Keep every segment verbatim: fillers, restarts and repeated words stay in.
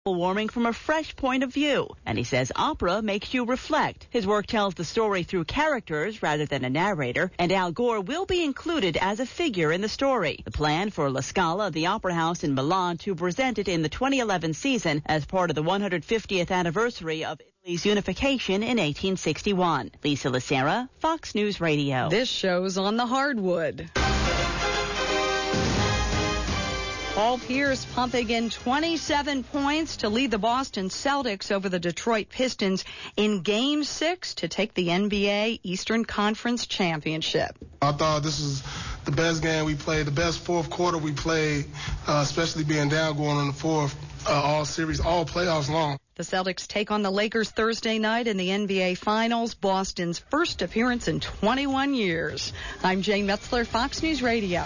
warming from a fresh point of view, and he says opera makes you reflect. His work tells the story through characters rather than a narrator, and Al Gore will be included as a figure in the story. The plan for La Scala, the opera house in Milan, to present it in the twenty eleven season as part of the one hundred fiftieth anniversary of Italy's unification in eighteen sixty-one. Lisa Lacera, Fox News Radio. This show's on the hardwood. Paul Pierce pumping in twenty-seven points to lead the Boston Celtics over the Detroit Pistons in Game six to take the N B A Eastern Conference Championship. I thought this was the best game we played, the best fourth quarter we played, uh, especially being down going on the fourth, uh, all series, all playoffs long. The Celtics take on the Lakers Thursday night in the N B A Finals, Boston's first appearance in twenty-one years. I'm Jane Metzler, Fox News Radio.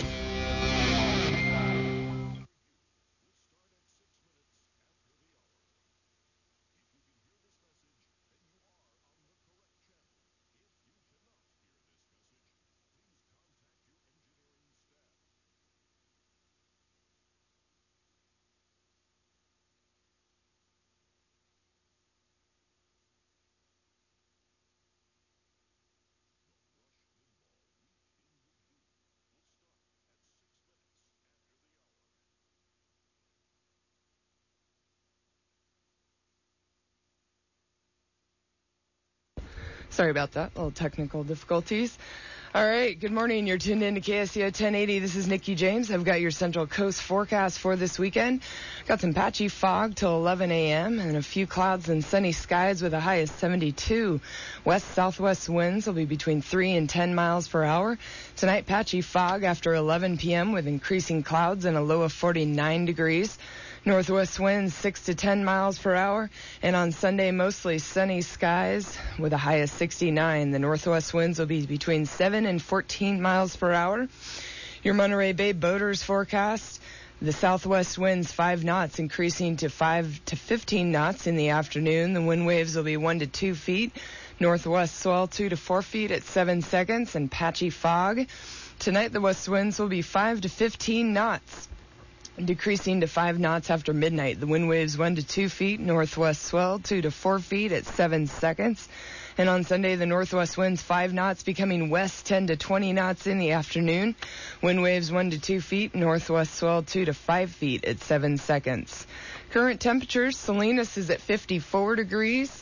Sorry about that, little technical difficulties. All right, good morning. You're tuned in to K S E O ten eighty. This is Nikki James. I've got your Central Coast forecast for this weekend. Got some patchy fog till eleven a.m. and a few clouds and sunny skies with a high of seventy-two. West-southwest winds will be between three and ten miles per hour. Tonight, patchy fog after eleven p.m. with increasing clouds and a low of forty-nine degrees. Northwest winds six to ten miles per hour, and on Sunday mostly sunny skies with a high of sixty-nine. The northwest winds will be between seven and fourteen miles per hour. Your Monterey Bay boaters forecast: the southwest winds five knots, increasing to five to fifteen knots in the afternoon. The wind waves will be one to two feet. Northwest swell two to four feet at seven seconds, and patchy fog. Tonight the west winds will be five to fifteen knots. Decreasing to five knots after midnight. The wind waves one to two feet, northwest swell two to four feet at seven seconds. And on Sunday, the northwest winds five knots, becoming west ten to twenty knots in the afternoon. Wind waves one to two feet, northwest swell two to five feet at seven seconds. Current temperatures: Salinas is at fifty-four degrees,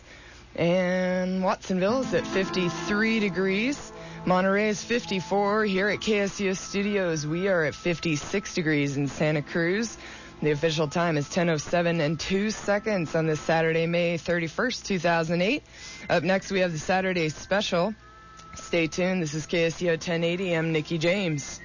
and Watsonville is at fifty-three degrees. Monterey is fifty-four. Here at K S E O Studios, we are at fifty-six degrees in Santa Cruz. The official time is ten oh seven and two seconds on this Saturday, May thirty-first, two thousand eight. Up next, we have the Saturday special. Stay tuned. This is K S E O ten eighty. I'm Nikki James.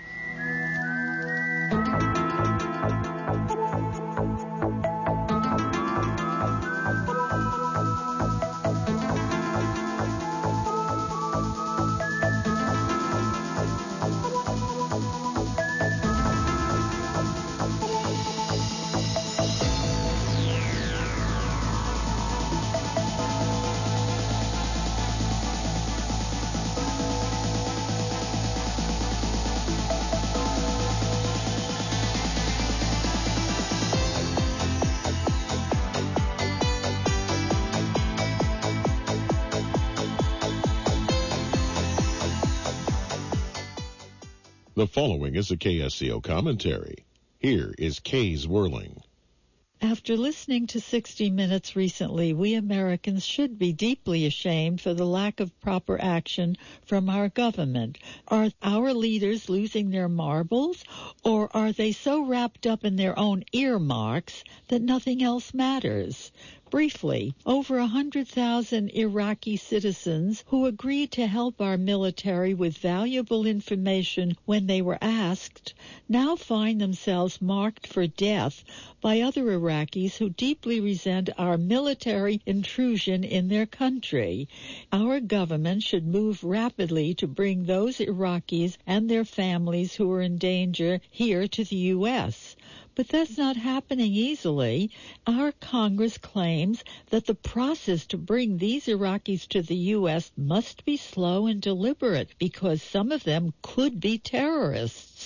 The following is a K S E O commentary. Here is Kay's Whirling. After listening to sixty minutes recently, we Americans should be deeply ashamed for the lack of proper action from our government. Are our leaders losing their marbles, or are they so wrapped up in their own earmarks that nothing else matters? Briefly, over one hundred thousand Iraqi citizens who agreed to help our military with valuable information when they were asked now find themselves marked for death by other Iraqis who deeply resent our military intrusion in their country. Our government should move rapidly to bring those Iraqis and their families who are in danger here to the U S But that's not happening easily. Our Congress claims that the process to bring these Iraqis to the U S must be slow and deliberate because some of them could be terrorists.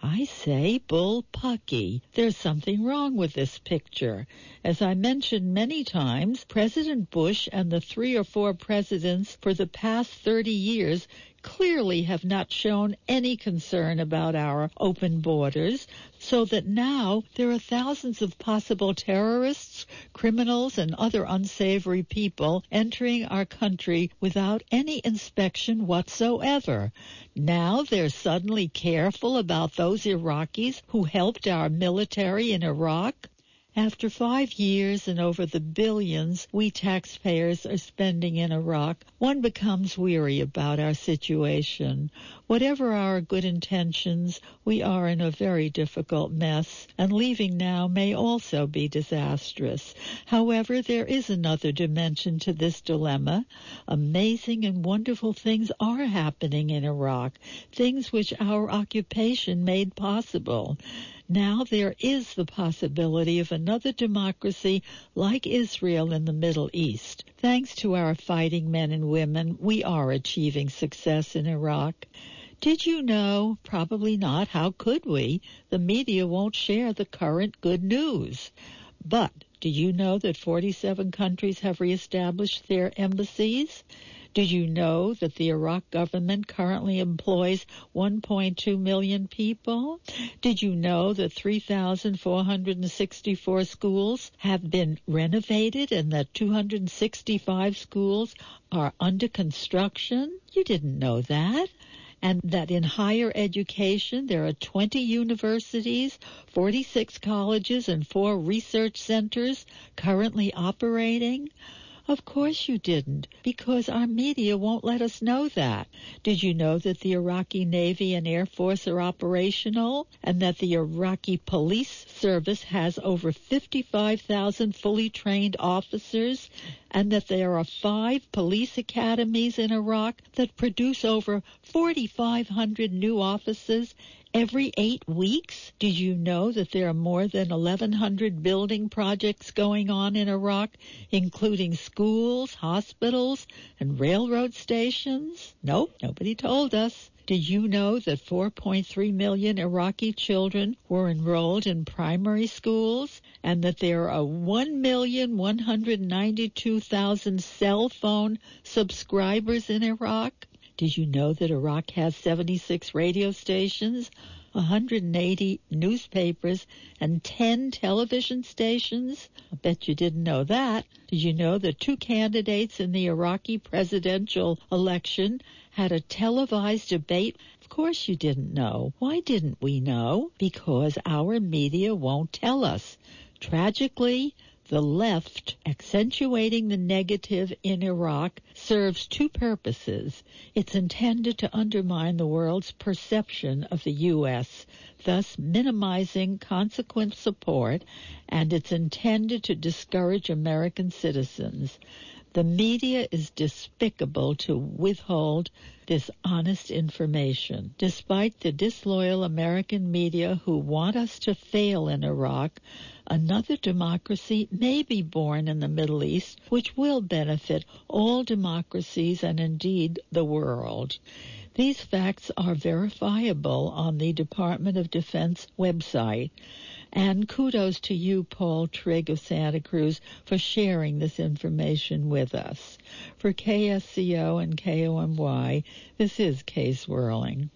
I say bullpucky. There's something wrong with this picture. As I mentioned many times, President Bush and the three or four presidents for the past thirty years clearly have not shown any concern about our open borders, so that now there are thousands of possible terrorists, criminals, and other unsavory people entering our country without any inspection whatsoever. Now they're suddenly careful about those Iraqis who helped our military in Iraq. After five years and over the billions we taxpayers are spending in Iraq, one becomes weary about our situation. Whatever our good intentions, we are in a very difficult mess, and leaving now may also be disastrous. However, there is another dimension to this dilemma. Amazing and wonderful things are happening in Iraq, things which our occupation made possible. Now there is the possibility of another democracy like Israel in the Middle East. Thanks to our fighting men and women, we are achieving success in Iraq. Did you know? Probably not. How could we? The media won't share the current good news. But do you know that forty-seven countries have reestablished their embassies? Did you know that the Iraq government currently employs one point two million people? Did you know that three thousand four hundred sixty-four schools have been renovated and that two hundred sixty-five schools are under construction? You didn't know that. And that in higher education there are twenty universities, forty-six colleges, and four research centers currently operating? Of course you didn't, because our media won't let us know that. Did you know that the Iraqi Navy and Air Force are operational, and that the Iraqi Police Service has over fifty-five thousand fully trained officers, and that there are five police academies in Iraq that produce over forty-five hundred new officers every eight weeks? Did you know that there are more than eleven hundred building projects going on in Iraq, including schools, hospitals, and railroad stations? Nope, nobody told us. Did you know that four point three million Iraqi children were enrolled in primary schools, and that there are one million one hundred ninety-two thousand cell phone subscribers in Iraq? Did you know that Iraq has seventy-six radio stations, one hundred eighty newspapers, and ten television stations? I bet you didn't know that. Did you know that two candidates in the Iraqi presidential election had a televised debate? Of course you didn't know. Why didn't we know? Because our media won't tell us. Tragically, the left, accentuating the negative in Iraq, serves two purposes. It's intended to undermine the world's perception of the U S, thus minimizing consequent support, and it's intended to discourage American citizens. The media is despicable to withhold this honest information. Despite the disloyal American media who want us to fail in Iraq, another democracy may be born in the Middle East, which will benefit all democracies and indeed the world. These facts are verifiable on the Department of Defense website. And kudos to you, Paul Trigg of Santa Cruz, for sharing this information with us. For K S C O and K O M Y, this is Kay Swirling.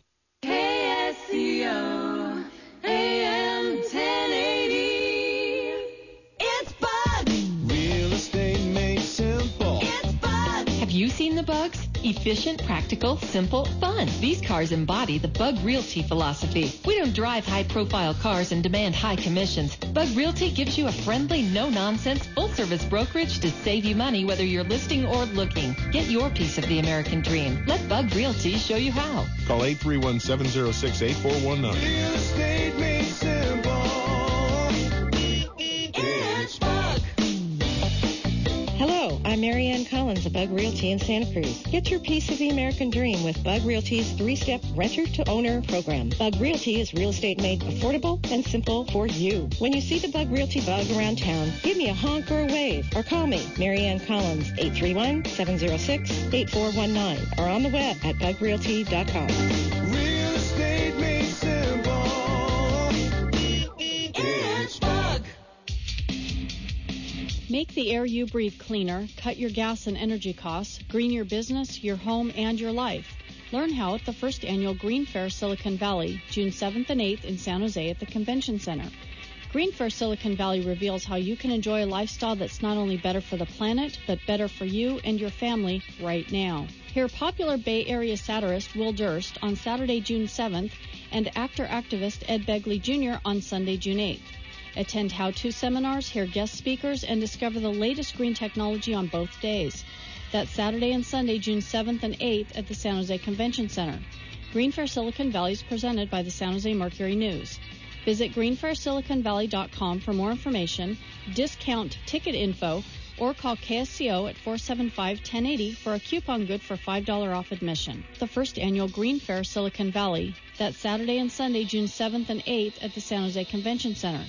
K S C O, A M ten eighty. It's Bug. Real estate made simple. It's Bug. Have you seen the Bugs? Efficient, practical, simple, fun. These cars embody the Bug Realty philosophy. We don't drive high-profile cars and demand high commissions. Bug Realty gives you a friendly, no-nonsense, full-service brokerage to save you money whether you're listing or looking. Get your piece of the American dream. Let Bug Realty show you how. Call eight three one, seven zero six, eight four one nine. Real estate made simple. It's Bug. Hello, I'm Marianne Collins of Bug Realty in Santa Cruz. Get your piece of the American dream with Bug Realty's three-step renter-to-owner program. Bug Realty is real estate made affordable and simple for you. When you see the Bug Realty bug around town, give me a honk or a wave, or call me, Marianne Collins, eight three one, seven zero six, eight four one nine, or on the web at bug realty dot com. Real estate made simple. Make the air you breathe cleaner, cut your gas and energy costs, green your business, your home, and your life. Learn how at the first annual Green Fair Silicon Valley, June seventh and eighth in San Jose at the Convention Center. Green Fair Silicon Valley reveals how you can enjoy a lifestyle that's not only better for the planet, but better for you and your family right now. Hear popular Bay Area satirist Will Durst on Saturday, June seventh, and actor-activist Ed Begley Junior on Sunday, June eighth. Attend how-to seminars, hear guest speakers, and discover the latest green technology on both days. That's Saturday and Sunday, June seventh and eighth at the San Jose Convention Center. Green Fair Silicon Valley is presented by the San Jose Mercury News. Visit green fair silicon valley dot com for more information, discount ticket info, or call K S C O at four seven five, one oh eight oh for a coupon good for five dollars off admission. The first annual Green Fair Silicon Valley. That's Saturday and Sunday, June seventh and eighth at the San Jose Convention Center.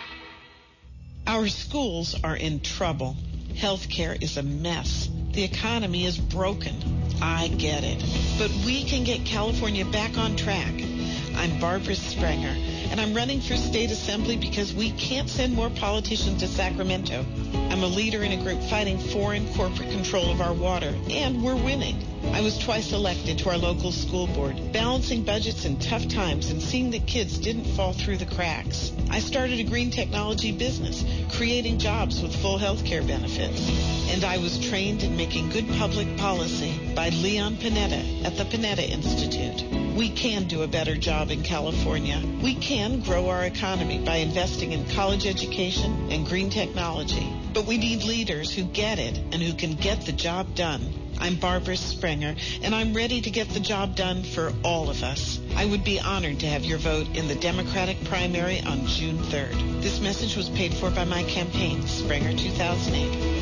Our schools are in trouble. Healthcare is a mess. The economy is broken. I get it. But we can get California back on track. I'm Barbara Sprenger, and I'm running for state assembly because we can't send more politicians to Sacramento. I'm a leader in a group fighting foreign corporate control of our water, and we're winning. I was twice elected to our local school board, balancing budgets in tough times and seeing that kids didn't fall through the cracks. I started a green technology business, creating jobs with full health care benefits. And I was trained in making good public policy by Leon Panetta at the Panetta Institute. We can do a better job in California. We can grow our economy by investing in college education and green technology. But we need leaders who get it and who can get the job done. I'm Barbara Sprenger, and I'm ready to get the job done for all of us. I would be honored to have your vote in the Democratic primary on June third. This message was paid for by my campaign, Sprenger two thousand eight.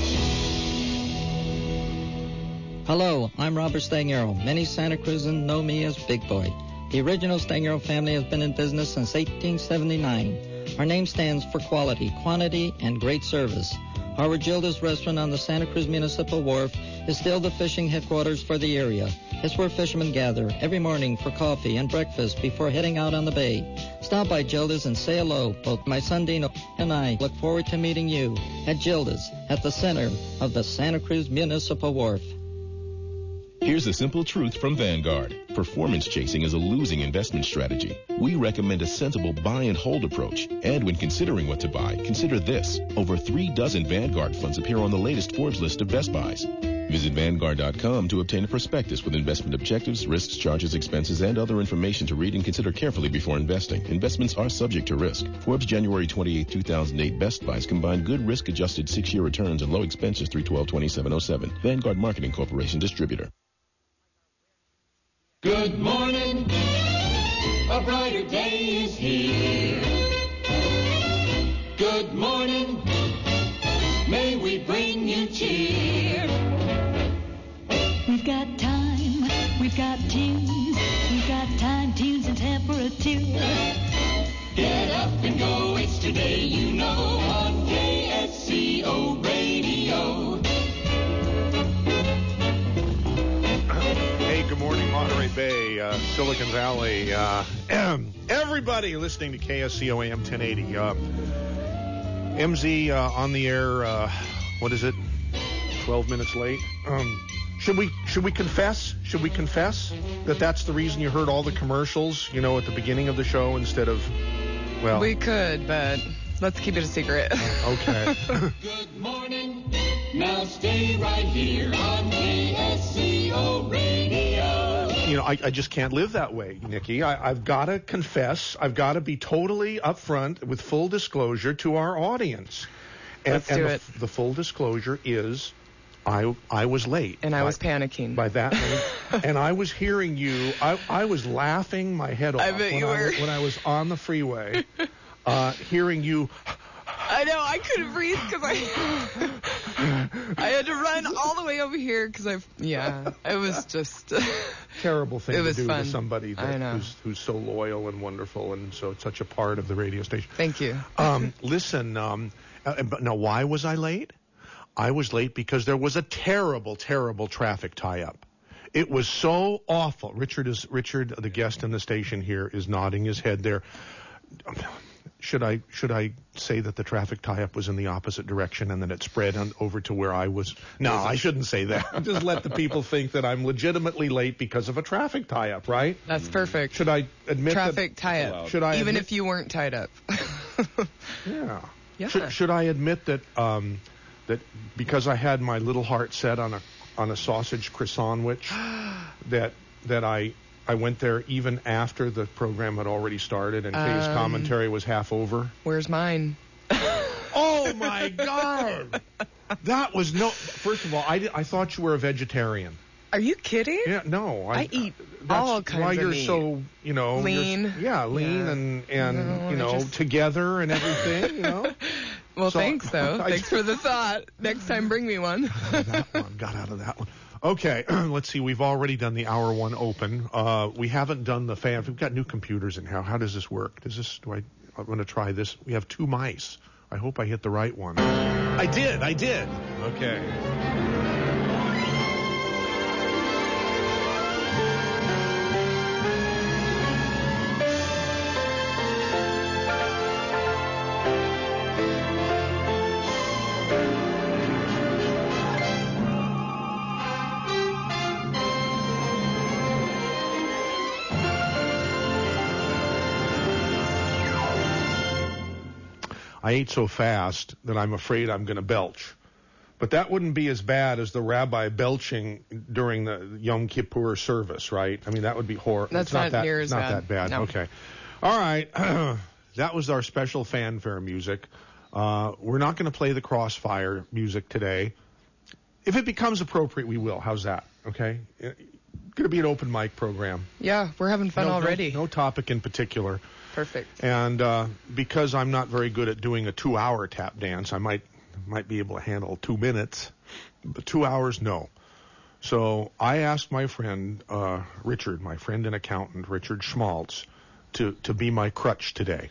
Hello, I'm Robert Stangaro. Many Santa Cruzans know me as Big Boy. The original Stangaro family has been in business since eighteen seventy-nine. Our name stands for quality, quantity, and great service. Our Gilda's restaurant on the Santa Cruz Municipal Wharf is still the fishing headquarters for the area. It's where fishermen gather every morning for coffee and breakfast before heading out on the bay. Stop by Gilda's and say hello. Both my son Dino and I look forward to meeting you at Gilda's at the center of the Santa Cruz Municipal Wharf. Here's the simple truth from Vanguard. Performance chasing is a losing investment strategy. We recommend a sensible buy and hold approach. And when considering what to buy, consider this. Over three dozen Vanguard funds appear on the latest Forbes list of best buys. Visit Vanguard dot com to obtain a prospectus with investment objectives, risks, charges, expenses, and other information to read and consider carefully before investing. Investments are subject to risk. Forbes January twenty-eighth, two thousand eight Best Buys combine good risk-adjusted six-year returns and low expenses through twelve twenty-seven oh seven. Vanguard Marketing Corporation Distributor. Good morning, a brighter day is here. Good morning, may we bring you cheer. We've got time, we've got tunes, we've got time, tunes, and temperature. Get up and go, it's today, you know, on K S C O Radio. Hey, good morning, Monterey Bay, uh, Silicon Valley. Uh, everybody listening to K S C O A M ten eighty. Uh, M Z uh, on the air. Uh, what is it? Twelve minutes late. Um, should we should we confess? Should we confess that that's the reason you heard all the commercials? You know, at the beginning of the show instead of well. We could, but let's keep it a secret. Okay. Good morning. Now stay right here on K S C O Radio. You know, I, I just can't live that way, Nikki. I, I've got to confess. I've got to be totally upfront with full disclosure to our audience. And, Let's and do the, it. the full disclosure is I I was late. And I by, was panicking. By that many. And I was hearing you. I, I was laughing my head off I bet when, you I, were. when I was on the freeway, uh, hearing you. I know, I couldn't breathe because I I had to run all the way over here because I, yeah, it was just terrible thing it to was do fun. to somebody that, I know. who's who's so loyal and wonderful and so such a part of the radio station. Thank you. Um, listen, um, uh, but now why was I late? I was late because there was a terrible, terrible traffic tie-up. It was so awful. Richard is Richard, the guest in the station here, is nodding his head there. should I should I say that the traffic tie-up was in the opposite direction and then it spread on, over to where I was? No, I shouldn't say that. Just let the people think that I'm legitimately late because of a traffic tie-up, right? That's perfect. Should I admit traffic that, tie-up? Should I even admit, if you weren't tied up? yeah. Yeah. Should, should I admit that um, that because I had my little heart set on a on a sausage croissant-wich, that that I. I went there even after the program had already started and Kay's Um, commentary was half over. Where's mine? Oh, my God. That was no... First of all, I, di- I thought you were a vegetarian. Are you kidding? Yeah, no. I, I eat that's all kinds why of you're meat. so, you know... you're- Lean. Yeah, lean Yeah. and, and No, you I know, just- together and everything, you know? Well, So, thanks, though. I- Thanks for the thought. Next time, bring me one. that one. Got out of that one. Okay, let's see. We've already done the hour one open. Uh, we haven't done the fan. We've got new computers in here. How does this work? Does this? Do I? I'm going to try this. We have two mice. I hope I hit the right one. I did. I did. Okay. I ate so fast that I'm afraid I'm going to belch. But that wouldn't be as bad as the rabbi belching during the Yom Kippur service, right? I mean, that would be horrible. That's it's not, not that, near as not bad. that bad. No. Okay. All right. That was our special fanfare music. Uh, we're not going to play the Crossfire music today. If it becomes appropriate, we will. How's that? Okay? Going to be an open mic program. Yeah, we're having fun No- no- already. No topic in particular. Perfect. And uh, because I'm not very good at doing a two-hour tap dance, I might might be able to handle two minutes, but two hours, no. So I asked my friend uh, Richard, my friend and accountant Richard Schmaltz, to to be my crutch today,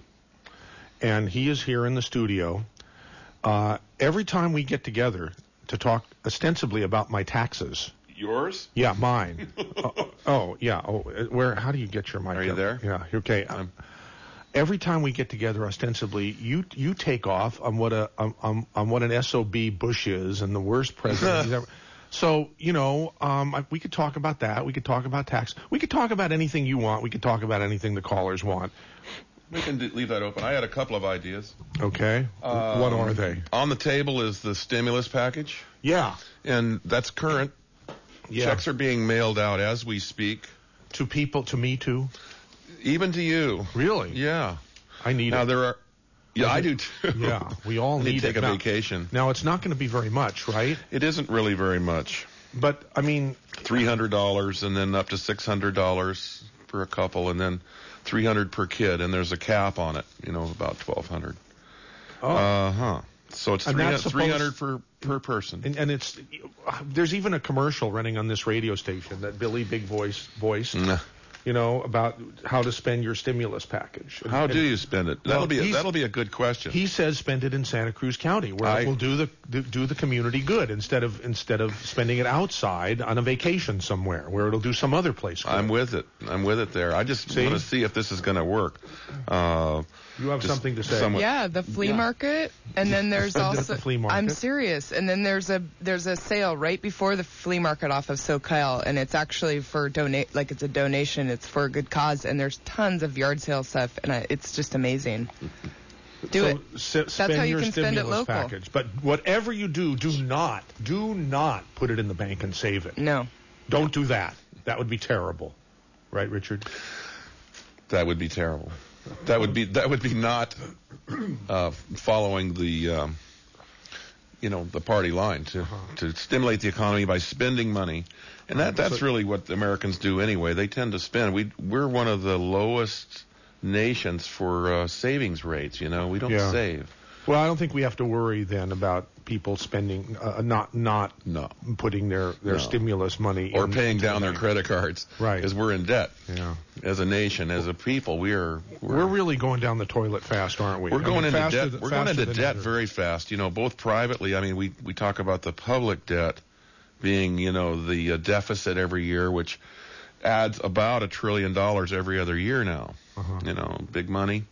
and he is here in the studio. Uh, every time we get together to talk ostensibly about my taxes. Yours? Yeah, mine. uh, oh, yeah. Oh, where? How do you get your mic? Are you up? there? Yeah. Okay. Um, every time we get together, ostensibly, you you take off on what a on, on, on what an S O B Bush is and the worst president he's ever. So you know, um, I, we could talk about that. We could talk about tax. We could talk about anything you want. We could talk about anything the callers want. We can d- leave that open. I had a couple of ideas. Okay. Um, what are they? On the table is the stimulus package. Yeah. And that's current. Yeah. Checks are being mailed out as we speak. To people, to me too? Even to you. Really? Yeah. I need now, it. there are... Yeah, I do too. Yeah, we all I need, need to take it. a now, vacation. Now, it's not going to be very much, right? It isn't really very much. But, I mean... three hundred dollars and then up to six hundred dollars for a couple and then three hundred dollars per kid. And there's a cap on it, you know, about twelve hundred dollars. Oh. Uh-huh. So it's And that's three hundred supposed- for per person. And, and it's... There's even a commercial running on this radio station that Billy Big Voice voiced, Nah. you know, about how to spend your stimulus package. And- How and- do you spend it? Well, That'll be a, he's- that'll be a good question. He says spend it in Santa Cruz County, where I- it will do the do, do the community good instead of instead of spending it outside on a vacation somewhere, where it'll do some other place good. I'm with it. I'm with it there. I just See? want to see if this is going to work. Uh, You have just something to say. somewhat- Yeah, the flea Yeah. market, and then there's The also flea market. I'm serious, and then there's a there's a sale right before the flea market off of SoCal, and it's actually for donate like it's a donation, it's for a good cause, and there's tons of yard sale stuff, and I, it's just amazing. Do so it. s- spend how you your can spend it stimulus local. package. But whatever you do, do not, do not put it in the bank and save it. No. Don't do that. That would be terrible. Right, Richard? That would be terrible. That would be that would be not uh, following the um, you know the party line to Uh-huh. to stimulate the economy by spending money, and that that's So- really what Americans do anyway. They tend to spend. We we're one of the lowest nations for uh, savings rates. You know, we don't Yeah. save. Well, I don't think we have to worry then about people spending, uh, not not No. putting their, their No. stimulus money Or in- paying into down the their bank. credit cards, Right. Because we're in debt. Yeah. As a nation, as a people, we are. We're, We're really going down the toilet fast, aren't we? We're I going mean, into faster debt. th- We're going faster into than debt ever. very fast. You know, both privately. I mean, we we talk about the public debt being, you know, the uh, deficit every year, which adds about a trillion dollars every other year now. Uh-huh. You know, big money.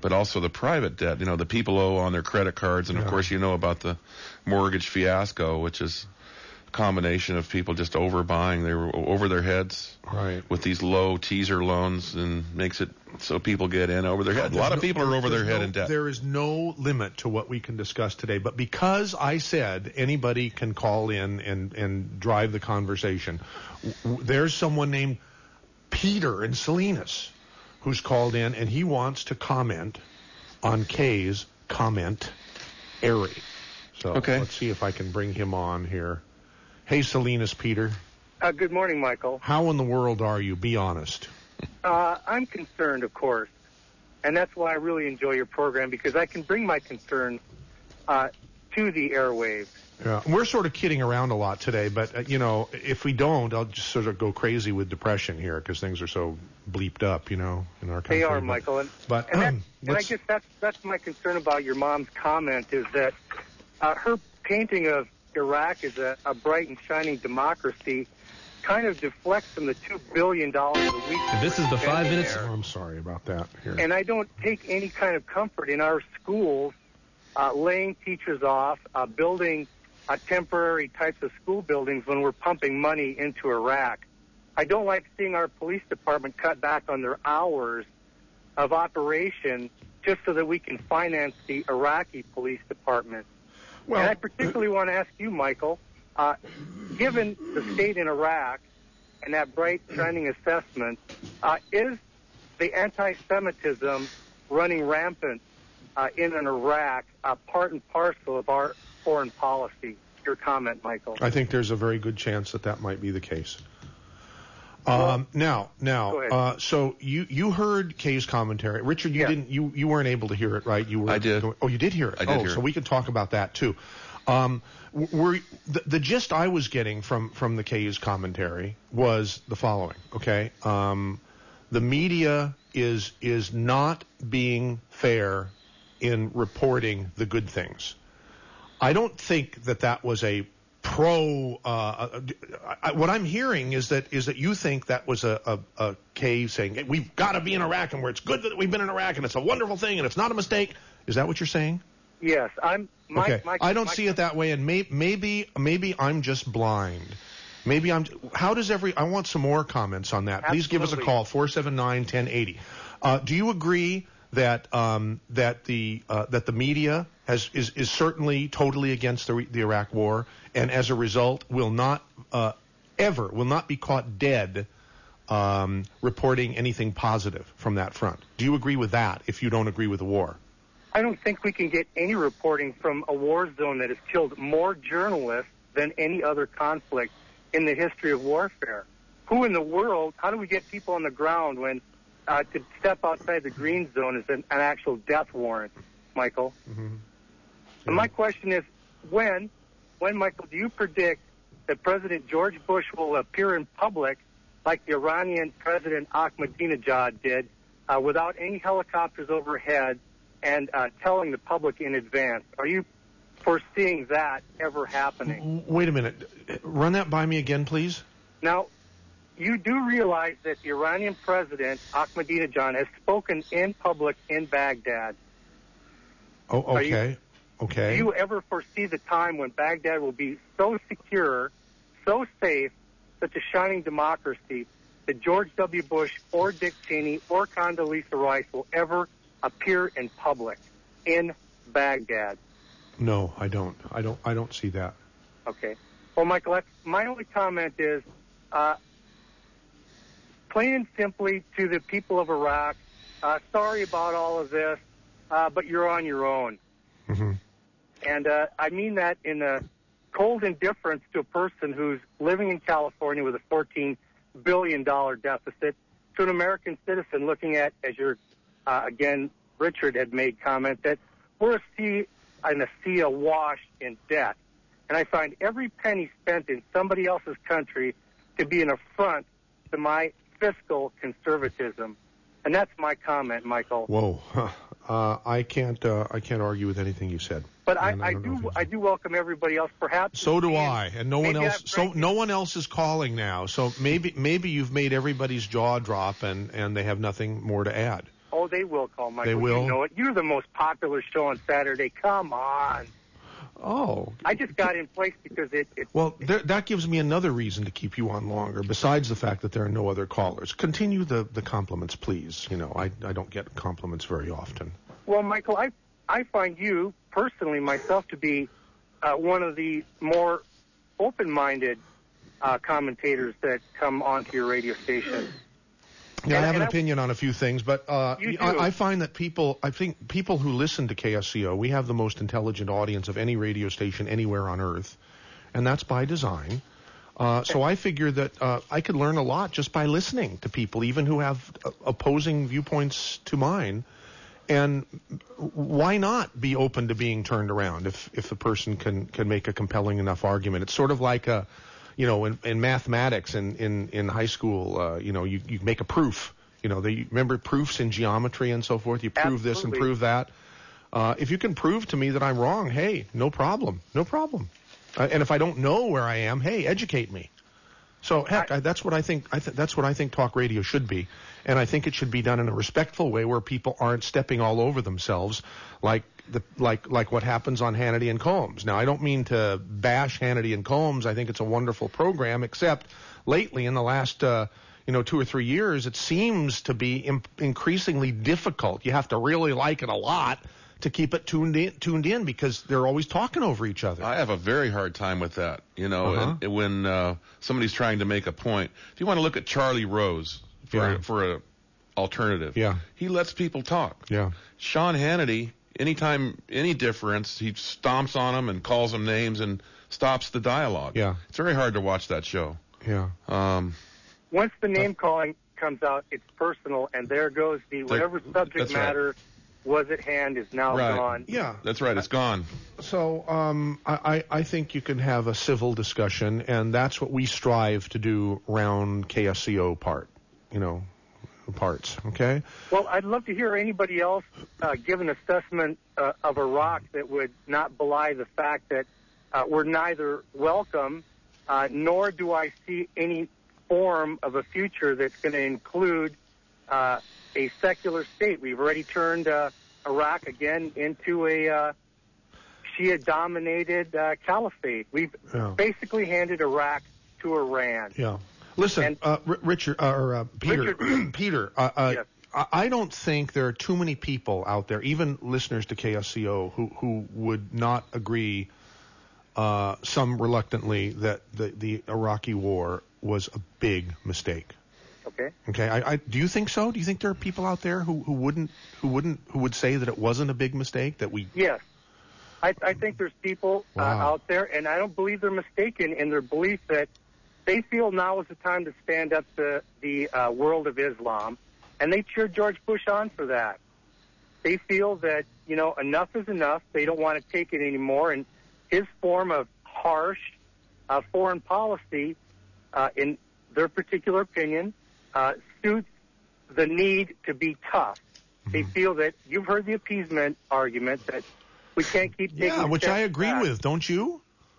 but also the private debt. You know, the people owe on their credit cards, and of Yeah. course, you know about the mortgage fiasco, which is a combination of people just overbuying. They were over their heads right. with these low teaser loans, and makes it so people get in over their head. A lot of no- people are over their there's head no- in debt. There is no limit to what we can discuss today, but because I said anybody can call in and, and drive the conversation, w- w- there's someone named Peter in Salinas who's called in, and he wants to comment on Kay's comment airy. So Okay. let's see if I can bring him on here. Hey, Salinas, Peter. Uh, good morning, Michael. How in the world are you? Be honest. Uh, I'm concerned, of course, and that's why I really enjoy your program, because I can bring my concerns uh, to the airwaves. Yeah, we're sort of kidding around a lot today, but, uh, you know, if we don't, I'll just sort of go crazy with depression here because things are so bleeped up, you know, in our country. They are, But- Michael. And, But, and, that, um, and I let's- guess that's, that's my concern about your mom's comment, is that uh, her painting of Iraq as a, a bright and shining democracy kind of deflects from the two billion dollars a week. And this is the five minutes. there. Oh, I'm sorry about that. Here. And I don't take any kind of comfort in our schools uh, laying teachers off, uh, building uh, temporary types of school buildings when we're pumping money into Iraq. I don't like seeing our police department cut back on their hours of operation just so that we can finance the Iraqi police department. Well, and I particularly want to ask you, Michael, uh, given the state in Iraq and that bright, shining assessment, uh, is the anti-Semitism running rampant uh, in an Iraq uh, part and parcel of our foreign policy? Your comment, Michael. I think there's a very good chance that that might be the case. Um, now, now, uh, so you you heard Kay's commentary, Richard. You didn't, you you weren't able to hear it, right? You were. I did. Oh, you did hear it. I did oh, hear so it. we can talk about that too. Um, were the, the gist I was getting from from the Kay's commentary was the following. Okay, um, the media is is not being fair in reporting the good things. I don't think that that was a pro. Uh, I, what I'm hearing is that is that you think that was a, a, a Kay saying, hey, we've got to be in Iraq, and where it's good that we've been in Iraq, and it's a wonderful thing, and it's not a mistake. Is that what you're saying? Yes, I'm. My, okay, my, I don't my, see it that way, and may, maybe maybe I'm just blind. Maybe I'm. How does every? I want some more comments on that. Please give us a Absolutely. call four seven nine, one oh eight oh. Uh, do you agree that um, that the uh, that the media has is, is certainly totally against the the Iraq War, and as a result will not uh, ever will not be caught dead um, reporting anything positive from that front? Do you agree with that? If you don't agree with the war. I don't think we can get any reporting from a war zone that has killed more journalists than any other conflict in the history of warfare. Who in the world, how do we get people on the ground when uh, to step outside the green zone is an, an actual death warrant, Michael? Mm-hmm. And my question is, when, when, Michael, do you predict that President George Bush will appear in public like the Iranian President Ahmadinejad did, uh, without any helicopters overhead, and uh, telling the public in advance? Are you foreseeing that ever happening? Wait a minute. Run that by me again, please. Now, you do realize that the Iranian president, Ahmadinejad, has spoken in public in Baghdad. Oh, Are you- okay. Okay. Do you ever foresee the time when Baghdad will be so secure, so safe, such a shining democracy, that George W. Bush or Dick Cheney or Condoleezza Rice will ever appear in public in Baghdad? No, I don't. I don't. I don't see that. Okay. Well, Michael, that's, my only comment is, uh, plain and simply to the people of Iraq, uh, sorry about all of this, uh, but you're on your own. Mm-hmm. And uh, I mean that in a cold indifference to a person who's living in California with a fourteen billion dollars deficit, to an American citizen looking at, as your, uh, again, Richard had made comment, that we're a sea, in a sea awash in debt. And I find every penny spent in somebody else's country to be an affront to my fiscal conservatism. And that's my comment, Michael. Whoa. Huh. Uh, I can't. Uh, I can't argue with anything you said. But I, And I I don't know do I do welcome everybody else, perhaps. So do to see- I, and no one maybe else. I've So frankly- no one else is calling now. So maybe maybe you've made everybody's jaw drop, and and they have nothing more to add. Oh, Oh, they will call, Michael. They will? You know it. You're the most popular show on Saturday. Come on. Oh. I just got in place because it... it Well, there, that gives me another reason to keep you on longer, besides the fact that there are no other callers. Continue the, the compliments, please. You know, I, I don't get compliments very often. Well, Michael, I, I find you, personally, myself, to be uh, one of the more open-minded uh, commentators that come onto your radio station. Yeah, and, I have an I, opinion on a few things, but uh, You do. I, I find that people, I think people who listen to K S C O, we have the most intelligent audience of any radio station anywhere on earth, and that's by design. Uh, so I figure that uh, I could learn a lot just by listening to people, even who have uh, opposing viewpoints to mine. And why not be open to being turned around if if the person can can make a compelling enough argument? It's sort of like a You know, in, in mathematics in, in, in high school, uh, you know, you, you make a proof. You know, they remember proofs in geometry and so forth. You prove Absolutely. this and prove that. Uh, if you can prove to me that I'm wrong, hey, no problem, no problem. Uh, and if I don't know where I am, hey, educate me. So heck, I, that's what I think. I th- that's what I think talk radio should be, and I think it should be done in a respectful way where people aren't stepping all over themselves, like the like like what happens on Hannity and Combs. Now, I don't mean to bash Hannity and Combs. I think it's a wonderful program, except lately in the last uh, you know two or three years, it seems to be imp- increasingly difficult. You have to really like it a lot to keep it tuned in, tuned in because they're always talking over each other. I have a very hard time with that, you know, Uh-huh. and, when uh, somebody's trying to make a point. If you want to look at Charlie Rose for Yeah. a, for a alternative, Yeah. he lets people talk. Yeah. Sean Hannity, anytime any difference, he stomps on them and calls them names and stops the dialogue. Yeah. It's very hard to watch that show. Yeah. Um, Once the name calling comes out, it's personal, and there goes the whatever subject that's right. matter was at hand is now Right. gone. Yeah. That's right. It's gone. So um, I, I I think you can have a civil discussion, and that's what we strive to do round K S C O part, you know, parts. Okay. Well, I'd love to hear anybody else uh, give an assessment uh, of Iraq that would not belie the fact that uh, we're neither welcome, uh, nor do I see any form of a future that's going to include uh, a secular state. We've already turned uh, Iraq again into a uh, Shia-dominated uh, caliphate. We've Yeah. basically handed Iraq to Iran. Yeah. Listen, And- uh, R- Richard uh, or uh, Peter. Peter, uh, uh, Yes. I I don't think there are too many people out there, even listeners to K S C O, who who would not agree, uh, some reluctantly, that the the Iraqi war was a big mistake. Okay. Okay. I, I do you think so? Do you think there are people out there who, who wouldn't who wouldn't who would say that it wasn't a big mistake, that we? Yes. I, I think there's people uh, Wow. out there, and I don't believe they're mistaken in their belief that they feel now is the time to stand up to the uh, world of Islam, and they cheer George Bush on for that. They feel that, you know, enough is enough. They don't want to take it anymore, and his form of harsh uh, foreign policy, uh, in their particular opinion, uh, suits the need to be tough. They feel that you've heard the appeasement argument that we can't keep taking Yeah, which steps I agree back. with. Don't you?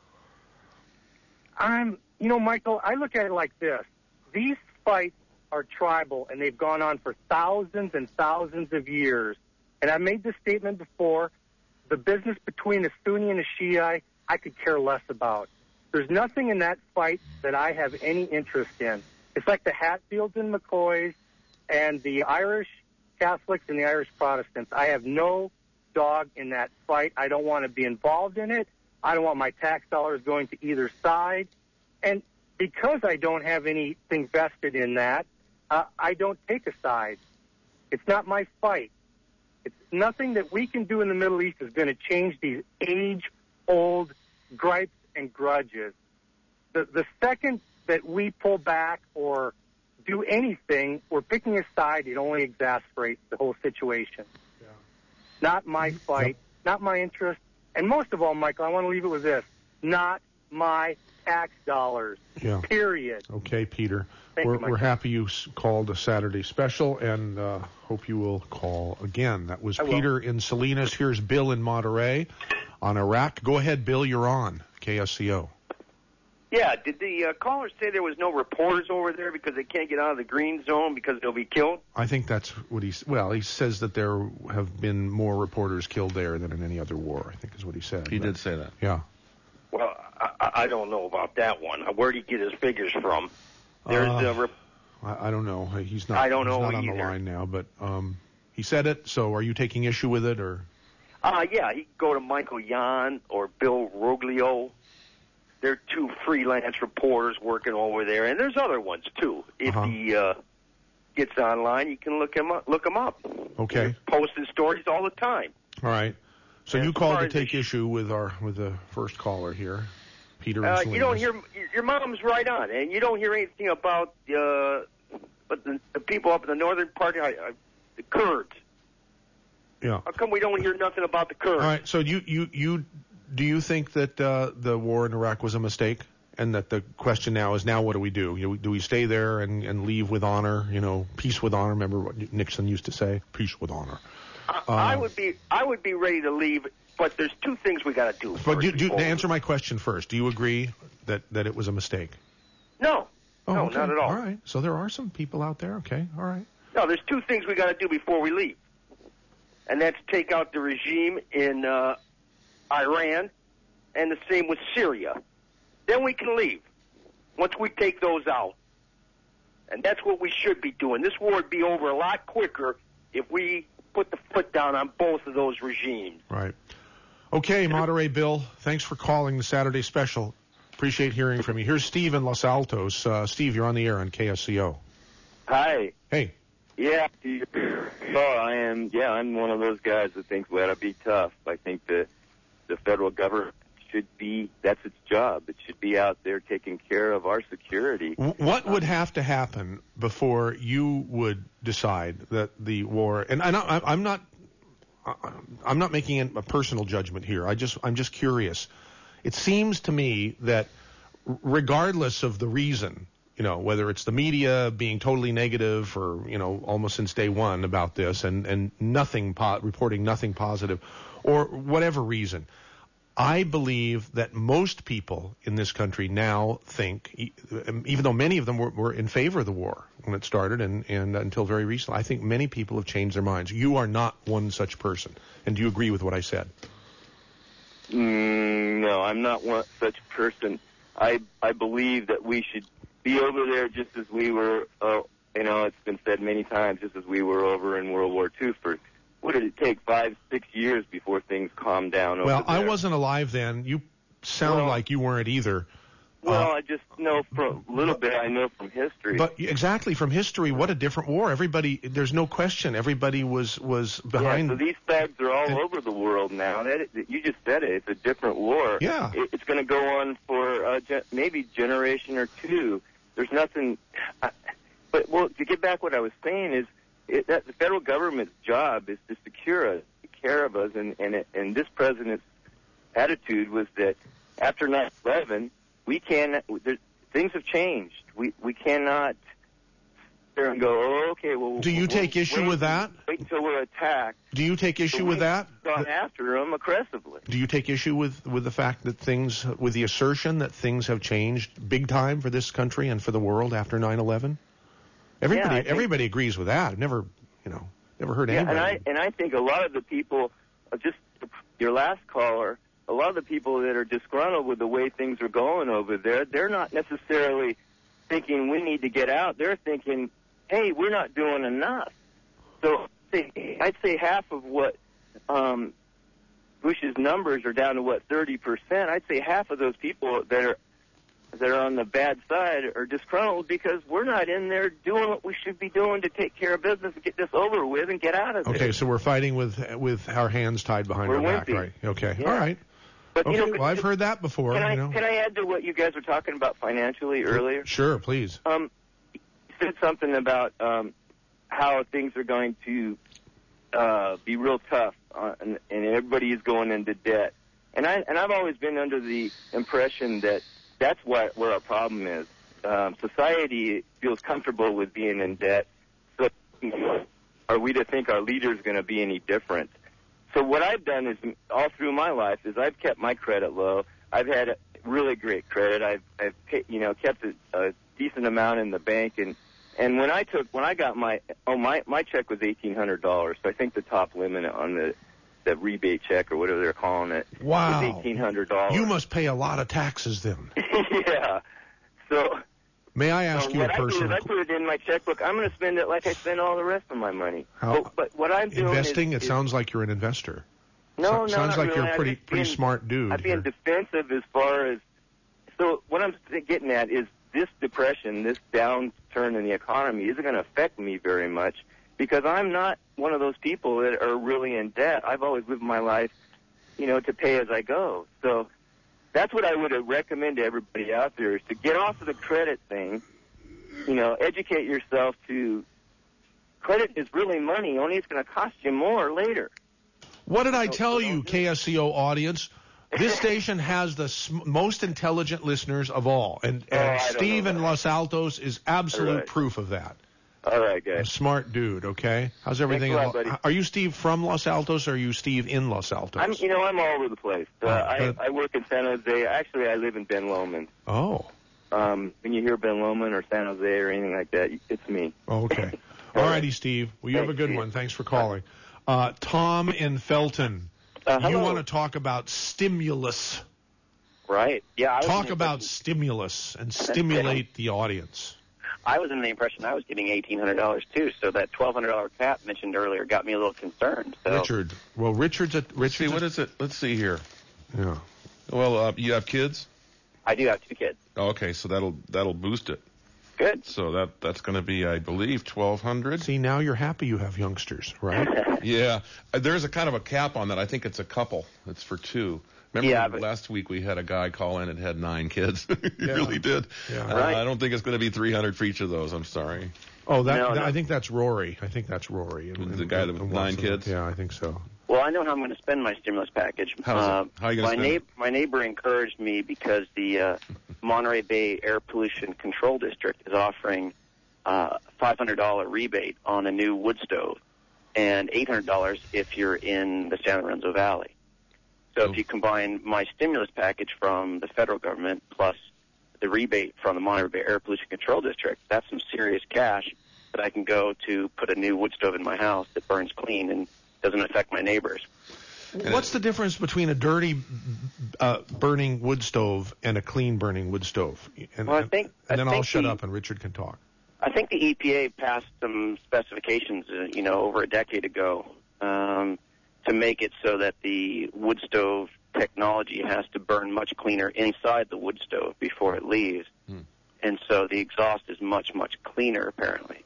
I'm, you know, Michael, I look at it like this. These fights are tribal, and they've gone on for thousands and thousands of years. And I made this statement before. The business between a Sunni and a Shiite, I could care less about. There's nothing in that fight that I have any interest in. It's like the Hatfields and McCoys and the Irish Catholics and the Irish Protestants. I have no dog in that fight. I don't want to be involved in it. I don't want my tax dollars going to either side. And because I don't have anything vested in that, uh, I don't take a side. It's not my fight. It's nothing that we can do in the Middle East is going to change these age-old gripes and grudges. The, the second that we pull back or do anything, we're picking a side. It only exasperates the whole situation. Yeah. Not my fight, not my interest, and most of all, Michael, I want to leave it with this: not my tax dollars. Yeah. Period. Okay, Peter. Thank we're you, Mike. we're happy you s- called a Saturday special, and uh, hope you will call again. That was I will. Peter in Salinas. Here's Bill in Monterey on Iraq. Go ahead, Bill. You're on K S C O. Yeah, did the uh, caller say there was no reporters over there because they can't get out of the green zone because they'll be killed? I think that's what he, well, he says that there have been more reporters killed there than in any other war, I think is what he said. He But- did say that. Yeah. Well, I, I don't know about that one. Where'd he get his figures from? There's Uh, a rep- I, I don't know. He's not, I don't he's know not on the either. line now, but um, he said it, so are you taking issue with it, or? Uh, yeah, he could go to Michael Yan or Bill Roglio. They're two freelance reporters working over there, and there's other ones too. If Uh-huh. he uh, gets online, you can look him up. Look him up. Okay. They're posting stories all the time. All right. So And you as called far to as take issue with our with the first caller here, Peter. Uh, in you don't Salinas. hear your mom's right on, and you don't hear anything about uh, but the, the people up in the northern part, uh, the Kurds. Yeah. How come we don't hear nothing about the Kurds? All right. So you you you do you think that uh, the war in Iraq was a mistake, and that the question now is now what do we do? You know, do we stay there and, and leave with honor? You know, peace with honor. Remember what Nixon used to say? Peace with honor. I, Uh, I would be I would be ready to leave, but there's two things we got to do. But first do, do, before to we- answer my question first, do you agree that, that it was a mistake? No, Oh, no, okay. not at all. All right. So there are some people out there. Okay. All right. No, there's two things we got to do before we leave, and that's take out the regime in uh, Iran, and the same with Syria. Then we can leave. Once we take those out, and that's what we should be doing. This war would be over a lot quicker if we put the foot down on both of those regimes. Right. Okay, Monterey Bill, thanks for calling the Saturday special. Appreciate hearing from you. Here's Steve in Los Altos. Uh, Steve, you're on the air on K S C O. Hi. Hey. Yeah. Oh, I am. Yeah, I'm one of those guys that thinks we ought to be tough. I think that the federal government should be. That's its job. It should be out there taking care of our security. W- What would have to happen before you would decide that the war? And I know, I- I'm not, I- I'm not making a personal judgment here. I just, I'm just curious. It seems to me that regardless of the reason, you know, whether it's the media being totally negative or, you know, almost since day one about this and, and nothing, po- reporting nothing positive, or whatever reason, I believe that most people in this country now think, e- even though many of them were, were in favor of the war when it started and, and until very recently, I think many people have changed their minds. You are not one such person. And do you agree with what I said? Mm, no, I'm not one such person. I I believe that we should be over there just as we were. Uh, you know, it's been said many times, just as we were over in World War Two. For what did it take? Five, six years before things calmed down over Well, there. I wasn't alive then. You sound Well- like you weren't either. Well, Uh, I just know from a little bit. I know from history. But exactly from history, what a different war. Everybody, there's no question. Everybody was was behind. Yeah, so these thugs are all over the world now. That, that you just said it. It's a different war. Yeah. It, it's going to go on for uh, ge- maybe generation or two. There's nothing. I, but well, to get back, what I was saying is it, that the federal government's job is to secure us, take care of us, and and it, and this president's attitude was that after nine eleven, we can. There, things have changed. We we cannot sit there and go, oh, okay, well. Do you we'll take issue wait, with that? Wait until we're attacked. Do you take issue So with we've that? Gone after them aggressively. Do you take issue with, with the fact that things, with the assertion that things have changed big time for this country and for the world after nine eleven? Everybody, Yeah, I think- everybody agrees with that. I've never, you know, never heard Yeah, anybody. and I and I think a lot of the people, uh, just your last caller, a lot of the people that are disgruntled with the way things are going over there, they're not necessarily thinking we need to get out. They're thinking, hey, we're not doing enough. So I'd say half of what um, Bush's numbers are down to what thirty percent. I'd say half of those people that are that are on the bad side are disgruntled because we're not in there doing what we should be doing to take care of business and get this over with and get out of there. Okay, so we're fighting with with our hands tied behind We're our back, wimpy. right? Okay, Yeah. all right. But, okay, you know, well, I've heard that before. Can I you know. can I add to what you guys were talking about financially earlier? Sure, please. Um, you said something about um, how things are going to uh, be real tough, uh, and, and everybody is going into debt. And I and I've always been under the impression that that's what where our problem is. Um, society feels comfortable with being in debt. So are we to think our leader is going to be any different? So what I've done is all through my life is I've kept my credit low. I've had really great credit. I've, I've paid, you know, kept a, a decent amount in the bank, and and when I took, when I got my, oh, my my check was eighteen hundred dollars. So I think the top limit on the the rebate check or whatever they're calling it Wow. was eighteen hundred dollars. You must pay a lot of taxes then. Yeah. So. May I ask so you a what I do personal is I put it in my checkbook. I'm going to spend it like I spend all the rest of my money. How, but, but what I'm doing investing? is, it sounds like you're an investor. No, so, no, sounds not like really. you're a pretty I'm just pretty being- smart dude. I'm being defensive as far as. So what I'm getting at is this depression, this downturn in the economy isn't going to affect me very much because I'm not one of those people that are really in debt. I've always lived my life, you know, to pay as I go. So that's what I would recommend to everybody out there is to get off of the credit thing. You know, educate yourself to credit is really money, only it's going to cost you more later. What did I tell you, K S C O audience? This station has the sm- most intelligent listeners of all, and, Oh, I and don't Steve know in Los Altos is absolute Right. proof of that. All right, A guys. smart dude, okay? How's everything? Thanks a in lot, Lo- buddy. Are you Steve from Los Altos, or are you Steve in Los Altos? I'm, you know, I'm all over the place. Uh, I, good. I work in San Jose. Actually, I live in Ben Lomond. Oh, Um, when you hear Ben Lomond or San Jose or anything like that, it's me. okay. All righty, Steve. Well, you have a good one. Thanks for calling. Uh, Tom in Felton. Uh, you hello. want to talk about stimulus. Right. Yeah. I was Talk under the about impression- stimulus and stimulate the audience. I was under the impression I was getting eighteen hundred dollars too, so that twelve hundred dollar cap mentioned earlier got me a little concerned. So. Richard. Well, Richard's at Let's see, Richard's. what is it? Let's see here. Yeah. Well, uh, you have kids? I do have two kids. Oh, okay, so that'll that'll boost it. Good. So that that's going to be, I believe, twelve hundred. See, now you're happy you have youngsters, right? Yeah, Uh, there's a kind of a cap on that. I think it's a couple. It's for two. Remember Yeah, but- last week we had a guy call in and had nine kids. he Yeah. really did. Yeah. Uh, Right. I don't think it's going to be three hundred for each of those. I'm sorry. Oh, that, No, that- no. I think that's Rory. I think that's Rory. And, The guy with and nine Watson. kids? Yeah, I think so. Well, I know how I'm going to spend my stimulus package. How's it? Uh, How are you gonna my spend it? neigh- My neighbor encouraged me because the uh, Monterey Bay Air Pollution Control District is offering uh, five hundred dollars rebate on a new wood stove and eight hundred dollars if you're in the San Lorenzo Valley. So if you combine my stimulus package from the federal government plus the rebate from the Monterey Bay Air Pollution Control District, that's some serious cash that I can go to put a new wood stove in my house that burns clean and doesn't affect my neighbors. What's the difference between a dirty uh, burning wood stove and a clean burning wood stove? And, Well, I think- and I then I'll think shut the- up and Richard can talk. I think the E P A passed some specifications, uh, you know, over a decade ago um, to make it so that the wood stove technology has to burn much cleaner inside the wood stove before it leaves. Hmm. And so the exhaust is much, much cleaner, apparently.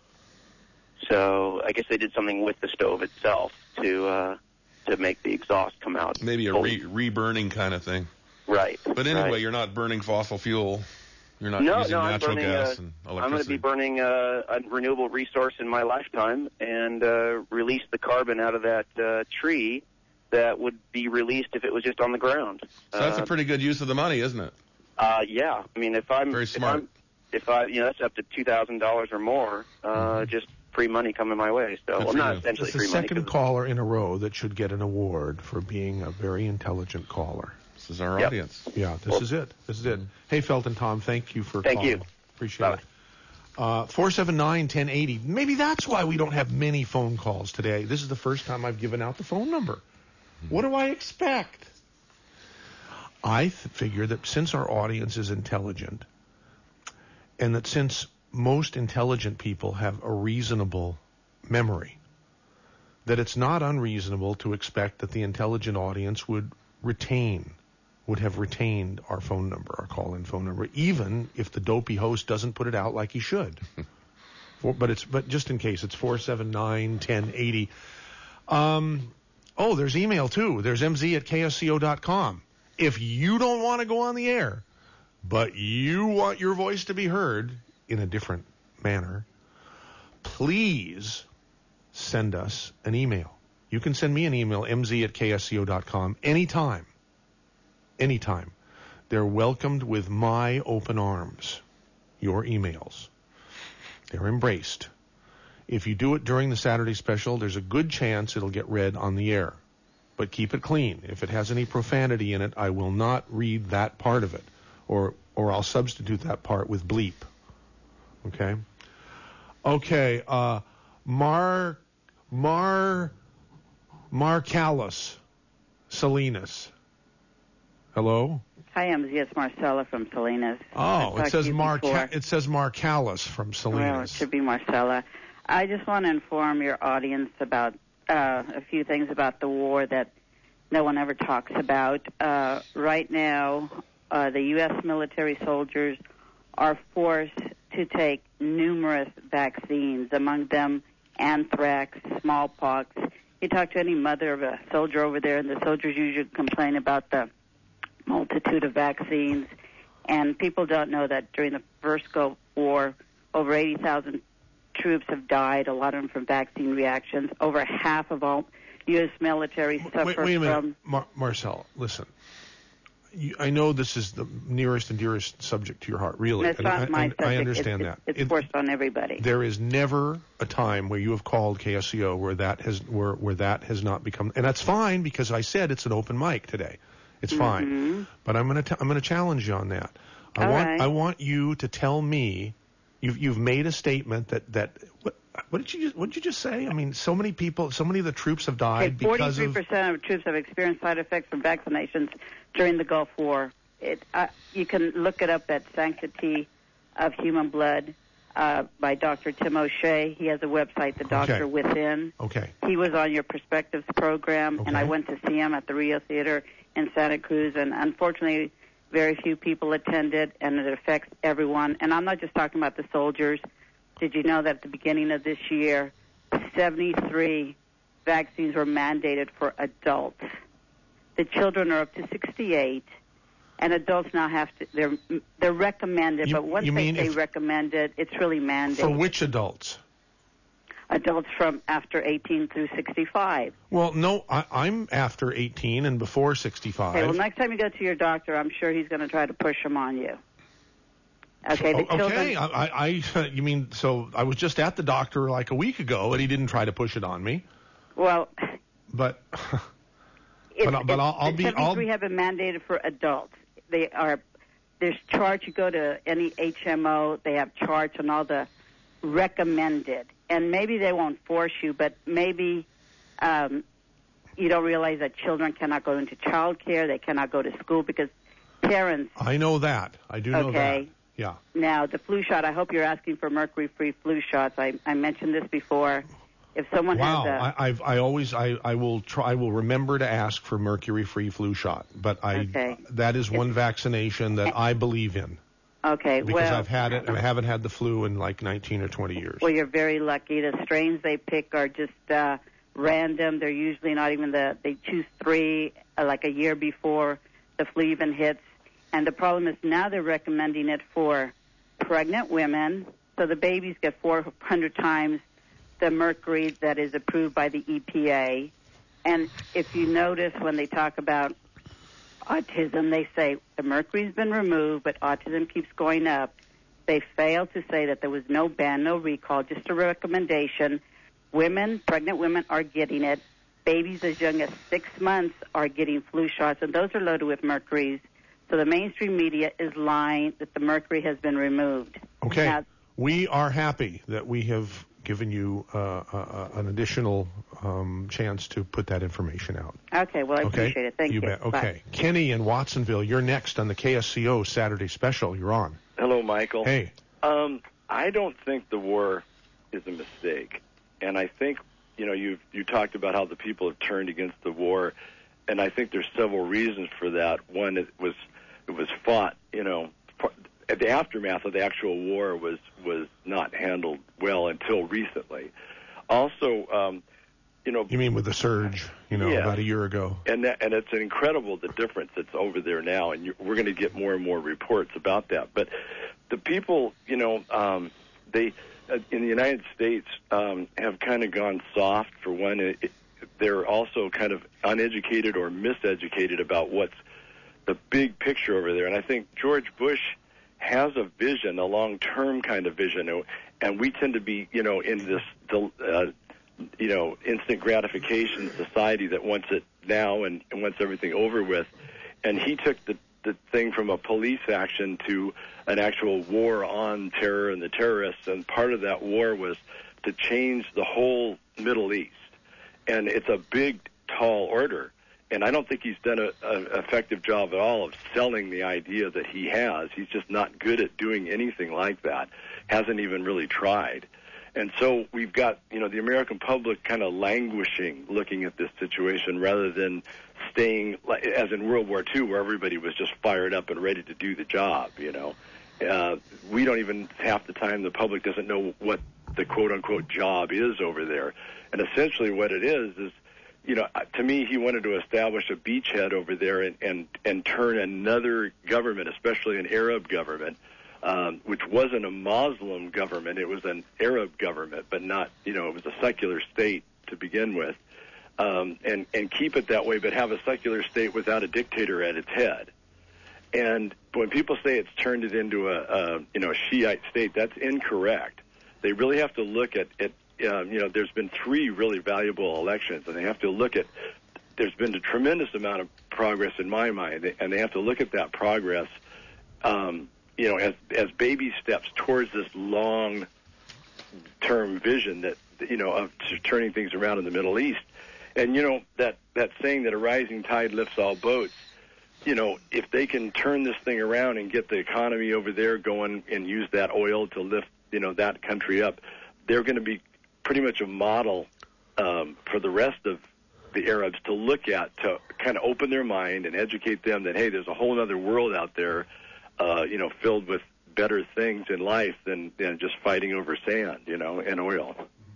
So I guess they did something with the stove itself to uh, to make the exhaust come out. Maybe a fully. re- reburning kind of thing. Right. But anyway, right. you're not burning fossil fuel. You're not no, using no, I'm natural burning, gas uh, and I'm going to electricity. be burning uh, a renewable resource in my lifetime and uh, release the carbon out of that uh, tree that would be released if it was just on the ground. So that's uh, a pretty good use of the money, isn't it? Uh, yeah, I mean, if I'm Very smart. If, I'm, if I, you know, that's up to two thousand dollars or more, uh, Mm-hmm. just free money coming my way. So, well, for not you. essentially It's the free money. second 'cause- caller in a row that should get an award for being a very intelligent caller. This is our Yep. audience. Yeah, this is it. This is it. Hey, Felton Tom, thank you for Thank calling. you. Appreciate it. Uh, four seven nine, one oh eight oh. Maybe that's why we don't have many phone calls today. This is the first time I've given out the phone number. What do I expect? I th- figure that since our audience is intelligent, and that since most intelligent people have a reasonable memory, that it's not unreasonable to expect that the intelligent audience would retain, would have retained our phone number, our call-in phone number, even if the dopey host doesn't put it out like he should. For, but it's but just in case, it's four seven nine, one oh eight oh. Um, oh, there's email too. There's M Z at K S C O dot com. If you don't want to go on the air, but you want your voice to be heard in a different manner, please send us an email. You can send me an email, M Z at K S C O dot com, anytime. Anytime. They're welcomed with my open arms, your emails. They're embraced. If you do it during the Saturday special, there's a good chance it'll get read on the air. But keep it clean. If it has any profanity in it, I will not read that part of it. or or I'll substitute that part with bleep. Okay. Okay. Uh, Mar Mar Marcellus Salinas. Hello. Hi, M Z. It's Marcella from Salinas. Oh, it says Mar. It says Marcellus from Salinas. Well, it should be Marcella. I just want to inform your audience about uh, a few things about the war that no one ever talks about. Uh, right now, uh, the U S military soldiers are forced to take numerous vaccines, among them anthrax, smallpox. You talk to any mother of a soldier over there, and the soldiers usually complain about the multitude of vaccines. And people don't know that during the first Gulf War, over eighty thousand troops have died, a lot of them from vaccine reactions. Over half of all U S military suffer wait, wait a minute, from... Mar- Marcel, listen. You, I know this is the nearest and dearest subject to your heart, really. It's and not I, my I, subject. I understand it's, that. It's, it, it's forced on everybody. There is never a time where you have called K S C O where that has where where that has not become, and that's fine because I said it's an open mic today. It's mm-hmm. fine. But I'm going to I'm going to challenge you on that. I All want right. I want you to tell me you've you've made a statement that that what, what did you just, what did you just say? I mean, so many people, so many of the troops have died Okay, because of forty-three percent of troops have experienced side effects from vaccinations during the Gulf War. It, uh, you can look it up at Sanctity of Human Blood uh, by Doctor Tim O'Shea. He has a website, The Doctor Okay. Within. Okay. He was on your Perspectives program, and I Okay. went to see him at the Rio Theater in Santa Cruz, and unfortunately, very few people attended, and it affects everyone. And I'm not just talking about the soldiers. Did you know that at the beginning of this year, seventy-three vaccines were mandated for adults? The children are up to sixty-eight, and adults now have to, they're, they're recommended, You- but once you they mean say if- recommended, it's really mandated. for which adults? Adults from after eighteen through sixty-five. Well, no, I, I'm after eighteen and before sixty-five. Okay, well, next time you go to your doctor, I'm sure he's going to try to push them on you. Okay, the Oh, children... okay, I, I, I, you mean, so I was just at the doctor like a week ago, and he didn't try to push it on me. Well, But, it's, but, but I'll, I'll the be, I'll, seventy-three have been mandated for adults. They are, there's charts. You go to any H M O, they have charts on all the recommended. And maybe they won't force you, but maybe um, you don't realize that children cannot go into child care. They cannot go to school because parents... I know that. I do know Okay. that. Yeah. Now, the flu shot, I hope you're asking for mercury-free flu shots. I, I mentioned this before. If someone Wow, has a... I, I've, I always, I, I will try, I will remember to ask for mercury-free flu shot, but I, Okay. that is one vaccination that I believe in Okay, because well... I've had it and I haven't had the flu in like nineteen or twenty years. Well, you're very lucky. The strains they pick are just uh, random. They're usually not even the... They choose three uh, like a year before the flu even hits. And the problem is now they're recommending it for pregnant women. So the babies get four hundred times the mercury that is approved by the E P A. And if you notice when they talk about autism, they say the mercury's been removed, but autism keeps going up. They fail to say that there was no ban, no recall, just a recommendation. Women, pregnant women are getting it. Babies as young as six months are getting flu shots, and those are loaded with mercuries. So the mainstream media is lying that the mercury has been removed. Okay. Now, We are happy that we have given you uh, uh, an additional um, chance to put that information out. okay, well, I Okay? appreciate it. Thank you. bet. Bye. Okay. Kenny in Watsonville, you're next on the K S C O Saturday Special. You're on. Hello, Michael. Hey. Um, I don't think the war is a mistake, and I think you know you you talked about how the people have turned against the war, and I think there's several reasons for that. One, it was it was fought, you know. At the aftermath of the actual war was was not handled well until recently. Also, um, you know, You mean with the surge, you know, Yeah. about a year ago? and that, and it's incredible the difference that's over there now, and you, we're going to get more and more reports about that. But the people, you know, um, they uh, in the United States um, have kind of gone soft. For one, it, it, they're also kind of uneducated or miseducated about what's the big picture over there. And I think George Bush has a vision, a long-term kind of vision, and we tend to be, you know, in this, uh, you know, instant gratification society that wants it now and, and wants everything over with. And he took the, the thing from a police action to an actual war on terror and the terrorists, and part of that war was to change the whole Middle East. And it's a big, tall order. And I don't think he's done an effective job at all of selling the idea that he has. He's just not good at doing anything like that, hasn't even really tried. And so we've got, you know, the American public kind of languishing looking at this situation rather than staying, as in World War Two, where everybody was just fired up and ready to do the job, you know. Uh, we don't even, half the time, the public doesn't know what the quote-unquote job is over there. And essentially what it is is, you know, to me, he wanted to establish a beachhead over there and, and, and turn another government, especially an Arab government, um, which wasn't a Muslim government. It was an Arab government, but not, you know, it was a secular state to begin with, um, and, and keep it that way, but have a secular state without a dictator at its head. And when people say it's turned it into a, a you know, a Shiite state, that's incorrect. They really have to look at, at um, you know, there's been three really valuable elections, and they have to look at, there's been a tremendous amount of progress in my mind, and they have to look at that progress, um, you know, as, as baby steps towards this long-term vision that, you know, of turning things around in the Middle East. And, you know, that, that saying that a rising tide lifts all boats, you know, if they can turn this thing around and get the economy over there going and use that oil to lift, you know, that country up, they're going to be pretty much a model um, for the rest of the Arabs to look at, to kind of open their mind and educate them that, hey, there's a whole other world out there, uh, you know, filled with better things in life than, than just fighting over sand, you know, and oil.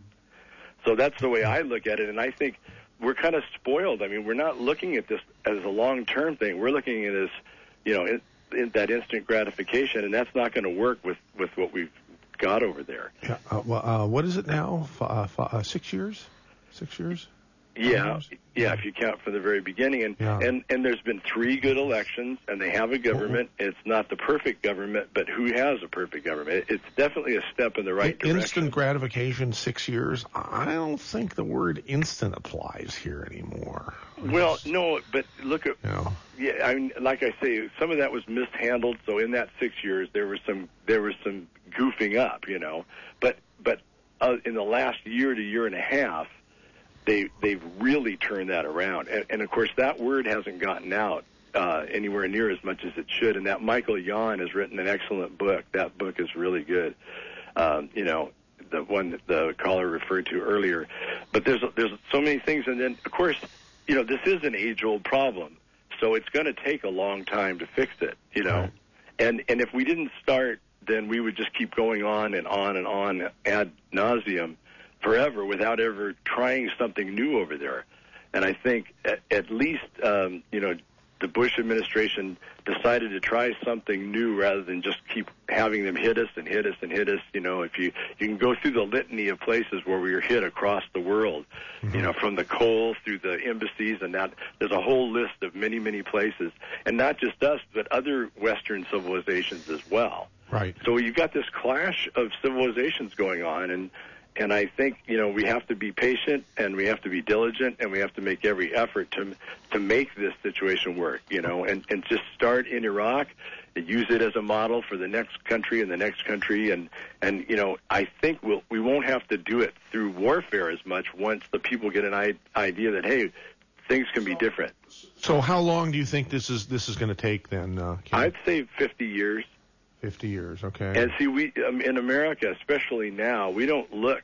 So that's the way I look at it, and I think we're kind of spoiled. I mean, we're not looking at this as a long-term thing. We're looking at it as, you know, in, in that instant gratification, and that's not going to work with, with what we've got over there. Yeah, uh, well, uh, what is it now? F- uh, f- uh, six years? Six years? Yeah, yeah, if you count from the very beginning. And, Yeah. and, and there's been three good elections, and they have a government. It's not the perfect government, but who has a perfect government? It's definitely a step in the right direction. Instant gratification, six years. I don't think the word instant applies here anymore. Well, no, but look at, Yeah. yeah, I mean, like I say, some of that was mishandled. So in that six years, there was some there was some goofing up, you know. But but uh, in the last year to year and a half, they they've really turned that around. And, and of course, that word hasn't gotten out uh, anywhere near as much as it should. And that Michael Yon has written an excellent book. That book is really good. Um, you know, the one that the caller referred to earlier. But there's there's so many things, and then of course, you know, this is an age-old problem, so it's going to take a long time to fix it, you know. Right. And and if we didn't start, then we would just keep going on and on and on ad nauseum forever without ever trying something new over there. And I think at, at least, um, you know, the Bush administration decided to try something new rather than just keep having them hit us and hit us and hit us. You know, if you, you can go through the litany of places where we are hit across the world, mm-hmm. you know, from the coal through the embassies, and that there's a whole list of many, many places. And not just us, but other Western civilizations as well. Right. So you've got this clash of civilizations going on, and And I think, you know, we have to be patient, and we have to be diligent, and we have to make every effort to to make this situation work, you know, and, and just start in Iraq, and use it as a model for the next country and the next country. And, and you know, I think we'll, we won't have to do it through warfare as much once the people get an I- idea that, hey, things can be different. So how long do you think this is this is going to take then? Uh, I'd say fifty years. fifty years, okay. And see, we um, in America, especially now, we don't look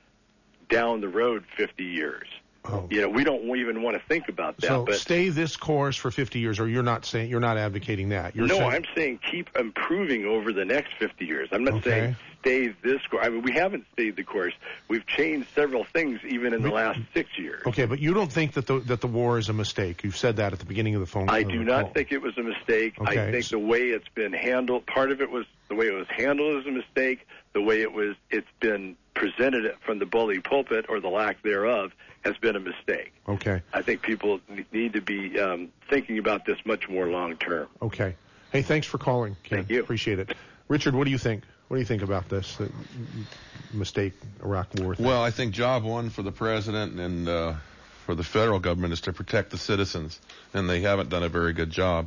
down the road fifty years. Oh. You know, we don't even want to think about that. So but stay this course for fifty years, or you're not saying you're not advocating that. You're no, saying, I'm saying keep improving over the next fifty years. I'm not Okay. saying stay this course. I mean, we haven't stayed the course. We've changed several things even in the last six years. Okay, but you don't think that the that the war is a mistake. You've said that at the beginning of the phone. I uh, do not call. think it was a mistake. Okay. I think the way it's been handled, part of it was the way it was handled is a mistake. The way it was, it's been presented from the bully pulpit, or the lack thereof, has been a mistake. Okay. I think people need to be um, thinking about this much more long term. Okay. Hey, thanks for calling, Ken. Thank you. Appreciate it. Richard, what do you think? What do you think about this uh, mistake, Iraq war thing? Well, I think job one for the president and uh, for the federal government is to protect the citizens, and they haven't done a very good job.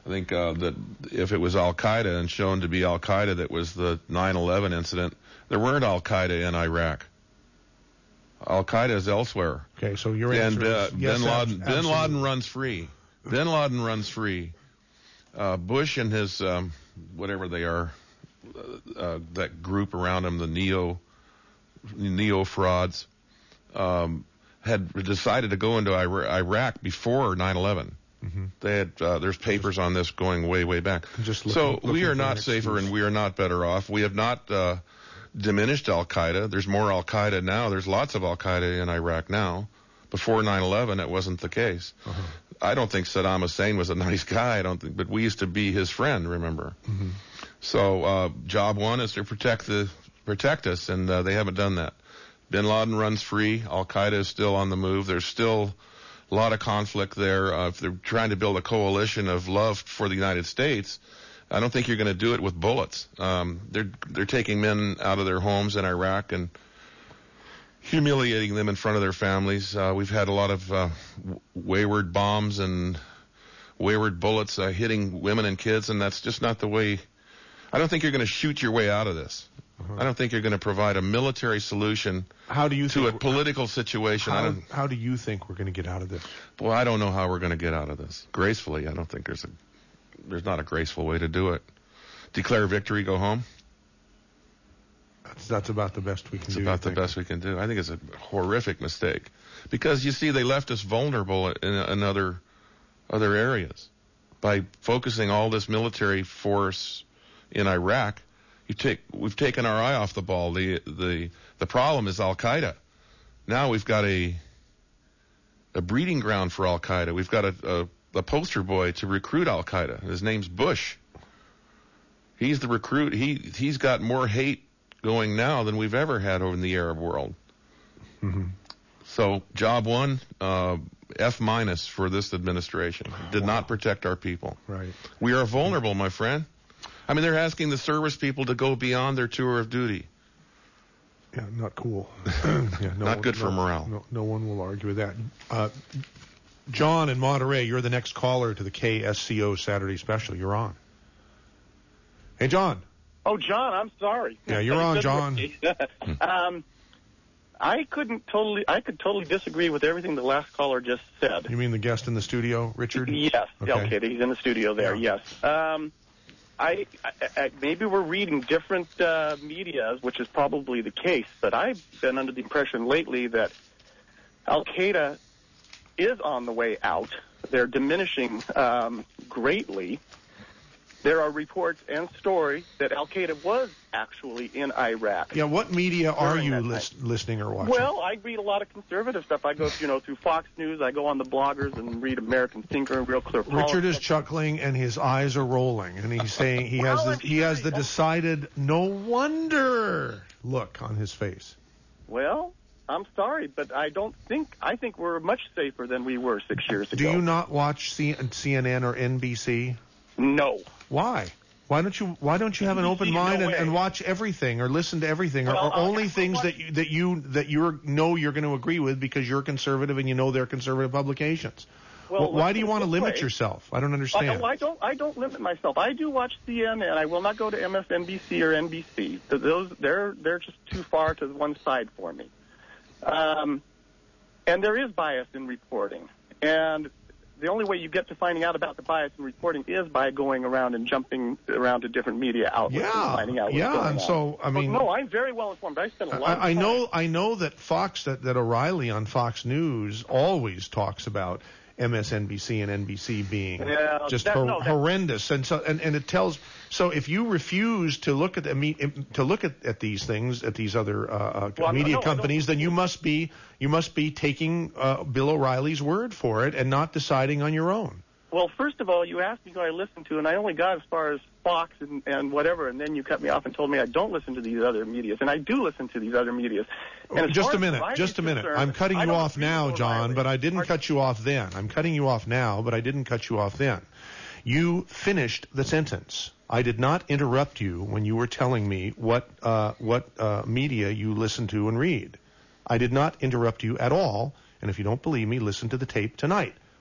I think uh, that if it was Al-Qaeda and shown to be Al-Qaeda that was the nine eleven incident, there weren't Al-Qaeda in Iraq. Al-Qaeda is elsewhere. Okay, so your and answer uh, is yes, Bin Laden. ab- Bin Laden runs free. Bin Laden runs free. Uh, Bush and his um, whatever they are, uh, uh, that group around him, the neo neo frauds, um, had decided to go into Ira- Iraq before nine eleven. Mm-hmm. They had uh, there's papers on this going way way back. Just look, so looking we are for not an safer excuse. and we are not better off. We have not uh, diminished Al Qaeda. There's more Al Qaeda now. There's lots of Al Qaeda in Iraq now. Before nine eleven, it wasn't the case. Uh-huh. I don't think Saddam Hussein was a nice guy. I don't think, but we used to be his friend. Remember? Mm-hmm. So uh, job one is to protect the protect us, and uh, they haven't done that. Bin Laden runs free. Al Qaeda is still on the move. There's still a lot of conflict there. Uh, if they're trying to build a coalition of love for the United States, I don't think you're going to do it with bullets. Um, they're they're taking men out of their homes in Iraq and humiliating them in front of their families. Uh, we've had a lot of uh, w- wayward bombs and wayward bullets uh, hitting women and kids, and that's just not the way. I don't think you're going to shoot your way out of this. Uh-huh. I don't think you're going to provide a military solution how do you to think, a political situation. I How, don't, how do you think we're going to get out of this? Well, I don't know how we're going to get out of this gracefully. I don't think there's a there's not a graceful way to do it. Declare victory, go home. That's, that's about the best we can It's do. about the think. best we can do. I think it's a horrific mistake because you see they left us vulnerable in, in other other areas by focusing all this military force in Iraq. You take we've taken our eye off the ball. The the the problem is Al Qaeda. Now we've got a a breeding ground for Al Qaeda. We've got a, a a poster boy to recruit Al Qaeda. His name's Bush. He's the recruit. He he's got more hate going now than we've ever had over in the Arab world. Mm-hmm. So job one, uh, F minus for this administration. Did Wow. not protect our people. Right. We are vulnerable, my friend. I mean, they're asking the service people to go beyond their tour of duty. Yeah, not cool. yeah, no Not one- good for no- morale. No, no one will argue with that. Uh, John in Monterey, you're the next caller to the K S C O Saturday Special. You're on. Hey, John. Oh, John, I'm sorry. Yeah, you're on, John. um, I couldn't totally, I could totally disagree with everything the last caller just said. You mean the guest in the studio, Richard? Yes. Okay. Okay, he's in the studio there. Yeah. Yes. Um, I, I, I maybe we're reading different uh, media, which is probably the case. But I've been under the impression lately that Al Qaeda is on the way out. They're diminishing um, greatly. There are reports and stories that Al Qaeda was actually in Iraq. Yeah, what media are During you that lis- listening or watching? Well, I read a lot of conservative stuff. I go, you know, through Fox News. I go on the bloggers and read American Thinker and Real Clear Politics. Richard is chuckling and his eyes are rolling, and he's saying he has the, he has the decided no wonder look on his face. Well, I'm sorry, but I don't think I think we're much safer than we were six years ago. Do you not watch C- CNN or N B C? No. Why? Why don't you Why don't you have an open No mind and, way. and watch everything or listen to everything or, Well, or I'll only have to things watch- that you that you that you know you're going to agree with because you're conservative and you know they're conservative publications? Well, Wh- why let's do you put it want to this limit way. yourself? I don't understand. I, well, I don't. I don't limit myself. I do watch C N N. I will not go to M S N B C or N B C. Th- Those they're they're just too far to one side for me. Um, and there is bias in reporting. And the only way you get to finding out about the bias in reporting is by going around and jumping around to different media outlets and Yeah, finding out what's yeah, going and on. so, I But mean- no, I'm very well informed. I spend a lot of I, I time. know I know that Fox that, that O'Reilly on Fox News always talks about M S N B C and N B C being Yeah, just that- hor- no, that- horrendous, and so and, and it tells. So if you refuse to look at the me- to look at, at these things at these other uh, uh, Well, I'm- media no, I companies, then you must be you must be taking uh, Bill O'Reilly's word for it and not deciding on your own. Well, first of all, you asked me who I listened to, and I only got as far as Fox and, and whatever, and then you cut me off and told me I don't listen to these other medias, and I do listen to these other medias. And as Just far a as minute, O'Reilly's just a minute. concerned, I'm cutting I you don't off agree now, with John, O'Reilly. but I didn't Pardon? cut you off then. I'm cutting you off now, but I didn't cut you off then. You finished the sentence. I did not interrupt you when you were telling me what uh, what uh, media you listen to and read. I did not interrupt you at all, and if you don't believe me, listen to the tape tonight.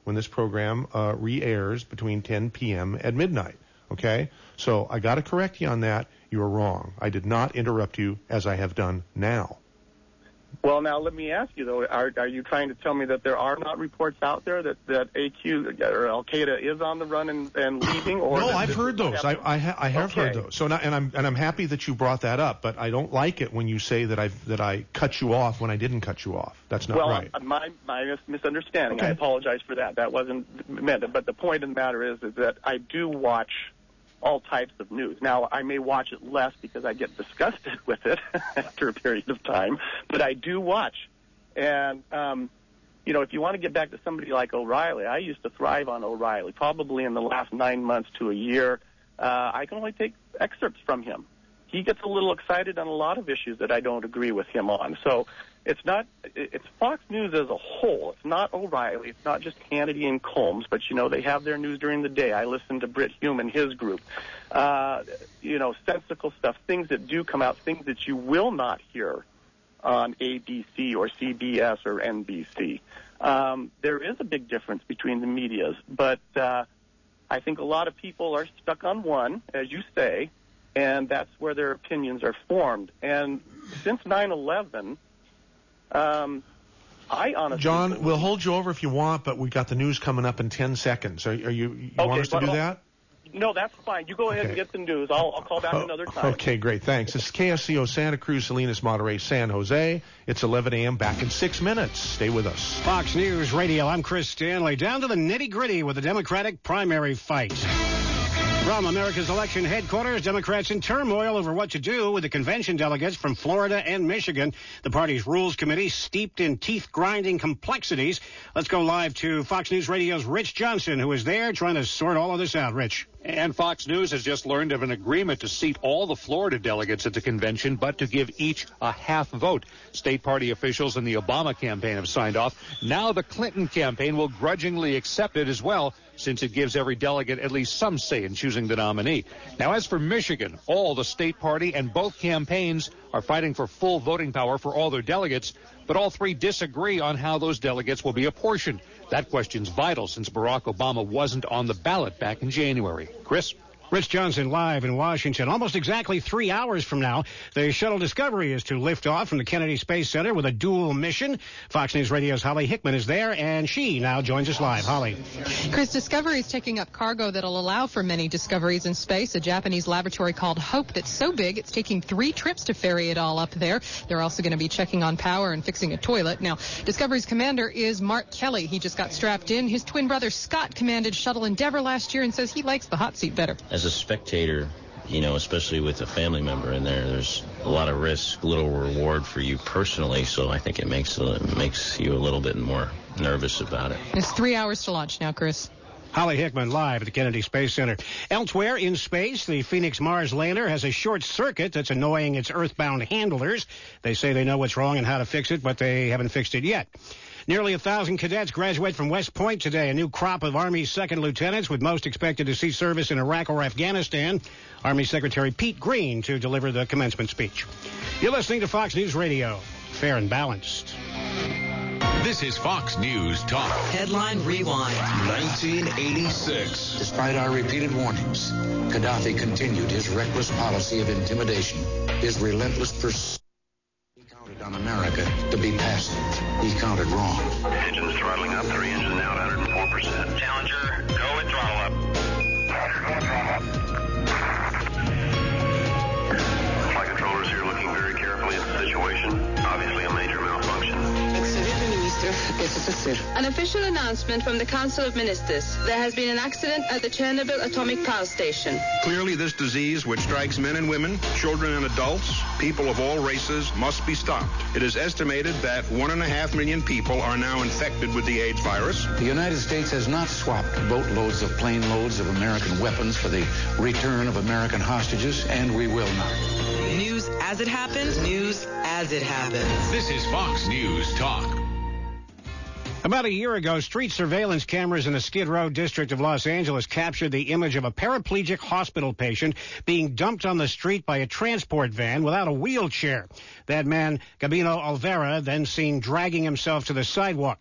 when this program uh, re-airs between ten p.m. at midnight. Okay? So I got to correct you on that. You are wrong. I did not interrupt you as I have done now. Well, now let me ask you, though, are, are you trying to tell me that there are not reports out there that, that A Q or Al-Qaeda is on the run and, and leaving? Or no, I've this heard those. I, I, ha- I have okay. heard those. So, not, and I'm and I'm happy that you brought that up. But I don't like it when you say that I that I cut you off when I didn't cut you off. That's not well, right. Well, my my misunderstanding. Okay. I apologize for that. That wasn't meant. But the point of the matter is, is that I do watch all types of news. Now, I may watch it less because I get disgusted with it after a period of time, but I do watch. And, um, you know, if you want to get back to somebody like O'Reilly, I used to thrive on O'Reilly. Probably in the last nine months to a year, uh, I can only take excerpts from him. He gets a little excited on a lot of issues that I don't agree with him on. So it's not, it's Fox News as a whole. It's not O'Reilly. It's not just Hannity and Combs, but, you know, they have their news during the day. I listen to Britt Hume and his group. Uh, you know, sensical stuff, things that do come out, things that you will not hear on A B C or C B S or N B C. Um, there is a big difference between the medias, but uh, I think a lot of people are stuck on one, as you say, and that's where their opinions are formed. And since nine eleven, um, I honestly... John, believe... we'll hold you over if you want, but we got the news coming up in ten seconds. Are, are you, you okay, want us to do well, that? No, that's fine. You go ahead Okay. and get the news. I'll, I'll call back Oh, another time. Okay, great. Thanks. This is K S C O Santa Cruz, Salinas, Monterey, San Jose. It's eleven a.m. Back in six minutes. Stay with us. Fox News Radio, I'm Chris Stanley. Down to the nitty-gritty with the Democratic primary fight. From America's election headquarters, Democrats in turmoil over what to do with the convention delegates from Florida and Michigan. The party's Rules Committee steeped in teeth-grinding complexities. Let's go live to Fox News Radio's Rich Johnson, who is there trying to sort all of this out. Rich. And Fox News has just learned of an agreement to seat all the Florida delegates at the convention, but to give each a half vote. State party officials in the Obama campaign have signed off. Now the Clinton campaign will grudgingly accept it as well, since it gives every delegate at least some say in choosing the nominee. Now, as for Michigan, all the state party and both campaigns are fighting for full voting power for all their delegates, but all three disagree on how those delegates will be apportioned. That question's vital since Barack Obama wasn't on the ballot back in January. Chris? Rich Johnson live in Washington. Almost exactly three hours from now, the shuttle Discovery is to lift off from the Kennedy Space Center with a dual mission. Fox News Radio's Holly Hickman is there, and she now joins us live. Holly. Chris, Discovery is taking up cargo that'll allow for many discoveries in space. A Japanese laboratory called HOPE that's so big it's taking three trips to ferry it all up there. They're also going to be checking on power and fixing a toilet. Now, Discovery's commander is Mark Kelly. He just got strapped in. His twin brother Scott commanded Shuttle Endeavour last year and says he likes the hot seat better. As a spectator, you know, especially with a family member in there, there's a lot of risk, little reward for you personally, so I think it makes it makes you a little bit more nervous about it. It's three hours to launch now, Chris. Holly Hickman live at the Kennedy Space Center. Elsewhere in space, the Phoenix Mars lander has a short circuit that's annoying its earthbound handlers. They say they know what's wrong and how to fix it, but they haven't fixed it yet. Nearly a thousand cadets graduate from West Point today, a new crop of Army second lieutenants, with most expected to see service in Iraq or Afghanistan. Army Secretary Pete Green to deliver the commencement speech. You're listening to Fox News Radio, fair and balanced. This is Fox News Talk. Headline Rewind. nineteen eighty-six. Despite our repeated warnings, Gaddafi continued his reckless policy of intimidation, his relentless pursuit. He counted on America to be passive. He counted wrong. Engines throttling up, three engines now at one hundred four percent. Challenger, go with throttle up. Roger, go with throttle up. Flight controllers here looking very carefully at the situation. Obviously a major malfunction. An official announcement from the Council of Ministers. There has been an accident at the Chernobyl atomic power station. Clearly, this disease, which strikes men and women, children and adults, people of all races, must be stopped. It is estimated that one and a half million people are now infected with the AIDS virus. The United States has not swapped boatloads of plane loads of American weapons for the return of American hostages, and we will not. News as it happens, news as it happens. This is Fox News Talk. About a year ago, street surveillance cameras in the Skid Row district of Los Angeles captured the image of a paraplegic hospital patient being dumped on the street by a transport van without a wheelchair. That man, Gabino Olvera, then seen dragging himself to the sidewalk.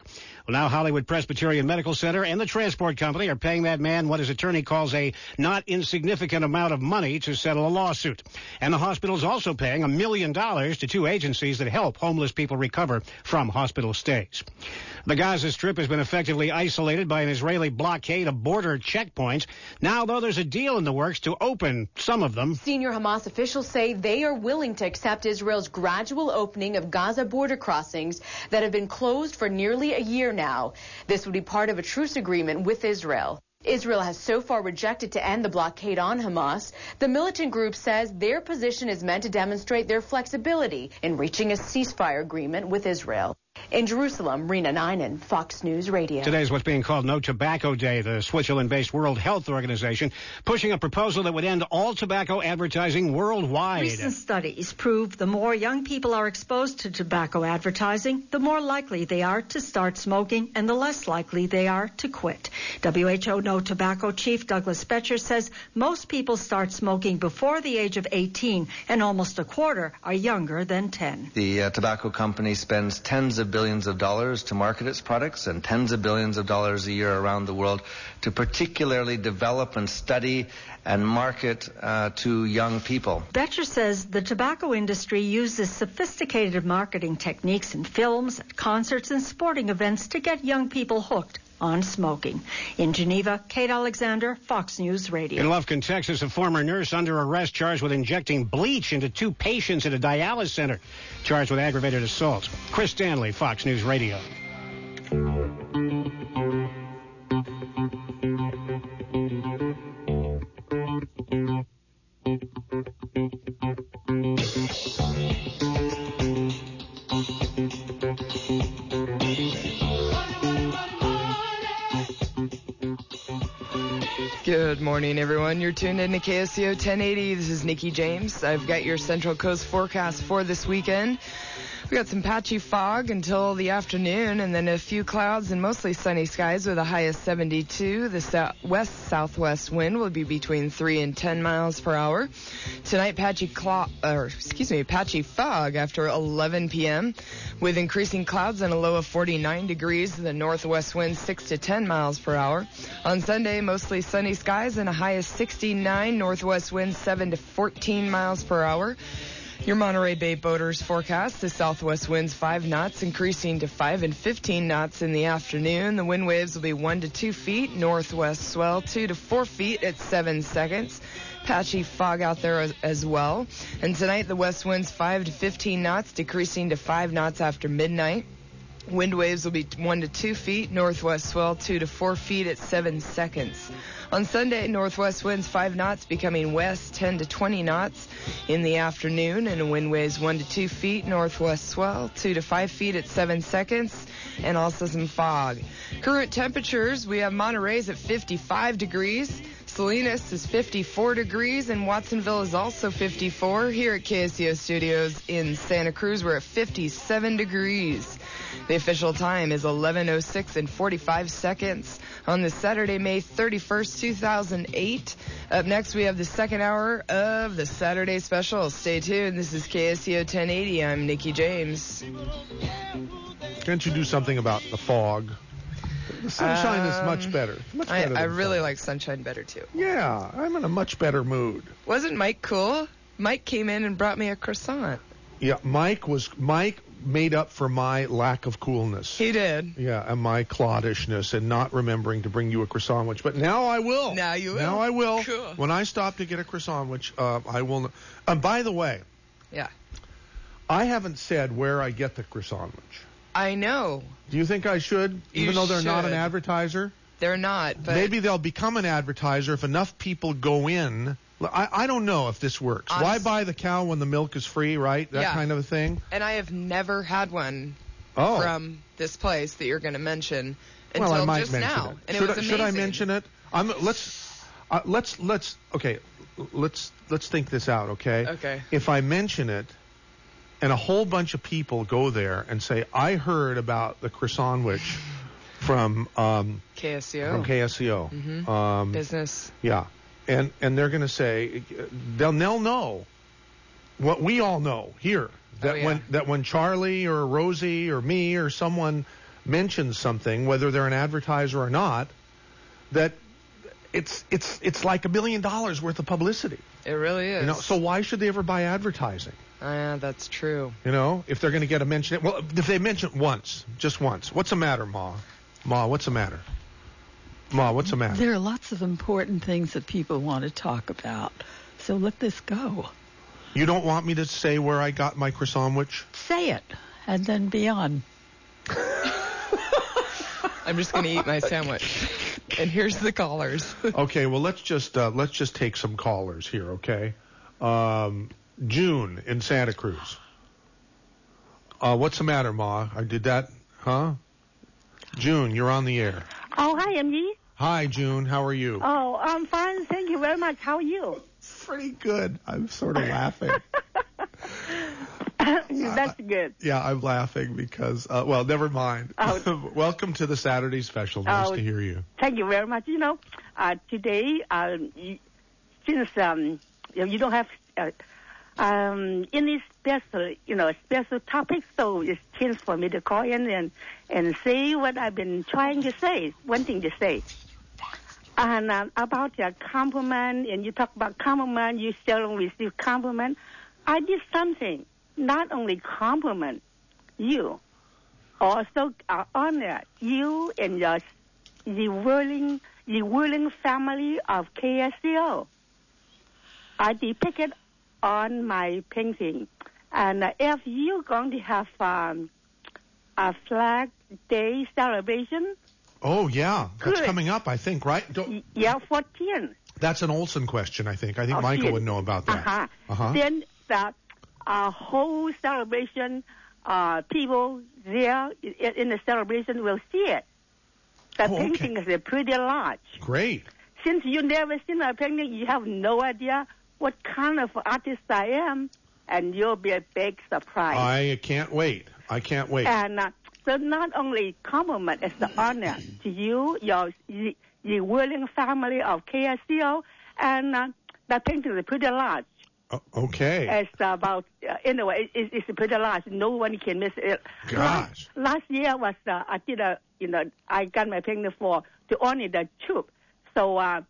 Well, now Hollywood Presbyterian Medical Center and the transport company are paying that man what his attorney calls a not insignificant amount of money to settle a lawsuit. And the hospital's also paying a million dollars to two agencies that help homeless people recover from hospital stays. The Gaza Strip has been effectively isolated by an Israeli blockade of border checkpoints. Now, though, there's a deal in the works to open some of them. Senior Hamas officials say they are willing to accept Israel's gradual opening of Gaza border crossings that have been closed for nearly a year now. This would be part of a truce agreement with Israel. Israel has so far rejected to end the blockade on Hamas. The militant group says their position is meant to demonstrate their flexibility in reaching a ceasefire agreement with Israel. In Jerusalem, Rena Ninen, Fox News Radio. Today's what's being called No Tobacco Day. The Switzerland-based World Health Organization pushing a proposal that would end all tobacco advertising worldwide. Recent studies prove the more young people are exposed to tobacco advertising, the more likely they are to start smoking and the less likely they are to quit. W H O No Tobacco Chief Douglas Betcher says most people start smoking before the age of eighteen, and almost a quarter are younger than ten. The uh, tobacco company spends tens of billions of dollars to market its products and tens of billions of dollars a year around the world to particularly develop and study and market uh, to young people. Betcher says the tobacco industry uses sophisticated marketing techniques in films, at concerts, and sporting events to get young people hooked on smoking. In Geneva, Kate Alexander, Fox News Radio. In Lufkin, Texas, a former nurse under arrest charged with injecting bleach into two patients at a dialysis center, charged with aggravated assault. Chris Stanley, Fox News Radio. Good morning, everyone. You're tuned in to K S C O ten eighty. This is Nikki James. I've got your Central Coast forecast for this weekend. We got some patchy fog until the afternoon, and then a few clouds and mostly sunny skies with a high of seventy-two. The sou- west-southwest wind will be between three and ten miles per hour. Tonight, patchy clo- or excuse me, patchy fog after eleven p.m. with increasing clouds and a low of forty-nine degrees. The northwest wind six to ten miles per hour. On Sunday, mostly sunny skies and a high of sixty-nine. Northwest wind seven to fourteen miles per hour. Your Monterey Bay boaters forecast, the southwest winds five knots, increasing to five and fifteen knots in the afternoon. The wind waves will be one to two feet. Northwest swell two to four feet at seven seconds. Patchy fog out there as, as well. And tonight, the west winds five to fifteen knots, decreasing to five knots after midnight. Wind waves will be one to two feet. Northwest swell two to four feet at seven seconds. On Sunday, northwest winds five knots, becoming west ten to twenty knots in the afternoon, and wind waves one to two feet. Northwest swell two to five feet at seven seconds, and also some fog. Current temperatures: we have Monterey's at fifty-five degrees. Salinas is fifty-four degrees, and Watsonville is also fifty-four. Here at K S C O Studios in Santa Cruz, we're at fifty-seven degrees. The official time is eleven oh six and forty-five seconds on this Saturday, May thirty-first, two thousand eight. Up next, we have the second hour of the Saturday Special. Stay tuned. This is K S C O ten eighty. I'm Nikki James. Can't you do something about the fog? The sunshine um, is much better. Much better I, I really fog. like sunshine better, too. Yeah, I'm in a much better mood. Wasn't Mike cool? Mike came in and brought me a croissant. Yeah, Mike was Mike made up for my lack of coolness. He did. Yeah, and my cloddishness and not remembering to bring you a croissant sandwich. But now I will. Now you will. Now I will. Cool. When I stop to get a croissant sandwich, uh, I will. And uh, by the way, yeah, I haven't said where I get the croissant sandwich. I know. Do you think I should, you even though they're should. not an advertiser? They're not. But maybe they'll become an advertiser if enough people go in. I, I don't know if this works. Honest. Why buy the cow when the milk is free, right? That yeah. kind of a thing. And I have never had one oh. from this place that you're going to mention until well, I might just mention now. It. And should, it was I, amazing. should I mention it? I'm, let's, uh, let's, let's, okay, let's, let's think this out, okay? Okay. If I mention it, and a whole bunch of people go there and say, I heard about the croissant sandwich from um, K S C O. From K S C O. Mm-hmm. Um, Business. Yeah. And and they're going to say, they'll, they'll know what we all know here, that oh, yeah. when that when Charlie or Rosie or me or someone mentions something, whether they're an advertiser or not, that it's it's it's like a million dollars worth of publicity. It really is. You know, so why should they ever buy advertising? Oh, yeah, that's true. You know, if they're going to get a mention, well, if they mention it once, just once, what's the matter, Ma? Ma, what's the matter? Ma, what's the matter? There are lots of important things that people want to talk about, so let this go. You don't want me to say where I got my croissant-wich? Say it, and then be on. I'm just going to eat my sandwich. And here's the callers. Okay, well, let's just uh, let's just take some callers here, okay? Um, June in Santa Cruz. Uh, what's the matter, Ma? I did that, huh? June, you're on the air. Oh, hi, M G. Hi, June. How are you? Oh, I'm fine. Thank you very much. How are you? Pretty good. I'm sort of laughing. That's good. Yeah, I'm laughing because, uh, well, never mind. Oh. Welcome to the Saturday special. Nice Oh, to hear you. Thank you very much. You know, uh, today, um, you, since um, you, know, you don't have uh, um, any special, you know, special topics, so it's chance for me to call in and, and say what I've been trying to say, wanting to say. And uh, about your compliment, and you talk about compliment, you seldom receive compliment. I did something, not only compliment you, also uh, honor you and your the whirling, the whirling family of K S C O. I depicted on my painting. And uh, if you're going to have um, a Flag Day celebration, Oh, yeah. That's Good. coming up, I think, right? Don't, yeah, fourteen. that's an Olson question, I think. I think Oh, Michael yes. would know about that. Uh-huh. Uh-huh. Then the uh, whole celebration, uh, people there in, in the celebration will see it. The Oh, okay. painting is uh, pretty large. Great. Since you never seen a painting, you have no idea what kind of artist I am, and you'll be a big surprise. I can't wait. I can't wait. And uh, so not only compliment, it's the honor to you, your the, the whirling family of K S C O, and uh, the painting is pretty large. O- okay. It's about, uh, anyway, it, it's pretty large. No one can miss it. Gosh. Last, last year was, uh, I did a, you know, I got my painting for, to honor the troop. So, uh,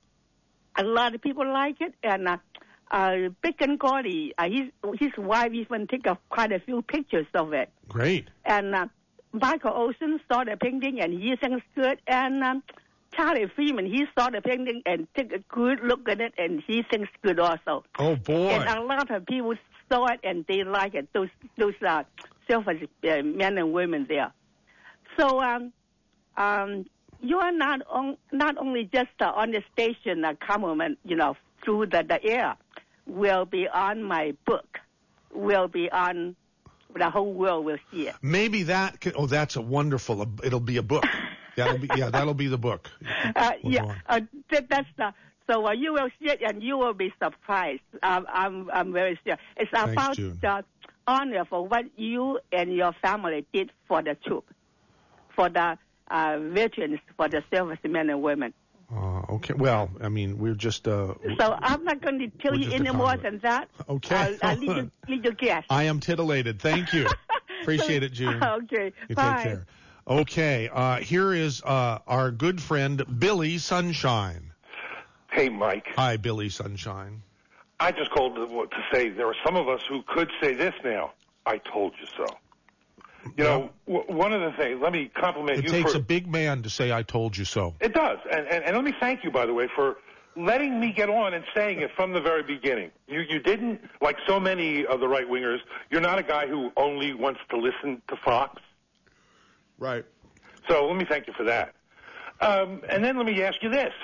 a lot of people like it, and, uh, uh, Bicken Gordy, uh, his, his wife even took a, quite a few pictures of it. Great. And, uh, Michael Olson saw the painting, and he thinks good, and, um, Charlie Freeman, he saw the painting and took a good look at it, and he thinks good also. Oh, boy. And a lot of people saw it, and they like it, those those uh, selfish uh, men and women there. So um, um, you are not on, not only just uh, on the station uh, compliment, you know, through the, the air, will be on my book, will be on, the whole world will see it. Maybe that could, oh, that's a wonderful, it'll be a book. That'll be, yeah, that'll be the book. Uh, We'll go yeah, on. uh, that, that's the. So uh, you will see it, and you will be surprised. Um, I'm I'm very sure. It's Thanks, about June. the honor for what you and your family did for the troop, for the uh, veterans, for the servicemen and women. Uh, okay. Well, I mean, we're just. Uh, So I'm not going to tell We're you just a any more conduit. than that. Okay. I'll, I'll leave, you, leave you guess. I am titillated. Thank you. Appreciate it, June. Okay. You Bye. take care. Okay. Uh, here is uh, our good friend Billy Sunshine. Hey, Mike. Hi, Billy Sunshine. I just called to, to say there are some of us who could say this now. I told you so. You know, w- one of the things, let me compliment It you takes for... a big man to say, I told you so. It does. And, and, and let me thank you, by the way, for letting me get on and saying it from the very beginning. You, you didn't, like so many of the right-wingers, you're not a guy who only wants to listen to Fox. Right. So let me thank you for that. Um, and then let me ask you this.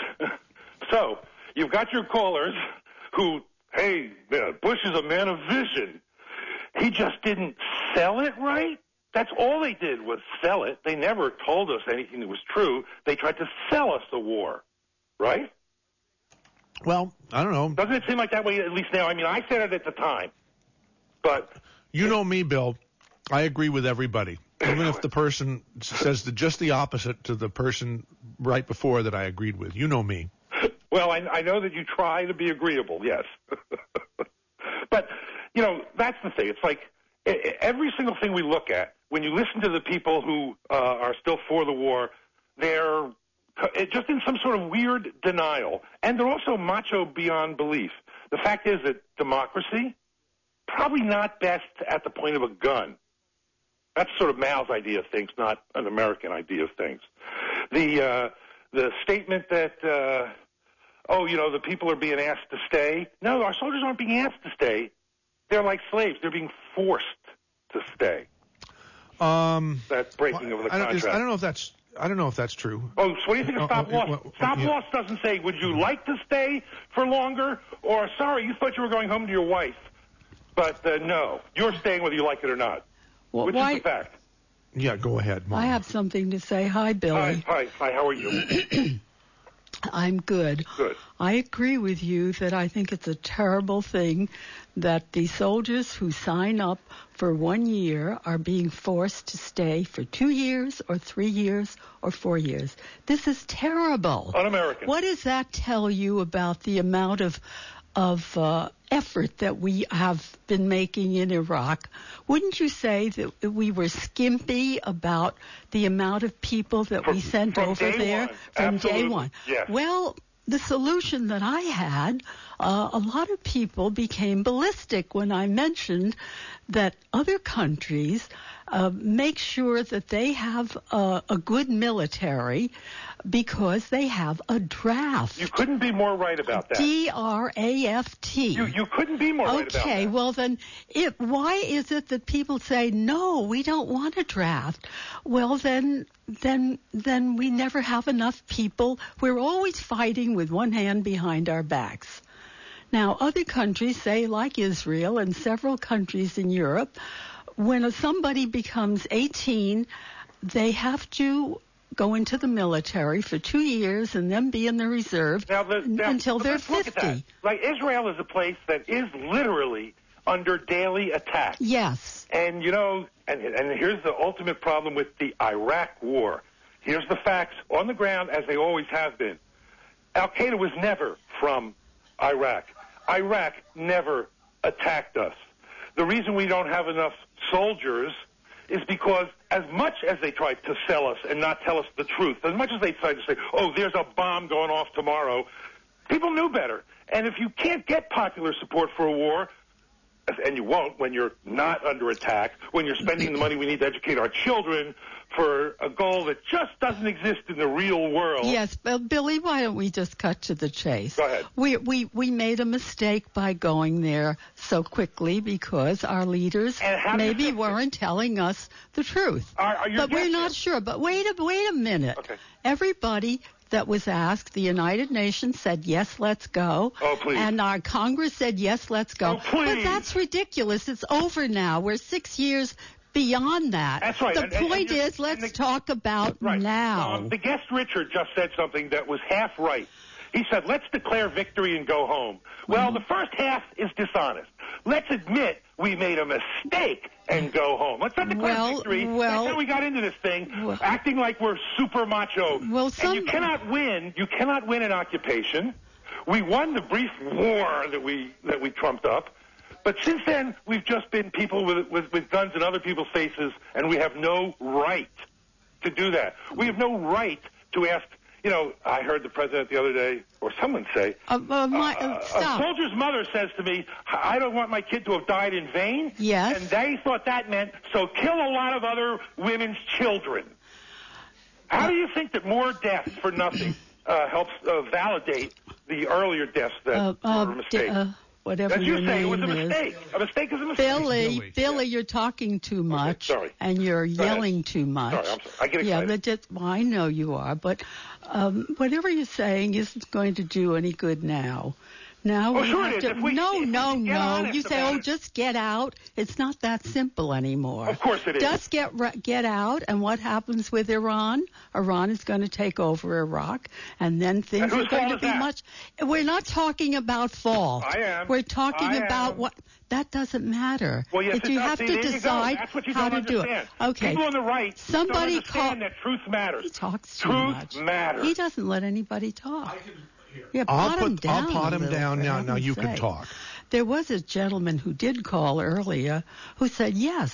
So you've got your callers who, hey, Bush is a man of vision. He just didn't sell it right. That's all they did was sell it. They never told us anything that was true. They tried to sell us the war, right? Well, I don't know. Doesn't it seem like that way at least now? I mean, I said it at the time, but... You know me, Bill. I agree with everybody. Even if the person says the, just the opposite to the person right before that I agreed with. You know me. Well, I, I know that you try to be agreeable, yes. But, you know, that's the thing. It's like every single thing we look at, when you listen to the people who uh, are still for the war, they're just in some sort of weird denial. And they're also macho beyond belief. The fact is that democracy, probably not best at the point of a gun. That's sort of Mao's idea of things, not an American idea of things. The uh, the statement that, uh, oh, you know, the people are being asked to stay. No, our soldiers aren't being asked to stay. They're like slaves. They're being forced to stay. Um, that's breaking of the I don't, contract. is, I don't know if that's I don't know if that's true. Oh, so what do you think of stop oh, loss? well, Stop yeah. loss doesn't say, would you like to stay for longer? Or, sorry, you thought you were going home to your wife. But, uh, no, you're staying whether you like it or not. Well, Which why, is the fact. Yeah, go ahead, Mom. I have something to say. Hi, Billy. Hi, hi, hi, how are you? I'm good. Good. I agree with you that I think it's a terrible thing that the soldiers who sign up for one year are being forced to stay for two years or three years or four years. This is terrible. Un-American. What does that tell you about the amount of of uh, effort that we have been making in Iraq? Wouldn't you say that we were skimpy about the amount of people that from, we sent from over day there one. from Absolutely. day one? Yes. Well, the solution that I had, uh, a lot of people became ballistic when I mentioned that other countries uh, make sure that they have uh, a good military because they have a draft. You couldn't be more right about that. D R A F T. You, you couldn't be more right about that. Okay, well then, it, why is it that people say, no, we don't want a draft? Well, then, then, then we never have enough people. We're always fighting with one hand behind our backs. Now, other countries, say like Israel and several countries in Europe, when somebody becomes eighteen, they have to go into the military for two years and then be in the reserve now the, now, until they're let's look at that. fifty. Like, Israel is a place that is literally under daily attack. Yes. And, you know, and, and here's the ultimate problem with the Iraq war. Here's the facts on the ground, as they always have been. Al-Qaeda was never from Iraq. Iraq never attacked us. The reason we don't have enough soldiers is because as much as they tried to sell us and not tell us the truth, as much as they tried to say, oh, there's a bomb going off tomorrow, people knew better. And if you can't get popular support for a war, and you won't when you're not under attack, when you're spending the money we need to educate our children for a goal that just doesn't exist in the real world. Yes, well, Billy, why don't we just cut to the chase? Go ahead. We, we, we made a mistake by going there so quickly because our leaders maybe weren't telling us the truth. Are, are you but we're guessing? not sure. But wait a, wait a minute. Okay. Everybody that was asked, the United Nations said, yes, let's go. Oh, please. And our Congress said, yes, let's go. Oh, please. But that's ridiculous. It's over now. We're six years beyond that. That's right. The And- and- point and you- is, let's the- talk about Right. now. Um, the guest Richard just said something that was half right. He said, let's declare victory and go home. Well, the first half is dishonest. Let's admit we made a mistake and go home. Let's not declare Well, victory. well- That's how we got into this thing, acting like we're super macho. Well, some- and you cannot win. You cannot win an occupation. We won the brief war that we that we trumped up. But since then, we've just been people with, with, with guns in other people's faces, and we have no right to do that. We have no right to ask, you know, I heard the president the other day, or someone say, Uh, uh, my, uh, a stop. soldier's mother says to me, I don't want my kid to have died in vain. Yes. And they thought that meant, so kill a lot of other women's children. How do you think that more deaths for nothing uh, helps uh, validate the earlier deaths that Uh, were uh, a mistake? uh, whatever As you your say, it name was a is. mistake. A mistake is a mistake. Billy, Billy, Billy you're talking too much, sorry. and you're Go ahead. yelling too much. Sorry, I'm sorry. I get Yeah, excited. but just, well, I know you are, but um, whatever you're saying isn't going to do any good now. Now Oh, we sure have it is. to. If we- no, if we no, get no. honest You say, about "Oh, it." just get out." It's not that simple anymore. Of course it is. Just get ra- get out, and what happens with Iran? Iran is going to take over Iraq, and then things And whose are going fault to is be that? much. We're not talking about fault. I am. We're talking I about am. what. That doesn't matter. Well, yes, if it you does. have See, to there you go. decide That's what you how don't to do understand. it. Okay. People on the right Somebody don't understand call- that truth matters. He talks too truth much. matters. He doesn't let anybody talk. Yeah, I'll pot put- him down. I'll pot a him little, down for now. Now heaven's you can sake. talk. There was a gentleman who did call earlier who said, yes,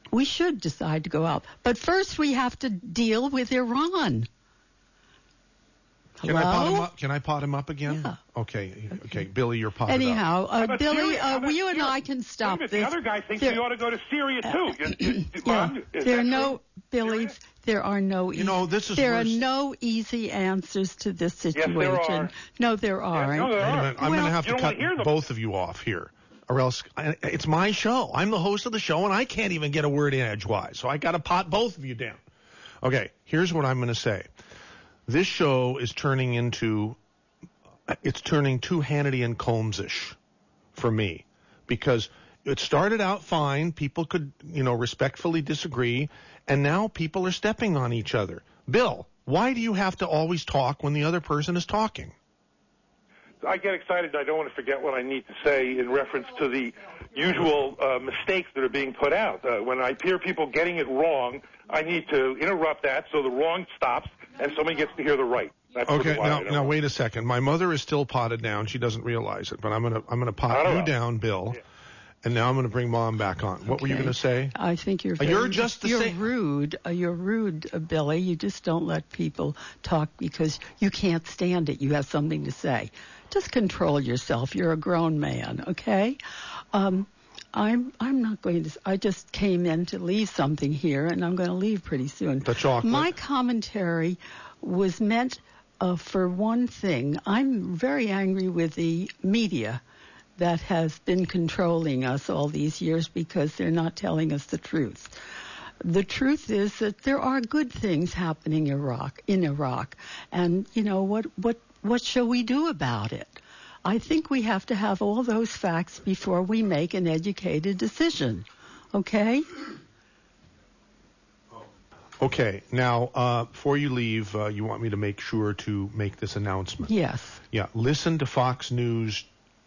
we should decide to go out. But first we have to deal with Iran. Can I pot him Hello? up? Can I pot him up again? Yeah. Okay. Okay. Billy, you're potted Anyhow, up. uh, about Billy, Syria? How uh, about you and Syria? I can stop Wait a minute, this. the other guy thinks There- we ought to go to Syria too. You- you- Yeah, Ron, is there are that no, true? Billy, there are no, You know, this is there worse. are no easy answers to this there situation. are. No, there aren't. no, there Wait a are. minute. I'm Well, going to have you to don't cut wanna hear them. both of you off here, or else I, it's my show. I'm the host of the show, and I can't even get a word in edgewise. So I got to pot both of you down. Okay. Here's what I'm going to say. This show is turning into, it's turning too Hannity and Combs-ish for me, because it started out fine. People could, you know, respectfully disagree, and now people are stepping on each other. Bill, why do you have to always talk when the other person is talking? I get excited. I don't want to forget what I need to say in reference to the usual uh, mistakes that are being put out. Uh, when I hear people getting it wrong, I need to interrupt that so the wrong stops and somebody gets to hear the right. That's sort Okay, of why now I don't now know. wait a second. My mother is still potted down. She doesn't realize it, but I'm gonna I'm gonna I pot don't you know. down, Bill. Yeah. And now I'm gonna bring Mom back on. What were you Okay. gonna say? I think you're Uh, very, you're just the you're same- rude. Uh, you're rude, uh, Billy. You just don't let people talk because you can't stand it. You have something to say. Just control yourself. You're a grown man, okay? Um, I'm I'm not going to. I just came in to leave something here, and I'm going to leave pretty soon. The chocolate. My commentary was meant uh, for one thing. I'm very angry with the media that has been controlling us all these years because they're not telling us the truth. The truth is that there are good things happening in Iraq, in Iraq, and you know what what what shall we do about it? I think we have to have all those facts before we make an educated decision. Okay? Okay. Now, uh, before you leave, uh, you want me to make sure to make this announcement. Yes. Yeah. Listen to Fox News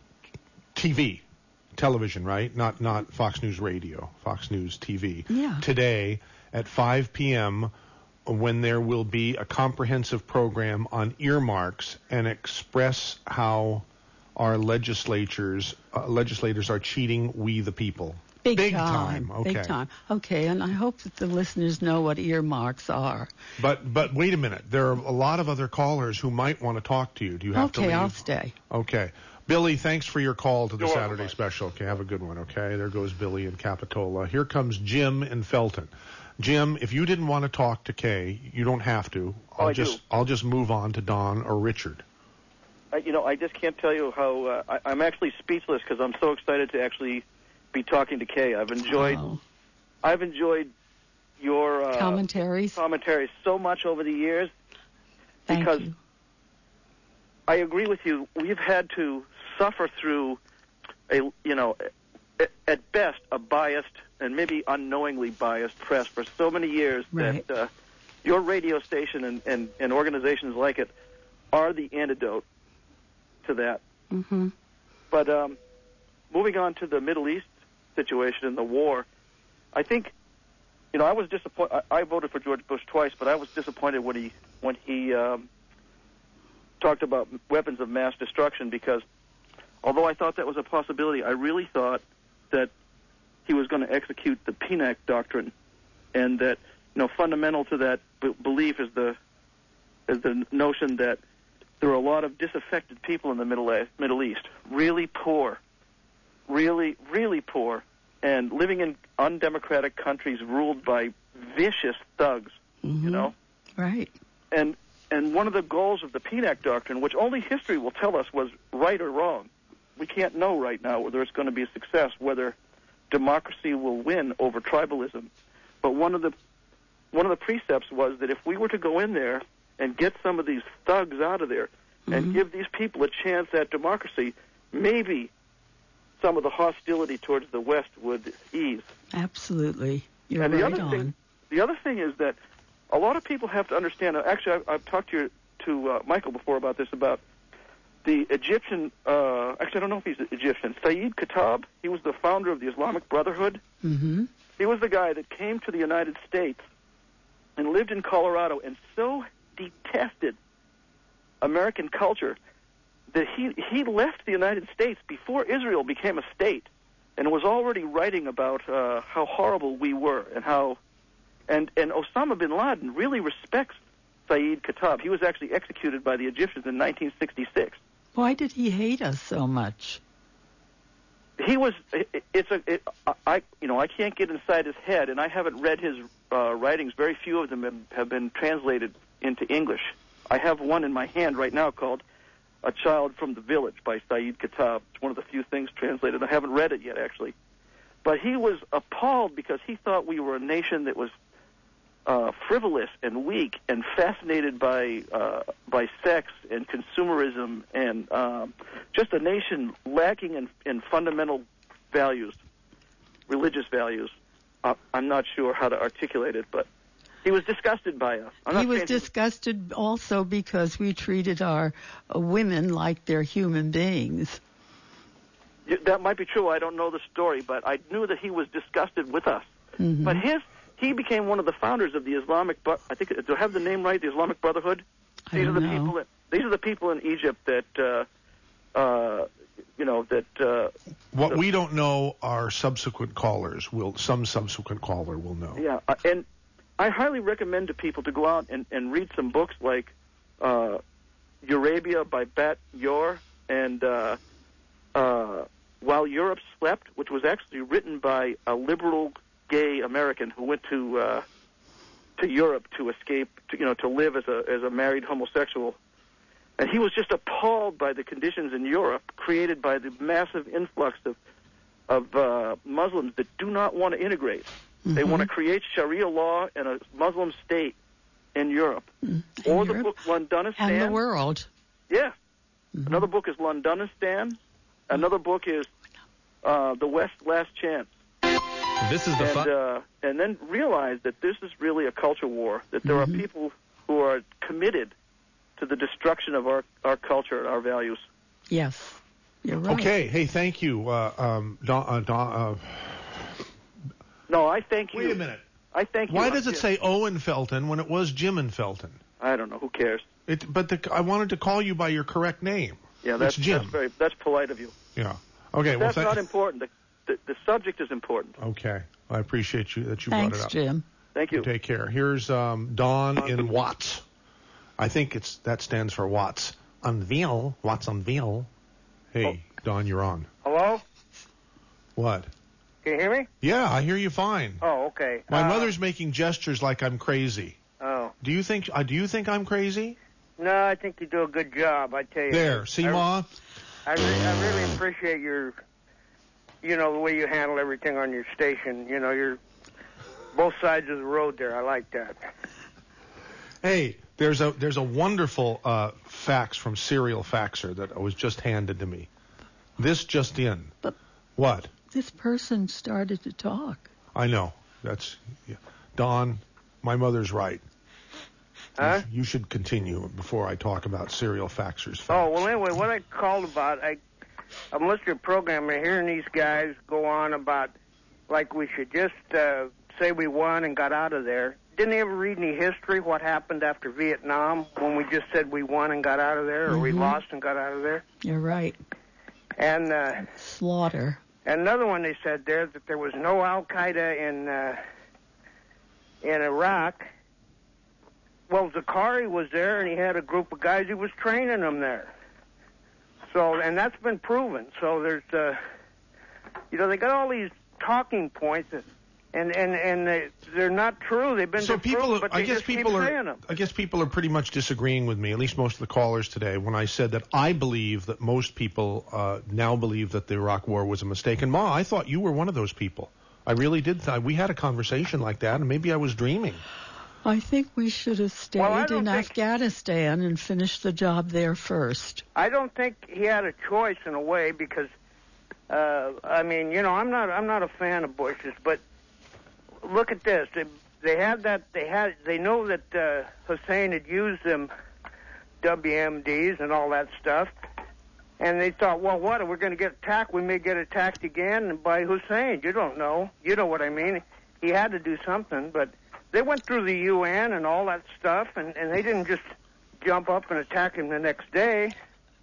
T V, television, right? Not not Fox News Radio, Fox News T V. Yeah. Today at five p.m. when there will be a comprehensive program on earmarks and express how our legislatures uh, legislators are cheating we the people. Big, Big time. time. Okay. Big time. Okay, and I hope that the listeners know what earmarks are. But but wait a minute. There are a lot of other callers who might want to talk to you. Do you have to Okay, leave? I'll stay. Okay. Billy, thanks for your call to the You're Saturday welcome. special. Okay, have a good one, okay? There goes Billy in Capitola. Here comes Jim in Felton. Jim, if you didn't want to talk to Kay, you don't have to. I'll Oh, I just do. I'll just move on to Don or Richard. I, you know, I just can't tell you how uh, I, I'm actually speechless because I'm so excited to actually be talking to Kay. I've enjoyed, Oh. I've enjoyed your uh, Commentaries. commentaries so much over the years Thank because you. I agree with you. We've had to suffer through a, you know, at, at best a biased and maybe unknowingly biased press for so many years Right. that uh, your radio station and, and, and organizations like it are the antidote to that. Mm-hmm. But um, moving on to the Middle East situation and the war, I think, you know, I was disappointed. I, I voted for George Bush twice, but I was disappointed when he when he um, talked about weapons of mass destruction because, although I thought that was a possibility, I really thought that he was going to execute the P N A C doctrine, and that, you know, fundamental to that b- belief is the is the notion that there are a lot of disaffected people in the Middle A- Middle East, really poor, really, really poor, and living in undemocratic countries ruled by vicious thugs, Mm-hmm. you know? Right. And and one of the goals of the P N A C doctrine, which only history will tell us was right or wrong, we can't know right now whether it's going to be a success, whether democracy will win over tribalism. But one of the one of the precepts was that if we were to go in there and get some of these thugs out of there Mm-hmm. and give these people a chance at democracy, maybe some of the hostility towards the West would ease. Absolutely. You're and the right other on. thing, the other thing is that a lot of people have to understand. Actually, I've, I've talked to your, to uh, Michael before about this, about the Egyptian. Uh, actually, I don't know if he's Egyptian. Sayyid Qutb. He was the founder of the Islamic Brotherhood. Mm-hmm. He was the guy that came to the United States and lived in Colorado and so detested American culture that he he left the United States before Israel became a state and was already writing about uh, how horrible we were and how, and and Osama bin Laden really respects Saeed Qutb. He was actually executed by the Egyptians in nineteen sixty-six. Why did he hate us so much? He was. It, it's a. It, I you know I can't get inside his head, and I haven't read his uh, writings. Very few of them have, have been translated into English. I have one in my hand right now called "A Child from the Village" by Saeed Qutb. It's one of the few things translated. I haven't read it yet, actually. But he was appalled because he thought we were a nation that was uh, frivolous and weak and fascinated by uh, by sex and consumerism and um, just a nation lacking in, in fundamental values, religious values. Uh, I'm not sure how to articulate it, but he was disgusted by us. I'm not he was saying disgusted also because we treated our uh, women like they're human beings. he, that might be true. I don't know the story, but I knew that he was disgusted with us. Mm-hmm. But his he became one of the founders of the Islamic. I think do I have the name right? The Islamic Brotherhood. I These don't are the know. people. That, these are the people in Egypt that, uh, uh, you know, that. Uh, What the, we don't know, our subsequent callers will. Some subsequent caller will know. Yeah, uh, and I highly recommend to people to go out and, and read some books like uh, Eurabia by Bat Yor and uh, uh, While Europe Slept, which was actually written by a liberal gay American who went to uh, to Europe to escape, to, you know, to live as a as a married homosexual, and he was just appalled by the conditions in Europe created by the massive influx of of uh, Muslims that do not want to integrate. Mm-hmm. They want to create Sharia law and a Muslim state in Europe. In or Europe the book Londonistan. and the world. Yeah. Mm-hmm. Another book is Londonistan. Another book is uh, The West Last Chance. This is the and, fun. uh, and then realize that this is really a culture war, that there Mm-hmm. are people who are committed to the destruction of our, our culture and our values. Yes, you're right. Okay. Hey, thank you, uh, um, Don. Uh, Don uh, No, I thank you. Wait a minute. I thank you. Why I'm does it Jim. say Owen Felton when it was Jim and Felton? I don't know. Who cares? It, but the, I wanted to call you by your correct name. Yeah, that's, it's Jim. that's very that's polite of you. Yeah. Okay. But well, that's tha- not important. The, the the subject is important. Okay. I appreciate you that you Thanks, brought it up. Jim. Thank you. Take care. Here's um, Dawn in Watts. I think it's that stands for Watts. Unveil. Watts Unveil. Hey, Oh. Dawn, you're on. Hello? What? Can you hear me? Yeah, I hear you fine. Oh, okay. My uh, mother's making gestures like I'm crazy. Oh. Do you think? Uh, do you think I'm crazy? No, I think you do a good job, I tell you. There. See, I, Ma? I, re- I really appreciate your, you know, the way you handle everything on your station. You know, you're both sides of the road there. I like that. Hey, there's a there's a wonderful uh, fax from Serial Faxer that was just handed to me. This just in. But what? This person started to talk. I know. That's yeah. Don. My mother's right. Huh? You should continue before I talk about Serial Faxer's fax. Oh, well, anyway, what I called about, I, I'm listening to a program and hearing these guys go on about, like, we should just uh, say we won and got out of there. Didn't they ever read any history, what happened after Vietnam, when we just said we won and got out of there, or Mm-hmm. we lost and got out of there? You're right. And uh, Slaughter. and another one they said there, that there was no Al-Qaeda in uh, in Iraq. Well, Zakari was there, and he had a group of guys who was training them there. So, and that's been proven. So there's, uh, you know, they got all these talking points, that, and and and they, they're not true. They've been So disproven, people, but I they guess just people keep are, saying them. I guess people are pretty much disagreeing with me. At least most of the callers today, when I said that I believe that most people uh, now believe that the Iraq War was a mistake. And Ma, I thought you were one of those people. I really did. Th- we had a conversation like that, and maybe I was dreaming. I think we should have stayed Well, I don't in think- Afghanistan and finished the job there first. I don't think he had a choice in a way because, uh, I mean, you know, I'm not I'm not a fan of Bush's, but look at this. They, they had that. They had. They know that uh, Hussein had used them W M Ds and all that stuff, and they thought, well, what? We're going to get attacked. We may get attacked again by Hussein. You don't know. You know what I mean? He had to do something, but they went through the U N and all that stuff, and, and they didn't just jump up and attack him the next day.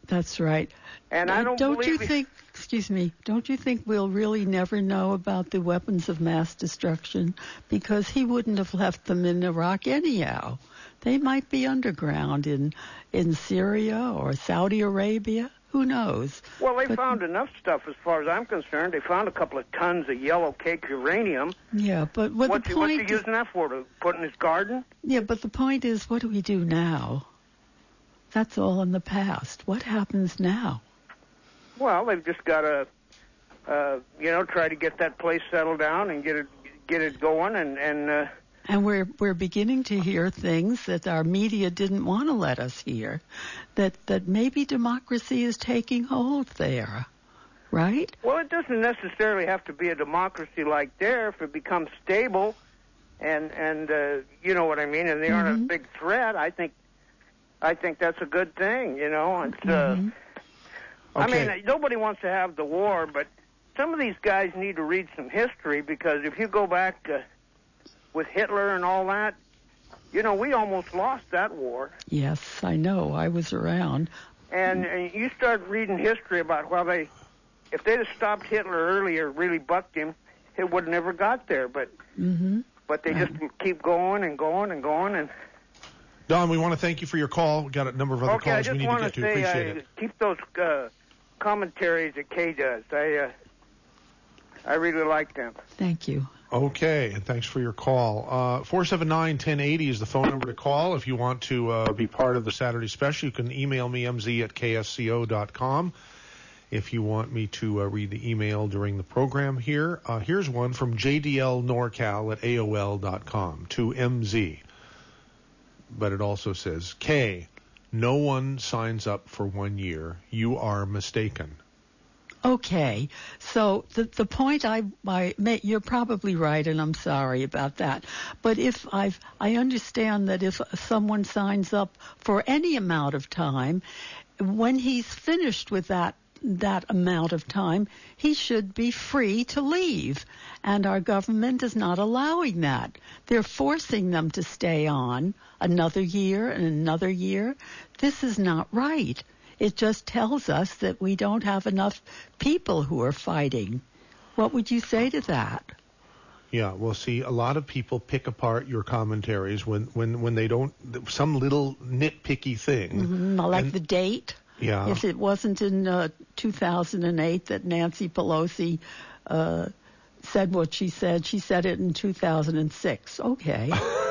That's right. And I don't Don't believe you think, excuse me, don't you think we'll really never know about the weapons of mass destruction? Because he wouldn't have left them in Iraq anyhow. They might be underground in in Syria or Saudi Arabia. Who knows? Well, they but, found enough stuff as far as I'm concerned. They found a couple of tons of yellow cake uranium. Yeah, but what what's the he, what's point he using that for? To put in his garden? Yeah, but the point is, what do we do now? That's all in the past. What happens now? Well, they've just got to, uh, you know, try to get that place settled down and get it get it going, and and. Uh, And we're we're beginning to hear things that our media didn't want to let us hear, that that maybe democracy is taking hold there, right? Well, it doesn't necessarily have to be a democracy like there if it becomes stable, and and uh, you know what I mean. And they aren't Mm-hmm. a big threat. I think, I think that's a good thing. You know, it's. Mm-hmm. Uh, Okay. I mean, nobody wants to have the war, but some of these guys need to read some history, because if you go back. Uh, With Hitler and all that, you know, we almost lost that war. Yes, I know. I was around. And, and you start reading history about, well, they, if they'd have stopped Hitler earlier, really bucked him, it would have never got there. But Mm-hmm. but they just keep going and going and going. And Don, we want to thank you for your call. We've got a number of other okay, I calls we just need to want get to to. say, Appreciate uh, it. keep those uh, commentaries that Kay does. I uh, I really like them. Thank you. Okay, and thanks for your call. Uh, four seven nine, one zero eight zero is the phone number to call. If you want to uh, be part of the Saturday special, you can email me, m z at k s c o dot com. If you want me to uh, read the email during the program here, uh, here's one from j d l norcal at a o l dot com to M Z. But it also says, K, no one signs up for one year. You are mistaken. Okay, so the the point I I may, you're probably right, and I'm sorry about that. But if I've I understand that if someone signs up for any amount of time, when he's finished with that that amount of time, he should be free to leave. And our government is not allowing that. They're forcing them to stay on another year and another year. This is not right. It just tells us that we don't have enough people who are fighting. What would you say to that? Yeah, well, see, a lot of people pick apart your commentaries when, when, when they don't, some little nitpicky thing. Mm-hmm. Like and, the date. Yeah. If it wasn't in uh, two thousand eight that Nancy Pelosi uh, said what she said, she said it in two thousand six. Okay.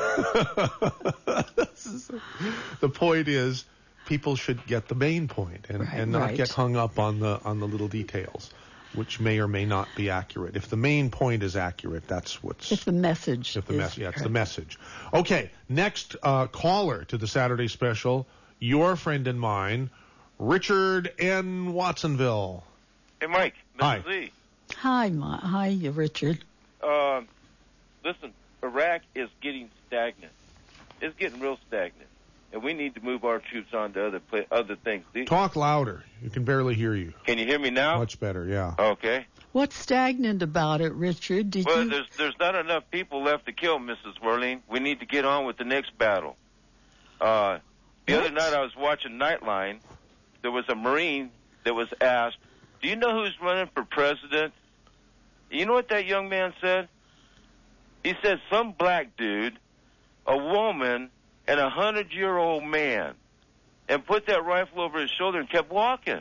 The point is, people should get the main point and, right, and not right. get hung up on the on the little details, which may or may not be accurate. If the main point is accurate, that's what's. If the message. If the is message, yeah, it's the correct. message. Okay, next uh, caller to the Saturday special, your friend and mine, Richard in Watsonville. Hey, Mike. This Hi. is Z. Hi, Ma- hi, Richard. Uh, listen, Iraq is getting stagnant. It's getting real stagnant, and we need to move our troops on to other pla- other things. The- Talk louder. You can barely hear you. Can you hear me now? Much better, yeah. Okay. What's stagnant about it, Richard? Did Well, you? there's there's not enough people left to kill, Missus Whirling. We need to get on with the next battle. Uh, the What? other night I was watching Nightline. There was a Marine that was asked, "Do you know who's running for president?" You know what that young man said? He said, "Some black dude, a woman, and a hundred-year-old man," and put that rifle over his shoulder and kept walking.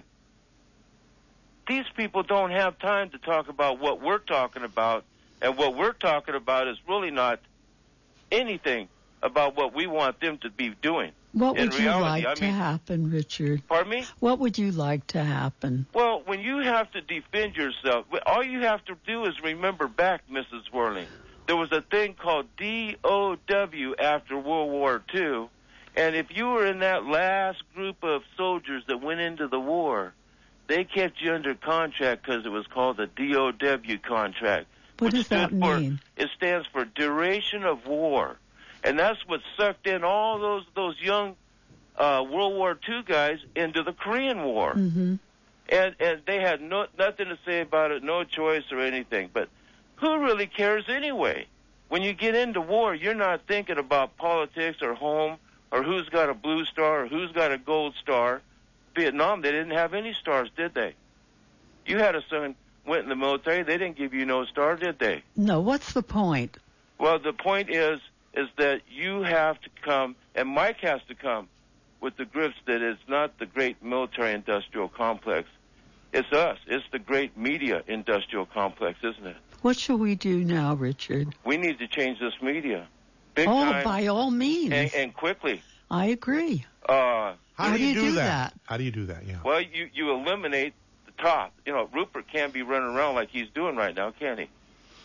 These people don't have time to talk about what we're talking about, and what we're talking about is really not anything about what we want them to be doing. What In would you reality, like I to mean- happen, Richard? Pardon me? What would you like to happen? Well, when you have to defend yourself, all you have to do is remember back, Missus Whirling. There was a thing called D O W after World War Two, and if you were in that last group of soldiers that went into the war, they kept you under contract because it was called the D O W contract. What which does that stood for- mean? It stands for duration of war. And that's what sucked in all those those young uh, World War Two guys into the Korean War. Mm-hmm. And and they had no nothing to say about it, no choice or anything. But who really cares anyway? When you get into war, you're not thinking about politics or home or who's got a blue star or who's got a gold star. Vietnam, they didn't have any stars, did they? You had a son went in the military. They didn't give you no star, did they? No, what's the point? Well, the point is, is that you have to come, and Mike has to come with the grips that it's not the great military-industrial complex. It's us. It's the great media-industrial complex, isn't it? What shall we do now, Richard? We need to change this media. Big oh, time, by all means. And, and quickly. I agree. Uh, How do you do, do that? that? How do you do that, yeah? Well, you, you eliminate the top. You know, Rupert can't be running around like he's doing right now, can he?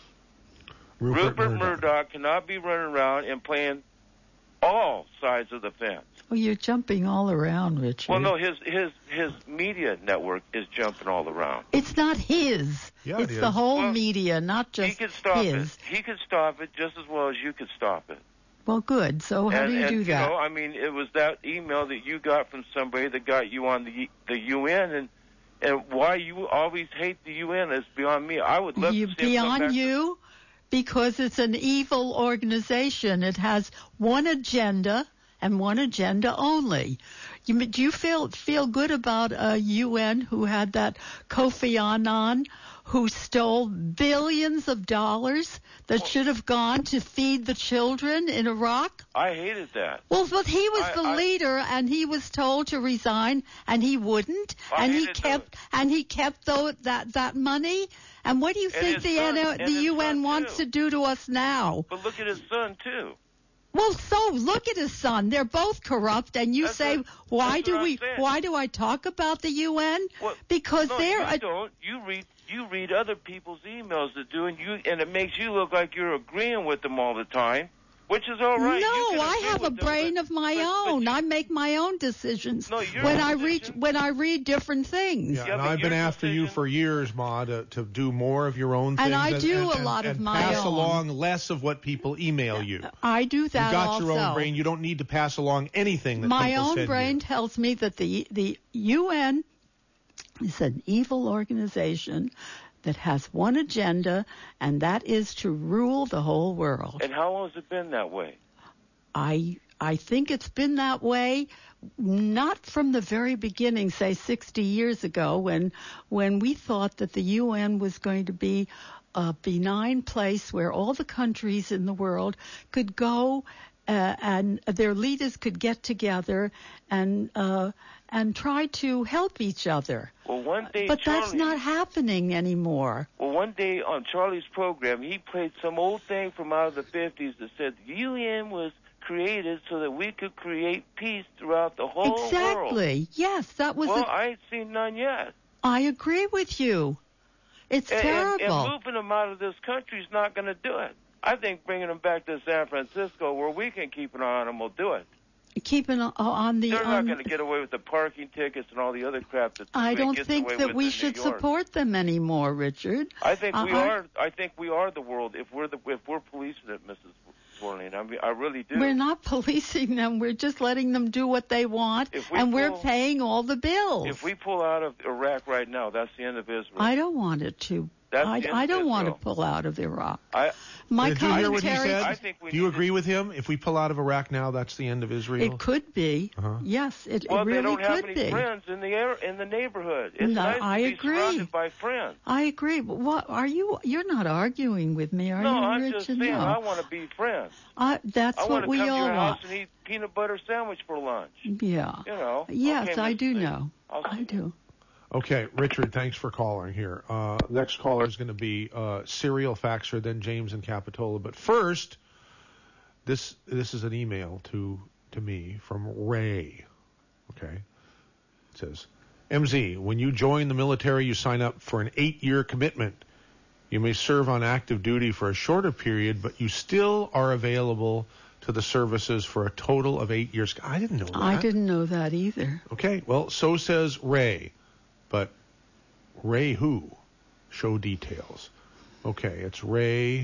Rupert, Rupert Murdoch. Murdoch cannot be running around and playing all sides of the fence. Well, you're jumping all around, Richard. Well, no, his his his media network is jumping all around. It's not his. Yeah, it's it the is. whole Well, media, not just he could stop his. it. He could stop it just as well as you could stop it. Well, good. So how and, do you and, do that? You know, I mean, it was that email that you got from somebody that got you on the the U N, and and why you always hate the U N is beyond me. I would love you, to see him come beyond back you, because it's an evil organization. It has one agenda and one agenda only. You, do you feel feel good about a U N who had that Kofi Annan, who stole billions of dollars that should have gone to feed the children in Iraq? I hated that. Well, but he was I- the I- leader, and he was told to resign, and he wouldn't, I and he hated kept and he kept tho- that that money. And what do you And think his the son- N- and the his U N son, wants too. to do to us now? But look at his son too. Well, so look at his son. They're both corrupt, and you That's say, what- why that's do what we? I'm saying. Why do I talk about the U N? Well, Because no, they're you a, don't. You read you read other people's emails that do, and you and it makes you look like you're agreeing with them all the time, which is all right. You No, can I agree have a with them, brain but- of my but- but own. you- I make my own decisions No, your when I read decision- when I read different things. Yeah, Yeah, and but I've been your after you decision- for years, Ma, to, to do more of your own And things. I do and, a lot and, of and my pass own. along less of what people email you. I do that you got also. your own brain. You don't need to pass along anything that My people own send brain you. tells me that the the U N is an evil organization that has one agenda, and that is to rule the whole world. And how long has it been that way? I I think it's been that way, not from the very beginning, say sixty years ago, when when we thought that the U N was going to be a benign place where all the countries in the world could go uh, and their leaders could get together and uh, and try to help each other. Well, one day, But Charlie, that's not happening anymore. Well, one day on Charlie's program, he played some old thing from out of the fifties that said the U N was created so that we could create peace throughout the whole world. Exactly. Yes, that was. Well, a, I ain't seen none yet. I agree with you. It's And, and, terrible. and moving them out of this country is not going to do it. I think bringing them back to San Francisco, where we can keep an eye on them, will do it. Keeping on- on the. They're on, not going to get away with the parking tickets and all the other crap that I Sweden don't gets think away that with we in should New York. support them anymore, Richard. I think we Uh, I- are. I think we are the world. If we're the, if we're policing it, Missus Warning, I mean, I really do. We're not policing them. We're just letting them do what they want, If we and we're pull- paying all the bills. If we pull out of Iraq right now, that's the end of Israel. I don't want it to. That's I, the end I of don't want to Israel. pull out of Iraq. I, My Did you hear what he commentary. said? I think we Do you need to- agree with him? If we pull out of Iraq now, that's the end of Israel? It could be. Uh-huh. Yes, it, well, it really they don't have could any be. friends in the air, in the neighborhood. It's No, nice to I be agree. surrounded by friends. I agree. But what are you? You're not arguing with me, are no, you, I'm Richard? just saying no. I want to be friends. I, that's I what want to we come to all your want. house and eat peanut butter sandwich for lunch. Yeah. You know. Yes, Okay, I Miss do Lee. know. I'll I do. Okay, Richard, thanks for calling here. Uh, next caller is going to be uh, Serial Faxer, then James and Capitola. But first, this this is an email to to me from Ray. Okay, it says, M Z, when you join the military, you sign up for an eight-year commitment. You may serve on active duty for a shorter period, but you still are available to the services for a total of eight years. I didn't know that. I didn't know that either. Okay, well, so says Ray. But Ray who? Show details. Okay, it's Ray,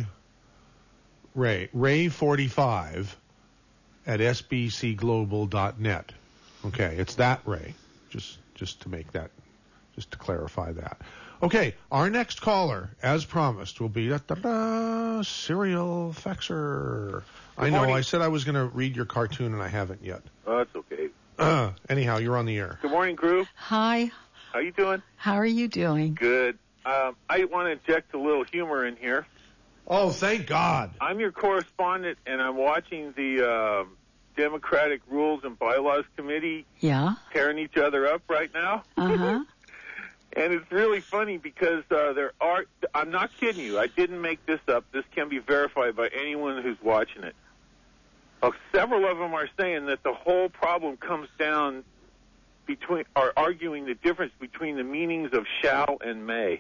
Ray, Ray forty-five at s b c global dot net. Okay, it's that Ray. Just, just to make that, just to clarify that. Okay, our next caller, as promised, will be da, da, da, Serial Faxer. I know, morning. I said I was going to read your cartoon and I haven't yet. Oh, that's okay. Uh, anyhow, you're on the air. Good morning, crew. Hi. How you doing? How are you doing? Good. Um, I want to inject a little humor in here. Oh, thank God. I'm your correspondent, and I'm watching the uh, Democratic Rules and Bylaws Committee Yeah. tearing each other up right now. Uh-huh. And it's really funny because uh, there are, I'm not kidding you, I didn't make this up. This can be verified by anyone who's watching it. Uh, several of them are saying that the whole problem comes down between, are arguing the difference between the meanings of shall and may.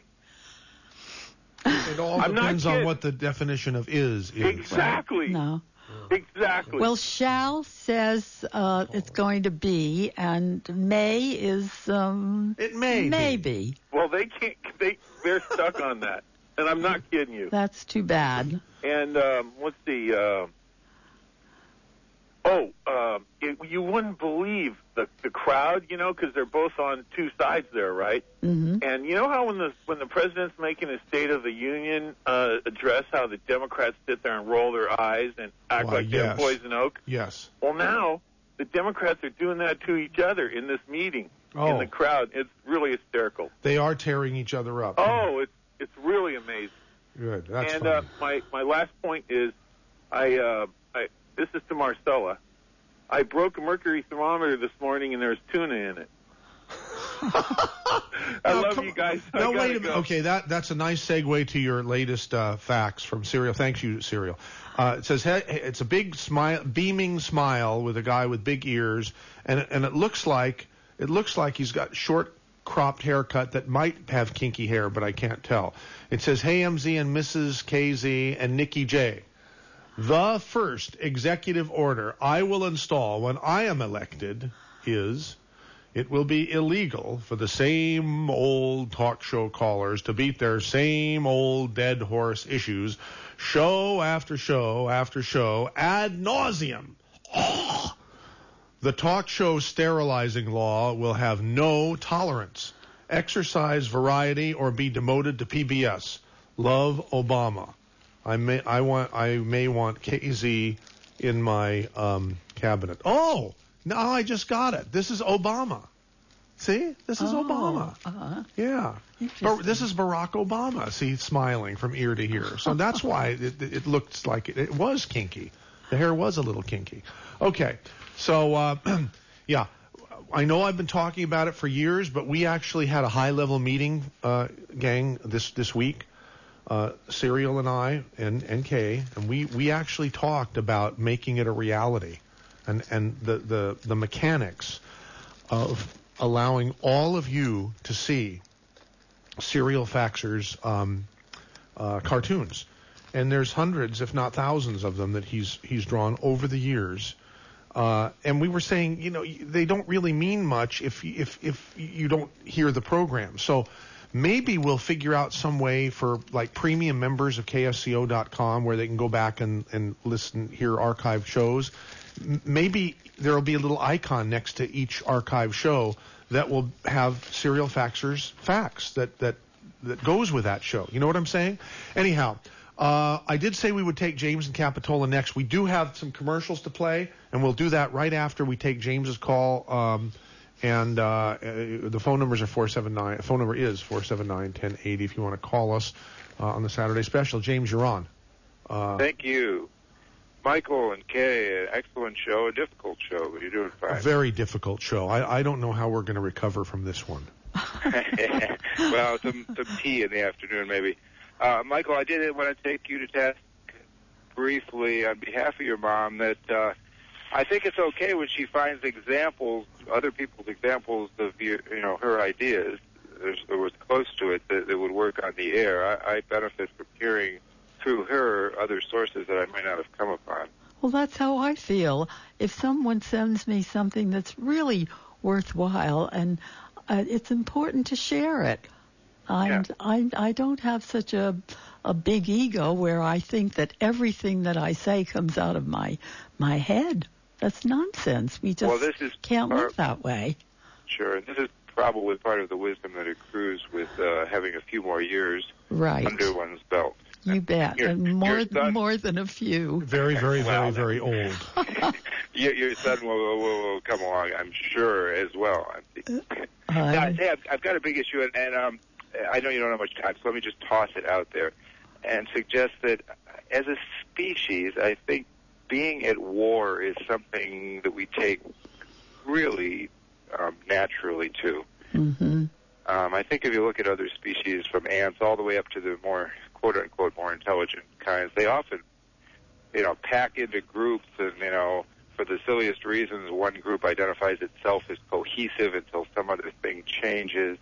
It all I'm depends not on kidding. what the definition of is is. Exactly. No. Exactly. Well, shall says uh, it's going to be, and may is um, it may maybe. Well, they can't. They they're stuck on that, and I'm not kidding you. That's too bad. And um, let's see. Uh, oh, uh, it, you wouldn't believe the the crowd, you know, because they're both on two sides there, right? Mm-hmm. And you know how when the when the president's making a State of the Union uh, address, how the Democrats sit there and roll their eyes and act Why, like they're yes. poison oak? Yes. Well, now the Democrats are doing that to each other in this meeting Oh. in the crowd. It's really hysterical. They are tearing each other up. Oh, it's it's really amazing. Good. That's and fine. uh, my my last point is, I uh, I this is to Marcella. I broke a mercury thermometer this morning and there's tuna in it. I No, love come you guys. I No, gotta wait a minute. go. Okay, that that's a nice segue to your latest uh, facts from Serial. Thanks you, Serial. Uh, it says hey, it's a big smile, beaming smile with a guy with big ears, and and it looks like it looks like he's got short cropped haircut that might have kinky hair, but I can't tell. It says, "Hey M Z and Missus K Z and Nikki J. The first executive order I will install when I am elected is it will be illegal for the same old talk show callers to beat their same old dead horse issues show after show after show ad nauseum. The talk show sterilizing law will have no tolerance. Exercise variety or be demoted to P B S. Love, Obama." I may, I want, I may want K Z in my um, cabinet. Oh, now I just got it. This is Obama. See, this is Oh, Obama. Uh-huh. Yeah, but this is Barack Obama. See, smiling from ear to ear. So that's why it, it looked like it, it was kinky. The hair was a little kinky. Okay, so uh, yeah, I know I've been talking about it for years, but we actually had a high-level meeting, uh, gang, this this week. Uh, Serial and I and, and Kay, and we, we actually talked about making it a reality and, and the, the, the mechanics of allowing all of you to see Serial Faxer's um, uh, cartoons. And there's hundreds, if not thousands of them that he's he's drawn over the years. Uh, and we were saying, you know, they don't really mean much if if if you don't hear the program. So maybe we'll figure out some way for like premium members of K S C O dot com where they can go back and, and listen, hear archived shows. M- maybe there will be a little icon next to each archive show that will have Serial Faxer's facts that, that, that goes with that show. You know what I'm saying? Anyhow, uh, I did say we would take James and Capitola next. We do have some commercials to play, and we'll do that right after we take James's call. Um, And uh, the phone numbers are four seven nine. Phone number is four seven nine, one zero eight zero if you want to call us uh, on the Saturday special. James, you're on. Uh, Thank you. Michael and Kay, an excellent show, a difficult show, but you're doing a fine. very difficult show. I, I don't know how we're going to recover from this one. Well, some, some tea in the afternoon, maybe. Uh, Michael, I did want to take you to task briefly on behalf of your mom that uh, I think it's okay when she finds examples, other people's examples of you, you know, her ideas. There's, there was close to it that, that would work on the air. I, I benefit from hearing through her other sources that I might not have come upon. Well, that's how I feel. If someone sends me something that's really worthwhile, and uh, it's important to share it. And Yeah. I, I don't have such a a big ego where I think that everything that I say comes out of my my head. That's nonsense. We just Well, this is can't part- live that way. Sure. This is probably part of the wisdom that accrues with uh, having a few more years Right. under one's belt. You bet. Your- and more your son- more than a few. Very, very, Well, very, very old. your, your son will, will, will come along, I'm sure, as well. Uh, now, I say I've, I've got a big issue, and, and um, I know you don't have much time, so let me just toss it out there and suggest that as a species, I think being at war is something that we take really um, naturally to. Mm-hmm. Um, I think if you look at other species, from ants all the way up to the more, quote-unquote, more intelligent kinds, they often, you know, pack into groups and, you know, for the silliest reasons, one group identifies itself as cohesive until some other thing changes.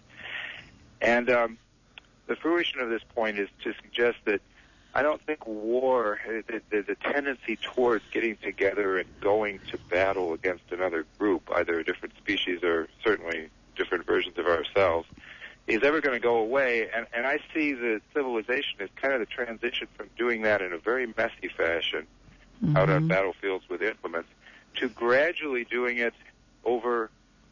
And um, the fruition of this point is to suggest that I don't think war, the, the, the tendency towards getting together and going to battle against another group, either a different species or certainly different versions of ourselves, is ever going to go away. And, and I see the civilization as kind of the transition from doing that in a very messy fashion mm-hmm. out on battlefields with implements to gradually doing it over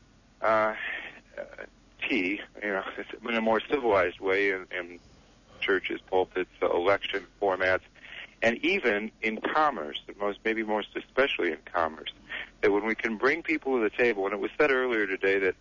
uh, uh, tea, you know, in a more civilized way in, in churches, pulpits, uh, election formats, and even in commerce, most maybe most especially in commerce, that when we can bring people to the table, and it was said earlier today that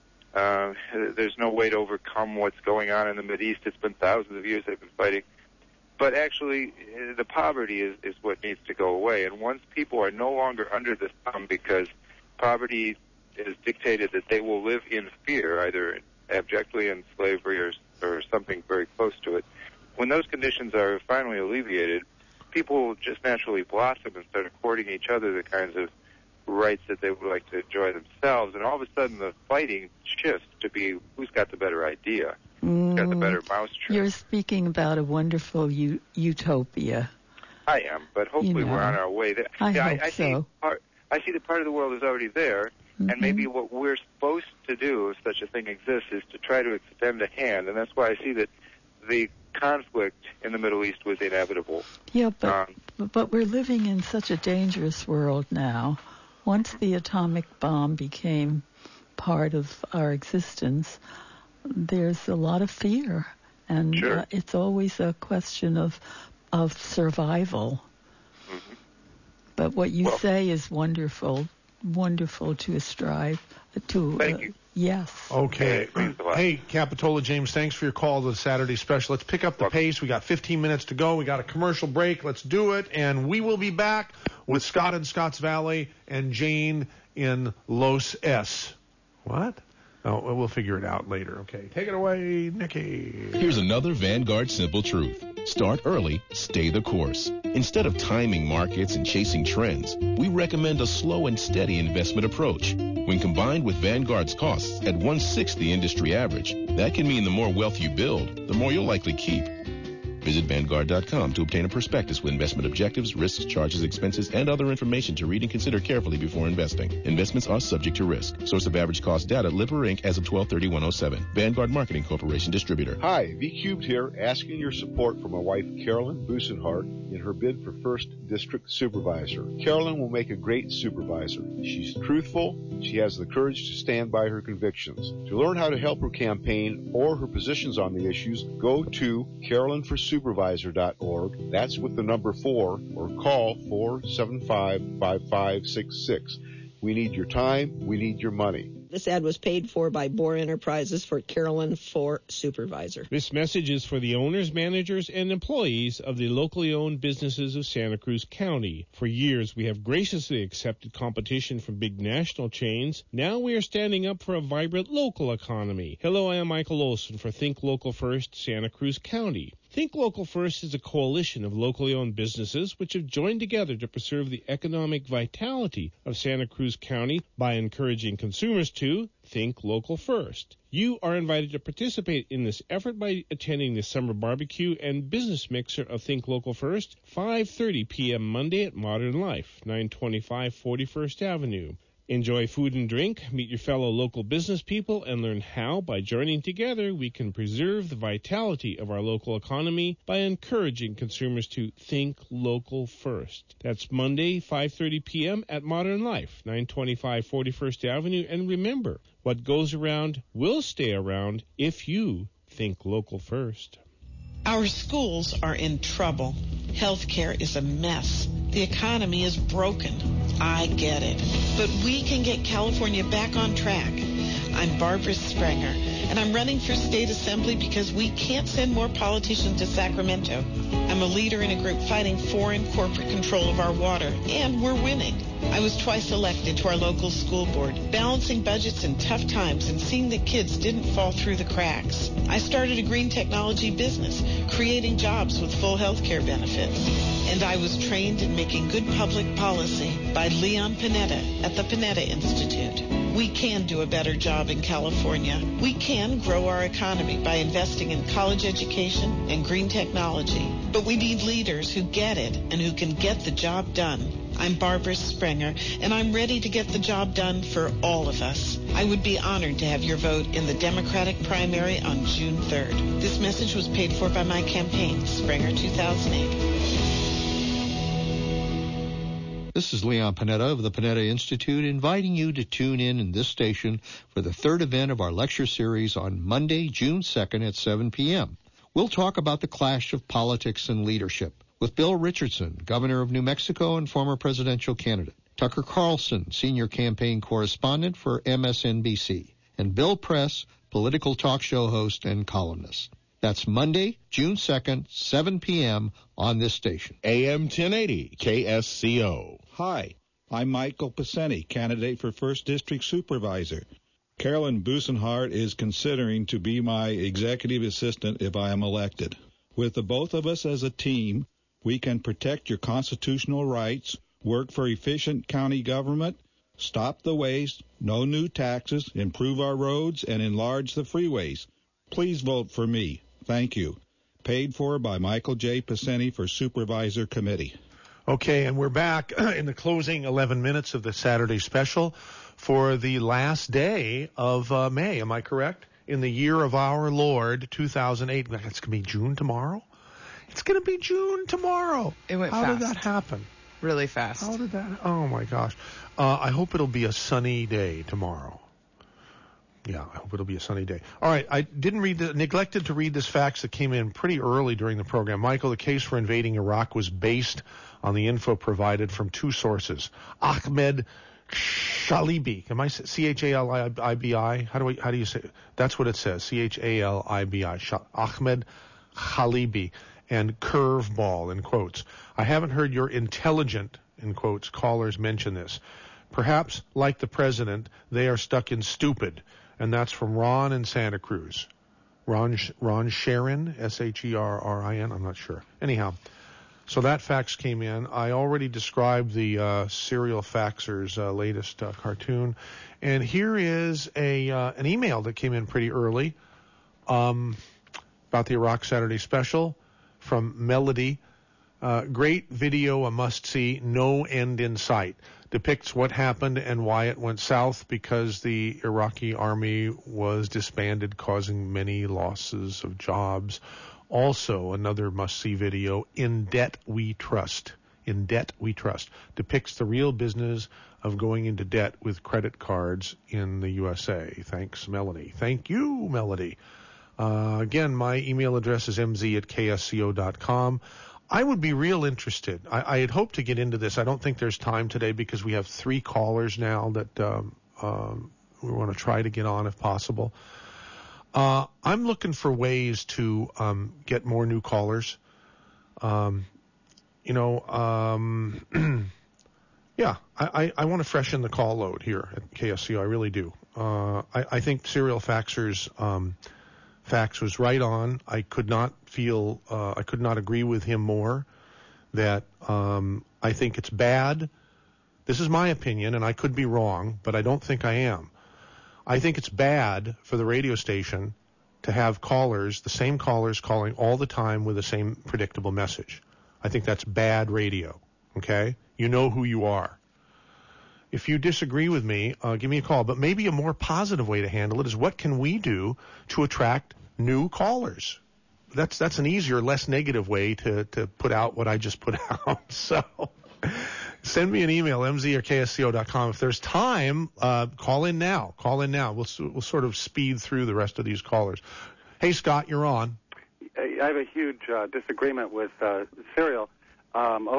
uh, there's no way to overcome what's going on in the Mideast. It's been thousands of years they've been fighting. But actually, the poverty is, is what needs to go away. And once people are no longer under the thumb because poverty is dictated that they will live in fear, either abjectly in slavery or, or something very close to it, when those conditions are finally alleviated, people just naturally blossom and start according each other the kinds of rights that they would like to enjoy themselves. And all of a sudden, the fighting shifts to be who's got the better idea. Mm, got the better mousetrap. You're speaking about a wonderful u- utopia. I am, but hopefully you know, we're on our way there. I yeah, hope I, I so. See part, I see that part of the world is already there, mm-hmm. and maybe what we're supposed to do, if such a thing exists, is to try to extend a hand. And that's why I see that the conflict in the Middle East was inevitable. Yeah, but um, but we're living in such a dangerous world now. Once the atomic bomb became part of our existence, there's a lot of fear, and sure. uh, it's always a question of of survival. Mm-hmm. But what you well, say is wonderful, wonderful to strive to. Thank uh, you. Yes. Okay. Hey, Capitola James, thanks for your call to the Saturday special. Let's pick up the pace. We got fifteen minutes to go. We got a commercial break. Let's do it, and we will be back with Scott in Scotts Valley and Jane in Los S. What? Oh, we'll figure it out later. Okay, take it away, Nikki. Here's another Vanguard simple truth. Start early, stay the course. Instead of timing markets and chasing trends, we recommend a slow and steady investment approach. When combined with Vanguard's costs at one-sixth the industry average, that can mean the more wealth you build, the more you'll likely keep. Visit Vanguard dot com to obtain a prospectus with investment objectives, risks, charges, expenses, and other information to read and consider carefully before investing. Investments are subject to risk. Source of average cost data, Lipper Incorporated as of twelve thirty-one oh seven. Vanguard Marketing Corporation Distributor. Hi, V-Cubed here, asking your support for my wife, Carolyn Busenhart, in her bid for first District Supervisor. Carolyn will make a great supervisor. She's truthful. She has the courage to stand by her convictions. To learn how to help her campaign or her positions on the issues, go to carolyn for supervisor dot org. That's with the number four, or call four seven five, five five six six. We need your time. We need your money. This ad was paid for by Bohr Enterprises for Carolyn for Supervisor. This message is for the owners, managers, and employees of the locally owned businesses of Santa Cruz County. For years, we have graciously accepted competition from big national chains. Now we are standing up for a vibrant local economy. Hello, I am Michael Olson for Think Local First, Santa Cruz County. Think Local First is a coalition of locally owned businesses which have joined together to preserve the economic vitality of Santa Cruz County by encouraging consumers to think local first. You are invited to participate in this effort by attending the summer barbecue and business mixer of Think Local First, five thirty p.m. Monday at Modern Life, nine twenty-five forty-first Avenue. Enjoy food and drink, meet your fellow local business people, and learn how, by joining together, we can preserve the vitality of our local economy by encouraging consumers to think local first. That's Monday, five thirty p.m. at Modern Life, nine twenty-five forty-first Avenue. And remember, what goes around will stay around if you think local first. Our schools are in trouble. Healthcare is a mess. The economy is broken. I get it. But we can get California back on track. I'm Barbara Sprenger, and I'm running for state assembly because we can't send more politicians to Sacramento. I'm a leader in a group fighting foreign corporate control of our water, and we're winning. I was twice elected to our local school board, balancing budgets in tough times and seeing that kids didn't fall through the cracks. I started a green technology business, creating jobs with full health care benefits. And I was trained in making good public policy by Leon Panetta at the Panetta Institute. We can do a better job in California. We can grow our economy by investing in college education and green technology. But we need leaders who get it and who can get the job done. I'm Barbara Sprenger, and I'm ready to get the job done for all of us. I would be honored to have your vote in the Democratic primary on June third. This message was paid for by my campaign, Sprenger two thousand eight. This is Leon Panetta of the Panetta Institute, inviting you to tune in in this station for the third event of our lecture series on Monday, June second at seven p.m. We'll talk about the clash of politics and leadership with Bill Richardson, governor of New Mexico and former presidential candidate, Tucker Carlson, senior campaign correspondent for M S N B C, and Bill Press, political talk show host and columnist. That's Monday, June second, seven p.m. on this station. A M ten eighty, K S C O. Hi, I'm Michael Piseni, candidate for first District Supervisor. Carolyn Busenhart is considering to be my executive assistant if I am elected. With the both of us as a team, we can protect your constitutional rights, work for efficient county government, stop the waste, no new taxes, improve our roads, and enlarge the freeways. Please vote for me. Thank you. Paid for by Michael J. Piseni for Supervisor Committee. Okay, and we're back in the closing eleven minutes of the Saturday special for the last day of uh, May. Am I correct? In the year of our Lord, two thousand eight. It's going to be June tomorrow? It's going to be June tomorrow. It went How fast. did that happen? Really fast. How did that? Oh, my gosh. Uh, I hope it'll be a sunny day tomorrow. Yeah, I hope it'll be a sunny day. All right, I didn't read the, neglected to read this fax that came in pretty early during the program. Michael, the case for invading Iraq was based on the info provided from two sources. Ahmed Shalibi. Am I C H A L I B I? How do I how do you say it? That's what it says. C H A L I B I. Ahmed Shalibi and curveball in quotes. I haven't heard your intelligent in quotes callers mention this. Perhaps like the president, they are stuck in stupid. And that's from Ron in Santa Cruz. Ron, Ron Sharon, S H E R R I N, I'm not sure. Anyhow, so that fax came in. I already described the uh, serial faxer's uh, latest uh, cartoon. And here is a uh, an email that came in pretty early um, about the Iraq Saturday special from Melody. Uh, great video, a must-see, no end in sight. Depicts what happened and why it went south because the Iraqi army was disbanded, causing many losses of jobs. Also, another must-see video, In Debt We Trust. In Debt We Trust. Depicts the real business of going into debt with credit cards in the U S A. Thanks, Melody. Thank you, Melody. Uh, again, my email address is m z at k s c o dot com. I would be real interested. I, I had hoped to get into this. I don't think there's time today because we have three callers now that um, um, we want to try to get on if possible. Uh, I'm looking for ways to um, get more new callers. Um, you know, um, yeah, I, I, I want to freshen the call load here at K S C O. I really do. Uh, I, I think Serial Faxer's um, fax was right on. I could not feel, uh, I could not agree with him more that um, I think it's bad. This is my opinion, and I could be wrong, but I don't think I am. I think it's bad for the radio station to have callers, the same callers calling all the time with the same predictable message. I think that's bad radio, okay? You know who you are. If you disagree with me, uh, give me a call. But maybe a more positive way to handle it is what can we do to attract new callers? That's that's an easier, less negative way to, to put out what I just put out. So send me an email, m z or k s c o dot com. If there's time, uh, call in now. Call in now. We'll we'll sort of speed through the rest of these callers. Hey, Scott, you're on. I have a huge uh, disagreement with uh, Serial um, over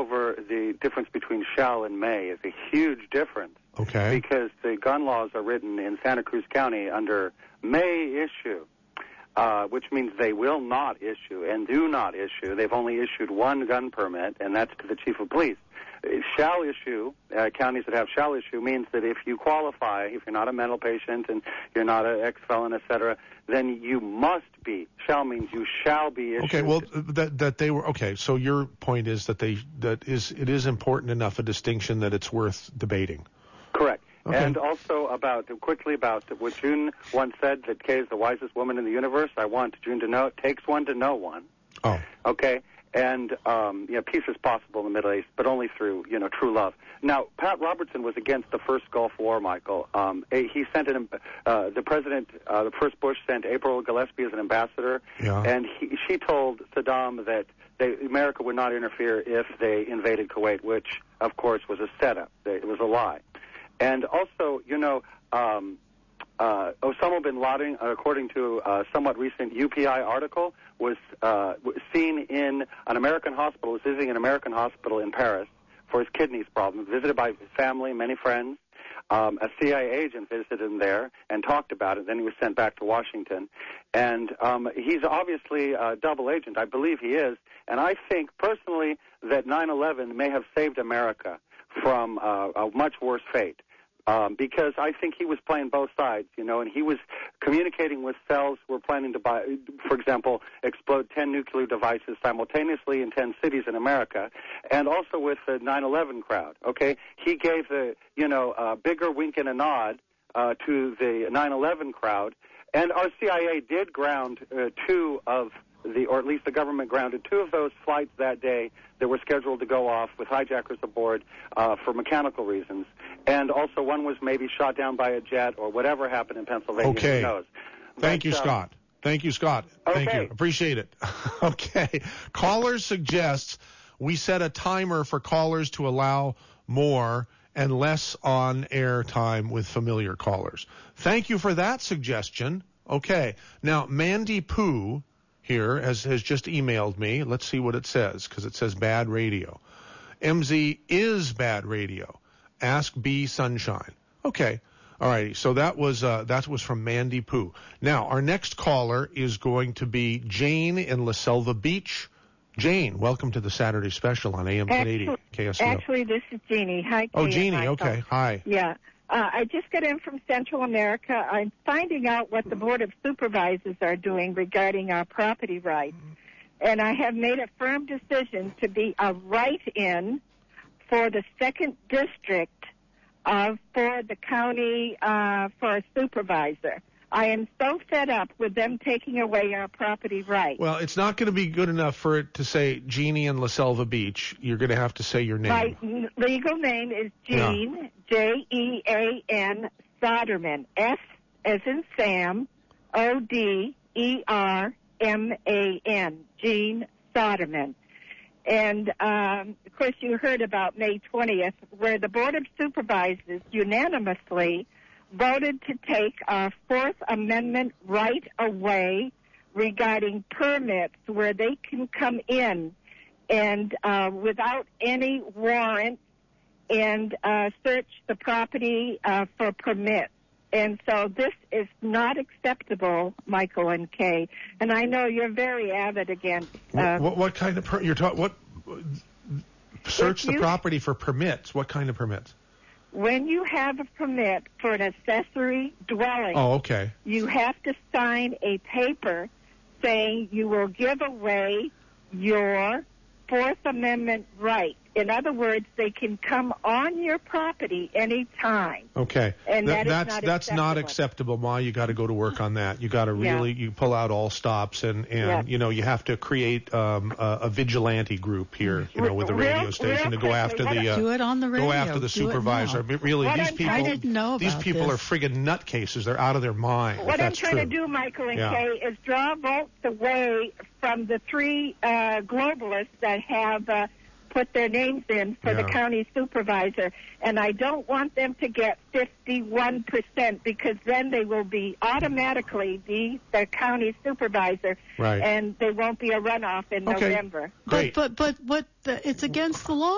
the difference between shall and may is a huge difference. Okay. Because the gun laws are written in Santa Cruz County under may issue, uh, which means they will not issue and do not issue. They've only issued one gun permit, and that's to the chief of police. Shall issue, uh, counties that have shall issue, means that if you qualify, if you're not a mental patient and you're not an ex-felon, et cetera, then you must be. Shall means you shall be issued. Okay, well, that that they were okay. So your point is that they that is it is important enough a distinction that it's worth debating. Correct. Okay. And also about quickly about what June once said, that Kay is the wisest woman in the universe. I want June to know it takes one to know one. Oh. Okay. And um, you know, peace is possible in the Middle East, but only through you know true love. Now, Pat Robertson was against the first Gulf War, Michael. Um, he sent an uh, the president, uh, the first Bush sent April Gillespie as an ambassador, yeah. and he, she told Saddam that they, America would not interfere if they invaded Kuwait, which of course was a setup. It was a lie. And also, you know, um, uh, Osama bin Laden, according to a somewhat recent U P I article, was uh, seen in an American hospital, was visiting an American hospital in Paris for his kidneys problem, visited by his family, many friends. Um, a C I A agent visited him there and talked about it. Then he was sent back to Washington. And um, he's obviously a double agent. I believe he is. And I think personally that nine eleven may have saved America from uh, a much worse fate. Um, because I think he was playing both sides, you know, and he was communicating with cells who were planning to buy, for example, explode ten nuclear devices simultaneously in ten cities in America, and also with the nine eleven crowd, okay? He gave the, you know, uh, bigger wink and a nod uh, to the nine eleven crowd, and our C I A did ground uh, two of the, or at least the government grounded two of those flights that day that were scheduled to go off with hijackers aboard uh, for mechanical reasons. And also one was maybe shot down by a jet or whatever happened in Pennsylvania. Okay. Who knows? Thank But, you, um, Scott. Thank you, Scott. Thank Okay. you. Appreciate it. Okay. Caller suggests we set a timer for callers to allow more and less on-air time with familiar callers. Thank you for that suggestion. Okay. Now, Mandy Pooh here has, has just emailed me. Let's see what it says, because it says bad radio. M Z is bad radio. Ask B Sunshine. Okay. All righty. So that was uh, that was from Mandy Pooh. Now, our next caller is going to be Jane in La Selva Beach. Jane, welcome to the Saturday Special on A M ten eighty K S C O. Actually, this is Jeannie. Hi, Oh, Kay Jeannie. and Michael. Okay. Hi. Yeah. Uh, I just got in from Central America. I'm finding out what the Board of Supervisors are doing regarding our property rights. And I have made a firm decision to be a write-in for the second district of for the county uh, for a supervisor. I am so fed up with them taking away our property rights. Well, it's not going to be good enough for it to say Jeannie in La Selva Beach. You're going to have to say your name. My n- legal name is Jean, J E A N, Soderman, S as in Sam, O D E R M A N, Jean Soderman. And, um, of course, you heard about May twentieth, where the Board of Supervisors unanimously voted to take our Fourth Amendment right away regarding permits where they can come in and uh, without any warrant and uh, search the property uh, for permits. And so this is not acceptable, Michael and Kay. And I know you're very avid against. Uh, What, what, what kind of per, you're talking? What search the you- property for permits? What kind of permits? when you have a permit for an accessory dwelling, Oh, okay. you have to sign a paper saying you will give away your Fourth Amendment right. In other words, they can come on your property any time. Okay. And that is that's not that's not acceptable. acceptable, Ma. You got to go to work on that. You got to Yeah. really you pull out all stops and and Yeah. you know you have to create um, a, a vigilante group here. You know, with the Real- radio real station to go quickly, after what- the uh, Do it on the go radio. after the Do it supervisor. now. I mean, really, What these I'm people trying to- I didn't know these about people this. are friggin' nutcases. They're out of their mind. What if I'm that's trying true. to do, Michael and Yeah. Kay, is draw votes away from the three uh, globalists that have uh, put their names in for the Yeah. county supervisor. And I don't want them to get fifty-one percent because then they will be automatically be the county supervisor. Right. And there won't be a runoff in Okay. November. But but but what? The, it's against the law.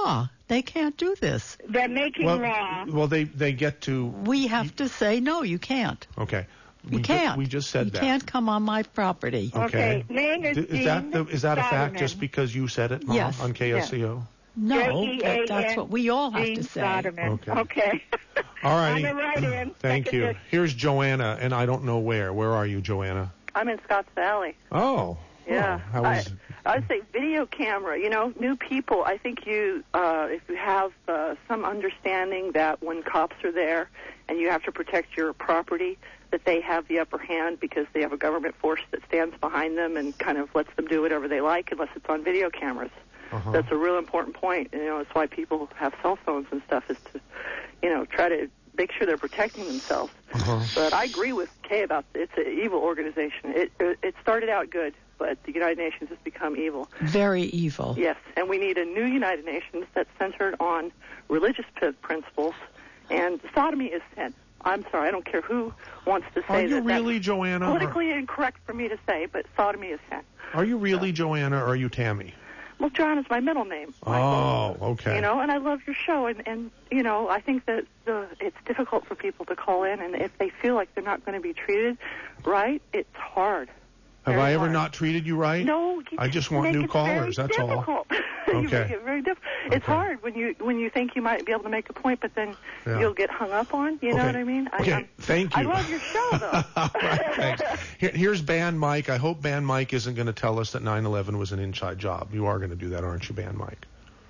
They can't do this. They're making Well, law. well, they they get to. We have to say, no, you can't. Okay. You We ju- can't. we just said you that. You can't come on my property. Okay. Name is, D- is that the, is that a fact Soderman. just because you said it, Mom, Yes. on K S C O? No, J E A N that's what we all have Gene to say. Soderman. Okay. Okay. All righty. I'm a write-in. Thank Second you. dis- Here's Joanna, and I don't know where. Where are you, Joanna? I'm in Scotts Valley. Oh. Yeah. Oh, how was? I, I would say video camera. You know, new people. I think you, uh, if you have uh, some understanding that when cops are there and you have to protect your property, that they have the upper hand because they have a government force that stands behind them and kind of lets them do whatever they like unless it's on video cameras. Uh-huh. That's a real important point. You know, it's why people have cell phones and stuff is to, you know, try to make sure they're protecting themselves. Uh-huh. But I agree with Kay about it's an evil organization. It it started out good, but the United Nations has become evil. Very evil. Yes, and we need a new United Nations that's centered on religious p- principles, and sodomy is sin. I'm sorry, I don't care who wants to say Are you that. really, that's Joanna? politically incorrect for me to say, but sodomy is sin. Are you really Joanna, or are you Tammy? Well, John is my middle name. Oh, okay. You know, and I love your show, and, and you know, I think that the, it's difficult for people to call in, and if they feel like they're not going to be treated right, it's hard. Have Very I ever hard. not treated you right? No, you I just want make new it callers. very That's difficult. all. You Okay. make it very difficult. It's Okay. hard when you when you think you might be able to make a point, but then Yeah. you'll get hung up on. You know Okay. what I mean? Okay, I, I'm- thank I you. love your show, though. All right, thanks. Here, here's Band Mike. I hope Band Mike isn't going to tell us that nine eleven was an inside job. You are going to do that, aren't you, Band Mike?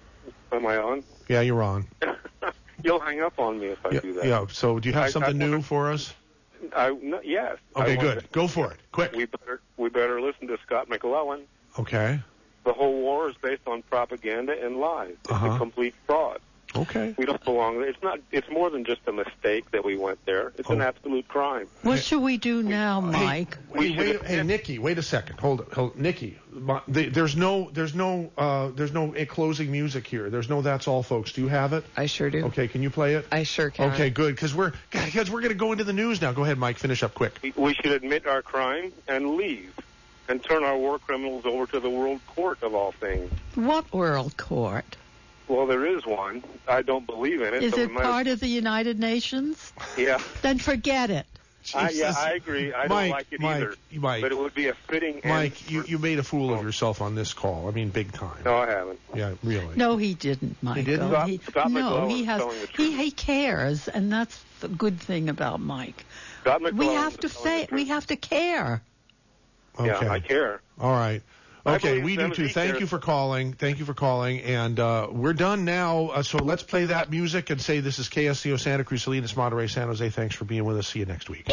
Am I on? Yeah, you're on. You'll hang up on me if I Yeah, do that. yeah. So do you have I- something I new wanna- for us? I, no, yes. Okay, I good. wanna- Go for it. Quick. We better we better listen to Scott McClellan. Okay. The whole war is based on propaganda and lies. It's Uh-huh. a complete fraud. Okay. We don't belong there. It's not. It's more than just a mistake that we went there. It's Oh. an absolute crime. What should we do now, Mike? Wait, wait, hey, Nikki, wait a second. Hold it. Hold, Nikki, my, the, there's no, there's no, uh, there's no uh, closing music here. There's no "That's All, Folks." Do you have it? I sure do. Okay, can you play it? I sure can. Okay, good. Because we're, because we're going to go into the news now. Go ahead, Mike. Finish up quick. We, we should admit our crime and leave, and turn our war criminals over to the World Court of all things. What world court? Well, there is one. I don't believe in it. Is so it we might part of the United Nations? Yeah. Then forget it. I, yeah, Jesus. I agree. I Mike, don't like it Mike, either. Mike. But it would be a fitting end. Mike, you, you made a fool of yourself on this call. I mean, big time. No, I haven't. Yeah, really. No, he didn't, Michael. didn't? Scott- He- Scott no, McClellan he is has. telling the He, he cares, and that's the good thing about Mike. Scott We McClellan have is to telling say. the We truth. have to care. Okay. Yeah, I care. All right. I Okay, believe we do them too. as he Thank cares. you for calling. Thank you for calling. And uh, we're done now. Uh, so let's play that music and say this is K S C O Santa Cruz, Salinas, Monterey, San Jose. Thanks for being with us. See you next week.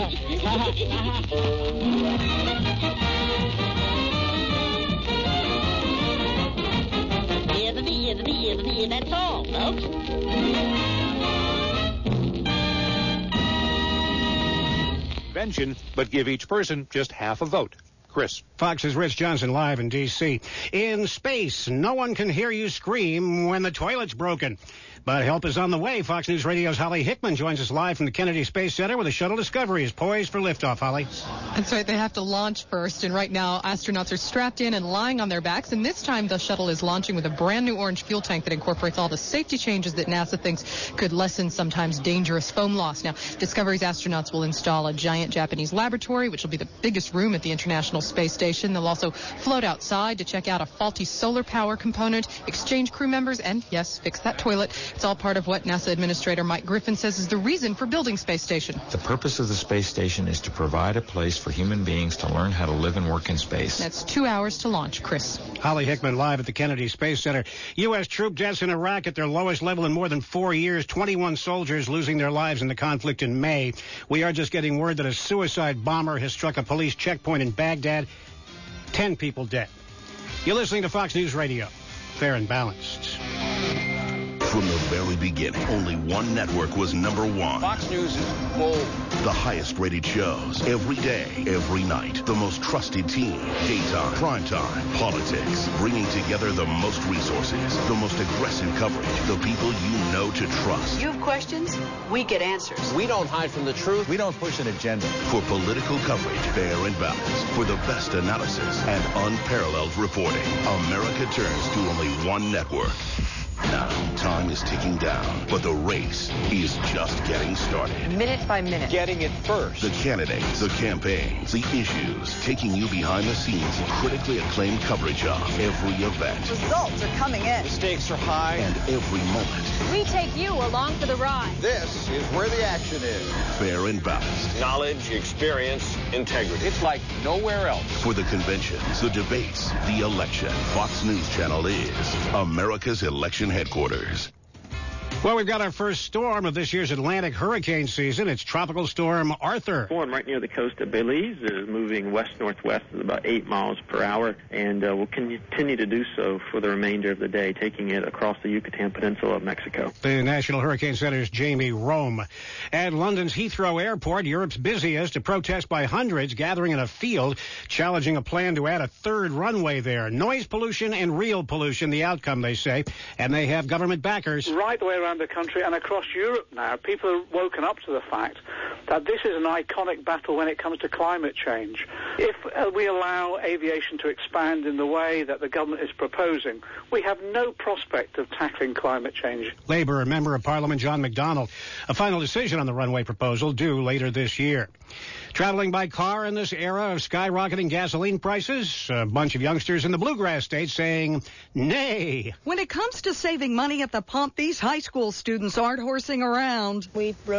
That's all, folks. Convention, but give each person just half a vote. Chris. Fox's Rich Johnson live in D C In space, no one can hear you scream when the toilet's broken. But help is on the way. Fox News Radio's Holly Hickman joins us live from the Kennedy Space Center where the shuttle Discovery is poised for liftoff. Holly. That's right. They have to launch first. And right now, astronauts are strapped in and lying on their backs. And this time, the shuttle is launching with a brand new orange fuel tank that incorporates all the safety changes that NASA thinks could lessen sometimes dangerous foam loss. Now, Discovery's astronauts will install a giant Japanese laboratory, which will be the biggest room at the International Space Station. They'll also float outside to check out a faulty solar power component, exchange crew members, and, yes, fix that toilet. It's all part of what NASA Administrator Mike Griffin says is the reason for building Space Station. The purpose of the space station is to provide a place for human beings to learn how to live and work in space. That's two hours to launch, Chris. Holly Hickman live at the Kennedy Space Center. U S troop deaths in Iraq at their lowest level in more than four years. twenty-one soldiers losing their lives in the conflict in May. We are just getting word that a suicide bomber has struck a police checkpoint in Baghdad. Ten people dead. You're listening to Fox News Radio. Fair and balanced. From the very beginning, only one network was number one. Fox News is full. The highest rated shows, every day, every night. The most trusted team, daytime, primetime, politics, bringing together the most resources, the most aggressive coverage, the people you know to trust. You have questions, we get answers. We don't hide from the truth. We don't push an agenda. For political coverage, fair and balanced. For the best analysis and unparalleled reporting, America turns to only one network. Now, time is ticking down, but the race is just getting started. Minute by minute. Getting it first. The candidates, the campaigns, the issues, taking you behind the scenes, critically acclaimed coverage of every event. Results are coming in. The stakes are high. And every moment. We take you along for the ride. This is where the action is. Fair and balanced. Knowledge, experience, integrity. It's like nowhere else. For the conventions, the debates, the election, Fox News Channel is America's election headquarters. Well, we've got our first storm of this year's Atlantic hurricane season. It's Tropical Storm Arthur. One right near the coast of Belize is moving west-northwest at about eight miles per hour, and uh, will continue to do so for the remainder of the day, taking it across the Yucatan Peninsula of Mexico. The National Hurricane Center's Jamie Rome. At London's Heathrow Airport, Europe's busiest, a protest by hundreds gathering in a field, challenging a plan to add a third runway there. Noise pollution and real pollution, the outcome, they say, and they have government backers. Right the way around the country and across Europe now, people have woken up to the fact that this is an iconic battle when it comes to climate change. If uh, we allow aviation to expand in the way that the government is proposing, we have no prospect of tackling climate change. Labour Member of Parliament John McDonnell. A final decision on the runway proposal due later this year. Traveling by car in this era of skyrocketing gasoline prices, a bunch of youngsters in the bluegrass states saying nay. When it comes to saving money at the pump, these high school students aren't horsing around. We